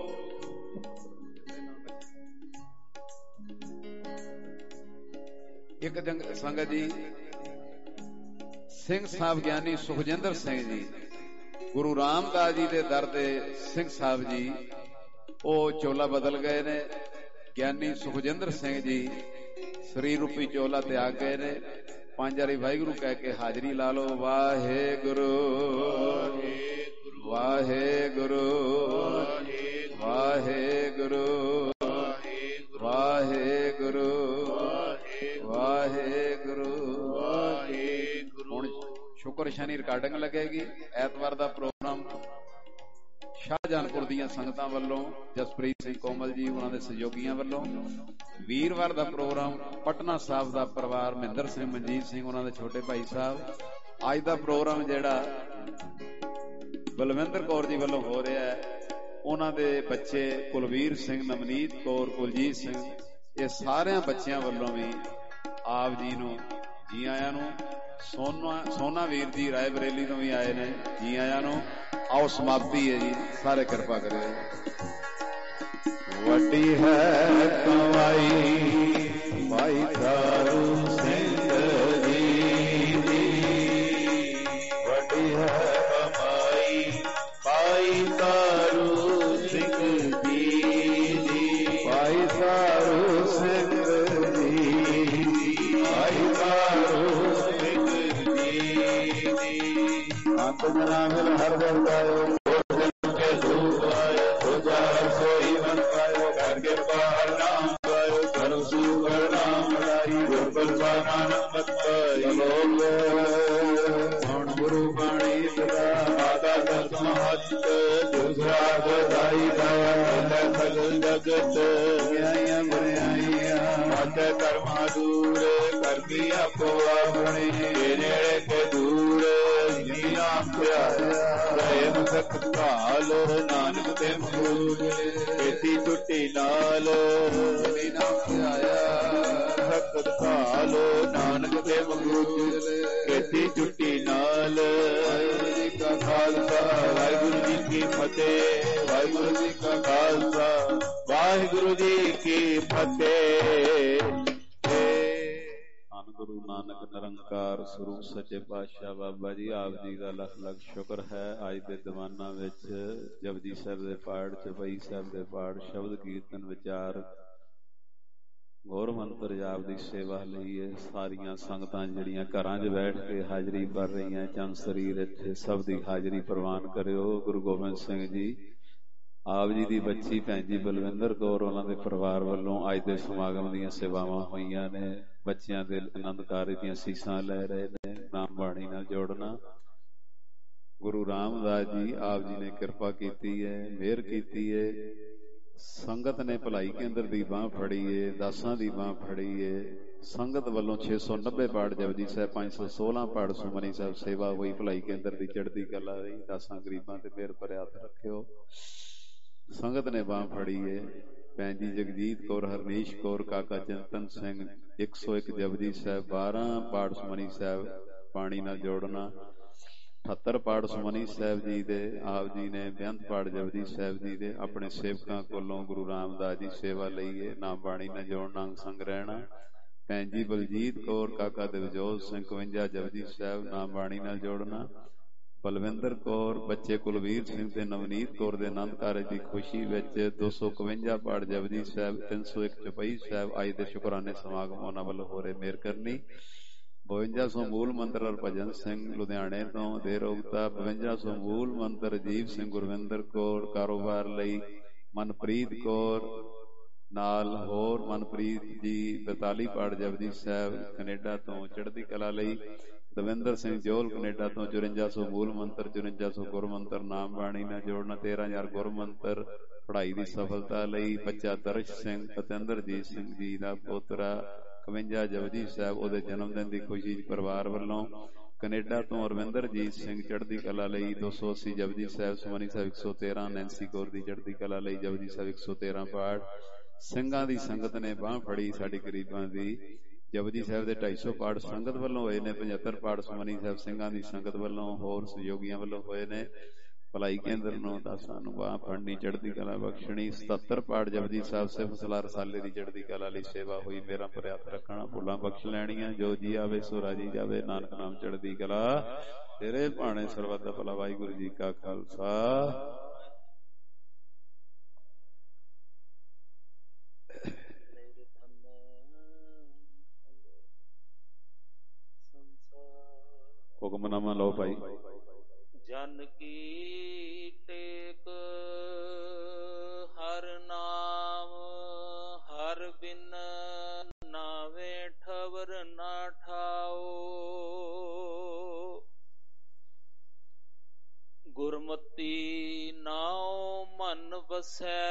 ਇੱਕ ਸੰਗਤ ਜੀ ਸਿੰਘ ਸਾਹਿਬ ਗਿਆਨੀ ਸੁਖਜਿੰਦਰ ਸਿੰਘ ਜੀ, ਗੁਰੂ ਰਾਮਦਾਸ ਜੀ ਦੇ ਦਰ ਦੇ ਸਿੰਘ ਸਾਹਿਬ ਜੀ, ਉਹ ਚੋਲਾ ਬਦਲ ਗਏ ਨੇ। ਗਿਆਨੀ ਸੁਖਜਿੰਦਰ ਸਿੰਘ ਜੀ ਸਰੀਰ ਰੂਪੀ ਚੋਲਾ ਤਿਆਗ ਗਏ ਨੇ। ਪੰਜ ਵਾਰੀ ਵਾਹਿਗੁਰੂ ਕਹਿ ਕੇ ਹਾਜ਼ਰੀ ਲਾ ਲਓ। ਵਾਹਿਗੁਰੂ ਵਾਹਿਗੁਰੂ ਵਾਹਿਗੁਰੂ ਵਾਹਿਗੁਰੂ ਵਾਹਿਗੁਰੂ। ਹੁਣ ਸ਼ੁਕਰ ਸ਼ਨੀ ਰਿਕਾਰਡਿੰਗ ਲੱਗੇਗੀ। ਐਤਵਾਰ ਦਾ ਪ੍ਰੋਗਰਾਮ ਸ਼ਾਹਜਹਾਨਪੁਰ ਦੀਆਂ ਸੰਗਤਾਂ ਵੱਲੋਂ, ਜਸਪ੍ਰੀਤ ਸਿੰਘ ਕੋਮਲ ਜੀ ਉਹਨਾਂ ਦੇ ਸਹਿਯੋਗੀਆਂ ਵੱਲੋਂ। ਵੀਰਵਾਰ ਦਾ ਪ੍ਰੋਗਰਾਮ ਪਟਨਾ ਸਾਹਿਬ ਦਾ ਪਰਿਵਾਰ, ਮਹਿੰਦਰ ਸਿੰਘ, ਮਨਜੀਤ ਸਿੰਘ ਉਹਨਾਂ ਦੇ ਛੋਟੇ ਭਾਈ ਸਾਹਿਬ। ਅੱਜ ਦਾ ਪ੍ਰੋਗਰਾਮ ਜਿਹੜਾ ਬਲਵਿੰਦਰ ਕੌਰ ਜੀ ਵੱਲੋਂ ਹੋ ਰਿਹਾ ਹੈ, ਉਹਨਾਂ ਦੇ ਬੱਚੇ ਕੁਲਵੀਰ ਸਿੰਘ, ਨਵਨੀਤ ਕੌਰ, ਕੁਲਜੀਤ ਸਿੰਘ, ਇਹ ਸਾਰਿਆਂ ਬੱਚਿਆਂ ਵੱਲੋਂ ਵੀ ਆਪ ਜੀ ਨੂੰ ਜੀ ਆਇਆਂ ਨੂੰ। ਸੋਨਾ ਸੋਨਾ ਵੀਰ ਜੀ ਰਾਏ ਬਰੇਲੀ ਤੋਂ ਵੀ ਆਏ ਨੇ, ਜੀ ਆਇਆਂ ਨੂੰ। ਆਓ ਸਮਾਪਤੀ ਹੈ ਜੀ, ਸਾਰੇ ਕਿਰਪਾ ਕਰਿਓ। ਵੱਡੀ ਹੈ ਕਮਾਈ ਭਾਈ ਤਾਰੂ ਸਿੰਘ ਜੀ ਦੀ, ਵੱਡੀ ਹੈ ਕਮਾਈ ਭਾਈ ਤਾਰੂ ਸਿੰਘ ਜੀ ਦੀ, ਭਾਈ ਤਾਰੂ ਸਿੰਘ ਜੀ ਦੀ, ਭਾਈ ਤਾਰੂ ਸਿੰਘ ਜੀ ਦੀ। ਅੰਤ ਜਨਾ ਮਿਲ ਹਰ ਦਿਨ ਗਾਇਓ, ਕੇ ਧੂਪ ਆਏ ਤੁਝਾ ਸੋਈ ਮਨ ਪਾਇਓ, ਕਰਕੇ ਬਾਹਰ ਨਾਮ ਪਾਇਓ, ਧਰਮ ਸੂਗਰ ਨਾਮ ਲਾਈ, ਗੁਰ ਪ੍ਰਭਾ ਨਾਨਕ ਮਤ ਪਾਈ। ਹੁਣ ਗੁਰੂ ਬਾਣੀ ਸਦਾ ਮਾਤਾ ਦਸ ਮਹਤ, ਦੂਸਰਾ ਗਦਾਈ ਦਇਆ ਲੈ ਸਗਲ ਜਗਤ, ਗਿਆਈਆਂ ਬੁਰਾਈਆਂ ਮਤ ਕਰਮਾ ਦੂਰ, ਕਰਦੀ ਆਪੋ ਆਪਣੀ ਨੇੜੇ ਕੇ ਦੂਰ। ਜੀ ਨਾਮ ਪਿਆਰਿਆ ਰਹਿ ਸਖਤ ਕਾਲ, ਨਾਨਕ ਤੇ ਮੂਲ ਕੀਤੀ ਟੁੱਟੀ ਨਾਲ। ਜੀ ਨਾਮ ਪਿਆਰਿਆ ਸਖਤ ਕਾਲ, ਨਾਨਕ ਤੇ ਮੂਲ ਕੀਤੀ ਟੁੱਟੀ ਨਾਲ। ਵਾਹਿਗੁਰੂ ਜੀ ਕਾ ਖਾਲਸਾ, ਵਾਹਿਗੁਰੂ ਜੀ ਕੀ ਫਤਿਹ, ਵਾਹਿਗੁਰੂ ਜੀ ਕਾ ਖਾਲਸਾ, ਵਾਹਿਗੁਰੂ ਜੀ ਕੀ ਫਤਿਹ। ਧੰਨ ਗੁਰੂ ਨਾਨਕ ਨਿਰੰਕਾਰ। ਨਿਰੰਕਾਰ ਸਰੂਪ ਸੱਚੇ ਪਾਤਸ਼ਾਹ ਬਾਬਾ ਜੀ ਆਪ ਜੀ ਦਾ ਲੱਖ ਲੱਖ ਸ਼ੁਕਰ ਹੈ। ਅੱਜ ਦੇ ਦੀਵਾਨਾਂ ਵਿੱਚ ਜਪਜੀ ਸਾਹਿਬ ਦੇ ਪਾਠ, ਚੌਪਈ ਸਾਹਿਬ ਦੇ ਪਾਠ, ਸ਼ਬਦ ਕੀਰਤਨ, ਵਿਚਾਰ, ਗੁਰ ਮੰਤਰ ਜਾਪ ਦੀ ਸੇਵਾ ਲਈ ਇਹ ਸਾਰੀਆਂ ਸੰਗਤਾਂ ਜਿਹੜੀਆਂ ਘਰਾਂ 'ਚ ਬੈਠ ਕੇ ਹਾਜ਼ਰੀ ਭਰ ਰਹੀਆਂ, ਚੰਦ ਸਰੀਰ ਇੱਥੇ ਸਭ ਦੀ ਹਾਜ਼ਰੀ ਪ੍ਰਵਾਨ ਕਰਿਓ। ਗੁਰੂ ਗੋਬਿੰਦ ਸਿੰਘ ਜੀ ਆਪ ਜੀ ਦੀ ਬੱਚੀ ਭੈਣ ਜੀ ਬਲਵਿੰਦਰ ਕੌਰ, ਉਹਨਾਂ ਦੇ ਪਰਿਵਾਰ ਵੱਲੋਂ ਅੱਜ ਦੇ ਸਮਾਗਮ ਦੀਆਂ ਸੇਵਾਵਾਂ ਹੋਈਆਂ ਨੇ। ਬੱਚਿਆਂ ਦੇ ਆਨੰਦ ਕਾਰਜ ਦੀਆਂ ਸੀਸਾਂ ਲੈ ਰਹੇ ਨੇ। ਨਾਮ ਬਾਣੀ ਨਾਲ ਜੋੜਨਾ। ਗੁਰੂ ਰਾਮਦਾਸ ਜੀ ਆਪ ਜੀ ਨੇ ਕਿਰਪਾ ਕੀਤੀ ਹੈ, ਮਿਹਰ ਕੀਤੀ ਹੈ। ਸੰਗਤ ਨੇ ਭਲਾਈ ਕੇਂਦਰ ਦੀ ਬਾਂਹ ਫੜੀ ਏ, ਦਾਸਾਂ ਦੀ ਬਾਂਹ ਫੜੀ ਏ। ਸੰਗਤ ਵੱਲੋਂ ਛੇ ਸੌ ਨੱਬੇ ਪਾਠ ਜਪਜੀ ਸਾਹਿਬ, ਪੰਜ ਸੌ ਸੋਲਾਂ ਪਾਠ ਸੁਖਮਨੀ ਸਾਹਿਬ ਸੇਵਾ ਹੋਈ। ਭਲਾਈ ਕੇਂਦਰ ਦੀ ਚੜ੍ਹਦੀ ਕਲਾ ਰਹੀ। ਦਾਸਾਂ ਗਰੀਬਾਂ ਤੇ ਮਿਹਰ ਭਰਿਆ ਹੱਥ ਰੱਖਿਓ। ਸੰਗਤ ਨੇ ਬਾਂਹ ਫੜੀ ਏ। ਭੈਣ ਜੀ ਜਗਜੀਤ ਕੌਰ, ਹਰਨੀਸ਼ ਕੌਰ, ਕਾਕਾ ਚਿੰਤਨ ਸਿੰਘ, ਇੱਕ ਸੌ ਇੱਕ ਜਪਜੀ ਸਾਹਿਬ, ਬਾਰਾਂ ਪਾਠ ਸੁਖਮਨੀ ਸਾਹਿਬ ਪਾਣੀ ਨਾਲ ਜੋੜਨਾ। ਅਠੱਤਰ ਪਾਠ ਸੁਖਮਨੀ ਸਾਹਿਬ ਜੀ ਦੇ ਆਪ ਜੀ ਨੇ ਬੇਅੰਤ ਪਾਠ ਜਪਜੀ ਸਾਹਿਬ ਜੀ ਦੇ ਆਪਣੇ ਸੇਵਕਾਂ ਕੋਲੋਂ ਗੁਰੂ ਰਾਮਦਾਸ ਜੀ ਸੇਵਾ ਲਈਏ। ਨਾਮ ਬਾਣੀ ਨਾਲ ਜੋੜਨਾ, ਅੰਗ ਸੰਗ ਰਹਿਣਾ। ਭੈਣ ਜੀ ਬਲਜੀਤ ਕੌਰ, ਕਾਕਾ ਦਿਵਜੋਤ ਸਿੰਘ, ਇਕਵੰਜਾ ਜਪਜੀ ਸਾਹਿਬ ਨਾਮ ਬਾਣੀ ਨਾਲ ਜੋੜਨਾ। ਬਲਵਿੰਦਰ ਕੌਰ, ਬੱਚੇ ਕੁਲਵੀਰ ਸਿੰਘ ਤੇ ਨਵਨੀਤ ਕੌਰ ਦੇ ਆਨੰਦ ਕਾਰਜ ਦੀ ਖੁਸ਼ੀ ਵਿੱਚ ਦੋ ਸੌ ਇਕਵੰਜਾ ਪਾਠ ਜਪਜੀ ਸਾਹਿਬ, ਤਿੰਨ ਸੌ ਇੱਕ ਚੌਪਈ ਸਾਹਿਬ ਅੱਜ ਦੇ ਸ਼ੁਕਰਾਨੇ ਸਮਾਗਮ ਉਹਨਾਂ ਵੱਲੋਂ ਹੋ ਰਹੇ, ਮਿਹਰ ਕਰਨੀ। ਬਵੰਜਾ ਸੌ ਮੂਲ ਮੰਤਰ ਹਰਭਜਨ ਸਿੰਘ ਲੁਧਿਆਣੇ ਤੋਂ ਦੇਰ ਉਗਤਾ। ਬਵੰਜਾ ਸੌ ਮੂਲ ਮੰਤਰ ਅਜੀਬ ਸਿੰਘ, ਗੁਰਵਿੰਦਰ ਕੌਰ, ਕਾਰੋਬਾਰ ਲਈ ਮਨਪ੍ਰੀਤ ਕੌਰ, ਨਾਲ ਹੋਰ ਮਨਪ੍ਰੀਤ ਜੀ ਬਤਾਲੀ ਪਾਠ ਜਪਜੀ ਸਾਹਿਬ ਕੈਨੇਡਾ ਤੋਂ ਚੜ੍ਹਦੀ ਕਲਾ ਲਈ। ਦਵਿੰਦਰ ਸਿੰਘ ਜੋਲ ਕੈਨੇਡਾ ਤੋਂ ਚੁਰੰਜਾ ਸੌ ਮੂਲ ਮੰਤਰ, ਚੁਰੰਜਾ ਸੌ ਗੁਰ ਮੰਤਰ ਨਾਮ ਬਾਣੀ ਨਾਲ ਜੋੜਨਾ। ਤੇਰਾਂ ਹਜ਼ਾਰ ਗੁਰ ਮੰਤਰ ਪੜ੍ਹਾਈ ਦੀ ਸਫਲਤਾ ਲਈ। ਬੱਚਾ ਦਰਸ਼ ਸਿੰਘ, ਪਤਿੰਦਰਜੀਤ ਸਿੰਘ ਜੀ ਦਾ ਪੋਤਰਾ, ਇਕਵੰਜਾ ਜਪਜੀ ਸਾਹਿਬ ਉਹਦੇ ਜਨਮ ਦਿਨ ਦੀ ਖੁਸ਼ੀ ਪਰਿਵਾਰ ਵੱਲੋਂ। ਕੈਨੇਡਾ ਤੋਂ ਅਰਵਿੰਦਰਜੀਤ ਸਿੰਘ ਚੜ੍ਹਦੀ ਕਲਾ ਲਈ ਦੋ ਸੌ ਅੱਸੀ ਜਪਜੀ ਸਾਹਿਬ, ਸੁਖਮਨੀ ਸਾਹਿਬ ਇੱਕ ਸੌ ਤੇਰਾਂ। ਨੈਂਸੀ ਕੌਰ ਦੀ ਚੜ੍ਹਦੀ ਕਲਾ ਲਈ ਜਪਜੀ ਸਾਹਿਬ ਇੱਕ ਸੌ ਤੇਰਾਂ ਪਾਠ। ਸਿੰਘਾਂ ਦੀ ਸੰਗਤ ਨੇ ਬਾਂਹ ਫੜੀ ਸਾਡੀ ਗਰੀਬਾਂ ਦੀ। ਜਪਜੀ ਸਾਹਿਬ ਦੇ ਢਾਈ ਸੌ ਪਾਠ ਸੰਗਤ ਵੱਲੋਂ ਹੋਏ ਨੇ। ਪਝੱਤਰ ਪਾਠ ਸੁਖਮਨੀ ਸਾਹਿਬ ਸਿੰਘਾਂ ਦੀ ਸੰਗਤ ਵੱਲੋਂ, ਹੋਰ ਸਹਿਯੋਗੀਆਂ ਵੱਲੋਂ ਹੋਏ ਨੇ। ਭਲਾਈ ਕੇਂਦਰ ਨੂੰ ਦਾਸਾਂ ਨੂੰ ਬਾਂਹ ਫੜਨੀ, ਚੜ੍ਹਦੀ ਕਲਾ ਬਖਸ਼ਣੀ। ਸਤੱਤਰ ਪਾਠ ਜਪਜੀ ਸਾਹਿਬ ਸਿਫਤ ਸਲਾਹ ਰਸਾਲੇ ਦੀ ਚੜ੍ਹਦੀ ਕਲਾ ਲਈ ਸੇਵਾ ਹੋਈ। ਮੇਰਾ ਭਰਿਆ ਹੱਥ ਰੱਖਣਾ, ਭੁੱਲਾਂ ਬਖਸ਼ ਲੈਣੀਆਂ। ਜੋ ਜੀ ਆਵੇ ਸੋ ਰਾਜੀ ਜਾਵੇ, ਨਾਨਕ ਨਾਮ ਚੜ੍ਹਦੀ ਕਲਾ ਤੇਰੇ ਭਾਣੇ। ਸਰਬੱਤ ਦਾ ਭਲਾ। ਵਾਹਿਗੁਰੂ ਜੀ ਕਾ ਖਾਲਸਾ। ਹੁਕਮਨਾਮਾ ਲਓ ਭਾਈ। ਜਨ ਕੀ ਟੇਕ ਹਰ ਨਾਮ, ਹਰ ਬਿਨ ਨਾਵੇ ਠਵਰ ਨਾ ਠਾਓ। ਗੁਰਮਤੀ ਨਾਉ ਮਨ ਵਸੈ,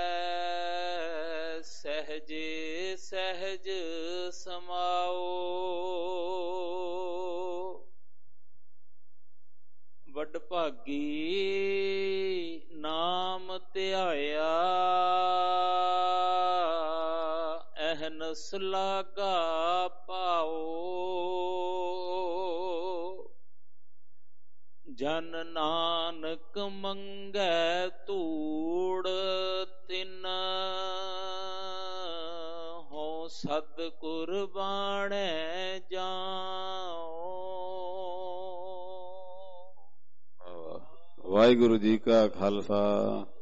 ਸਹਿਜੇ ਸਹਿਜ ਸਮਾਓ। ਵੱਡ ਭਾਗੀ ਨਾਮ ਧਿਆਇਆ, ਅਹਨਸ ਲਾਗਾ ਪਾਓ। ਜਨ ਨਾਨਕ ਮੰਗੈ ਧੂੜ, ਤਿਨ ਹੋ ਸਦ ਕੁਰਬਾਨੈ ਜਾਓ। ਵਾਹਿਗੁਰੂ ਜੀ ਕਾ ਖਾਲਸਾ,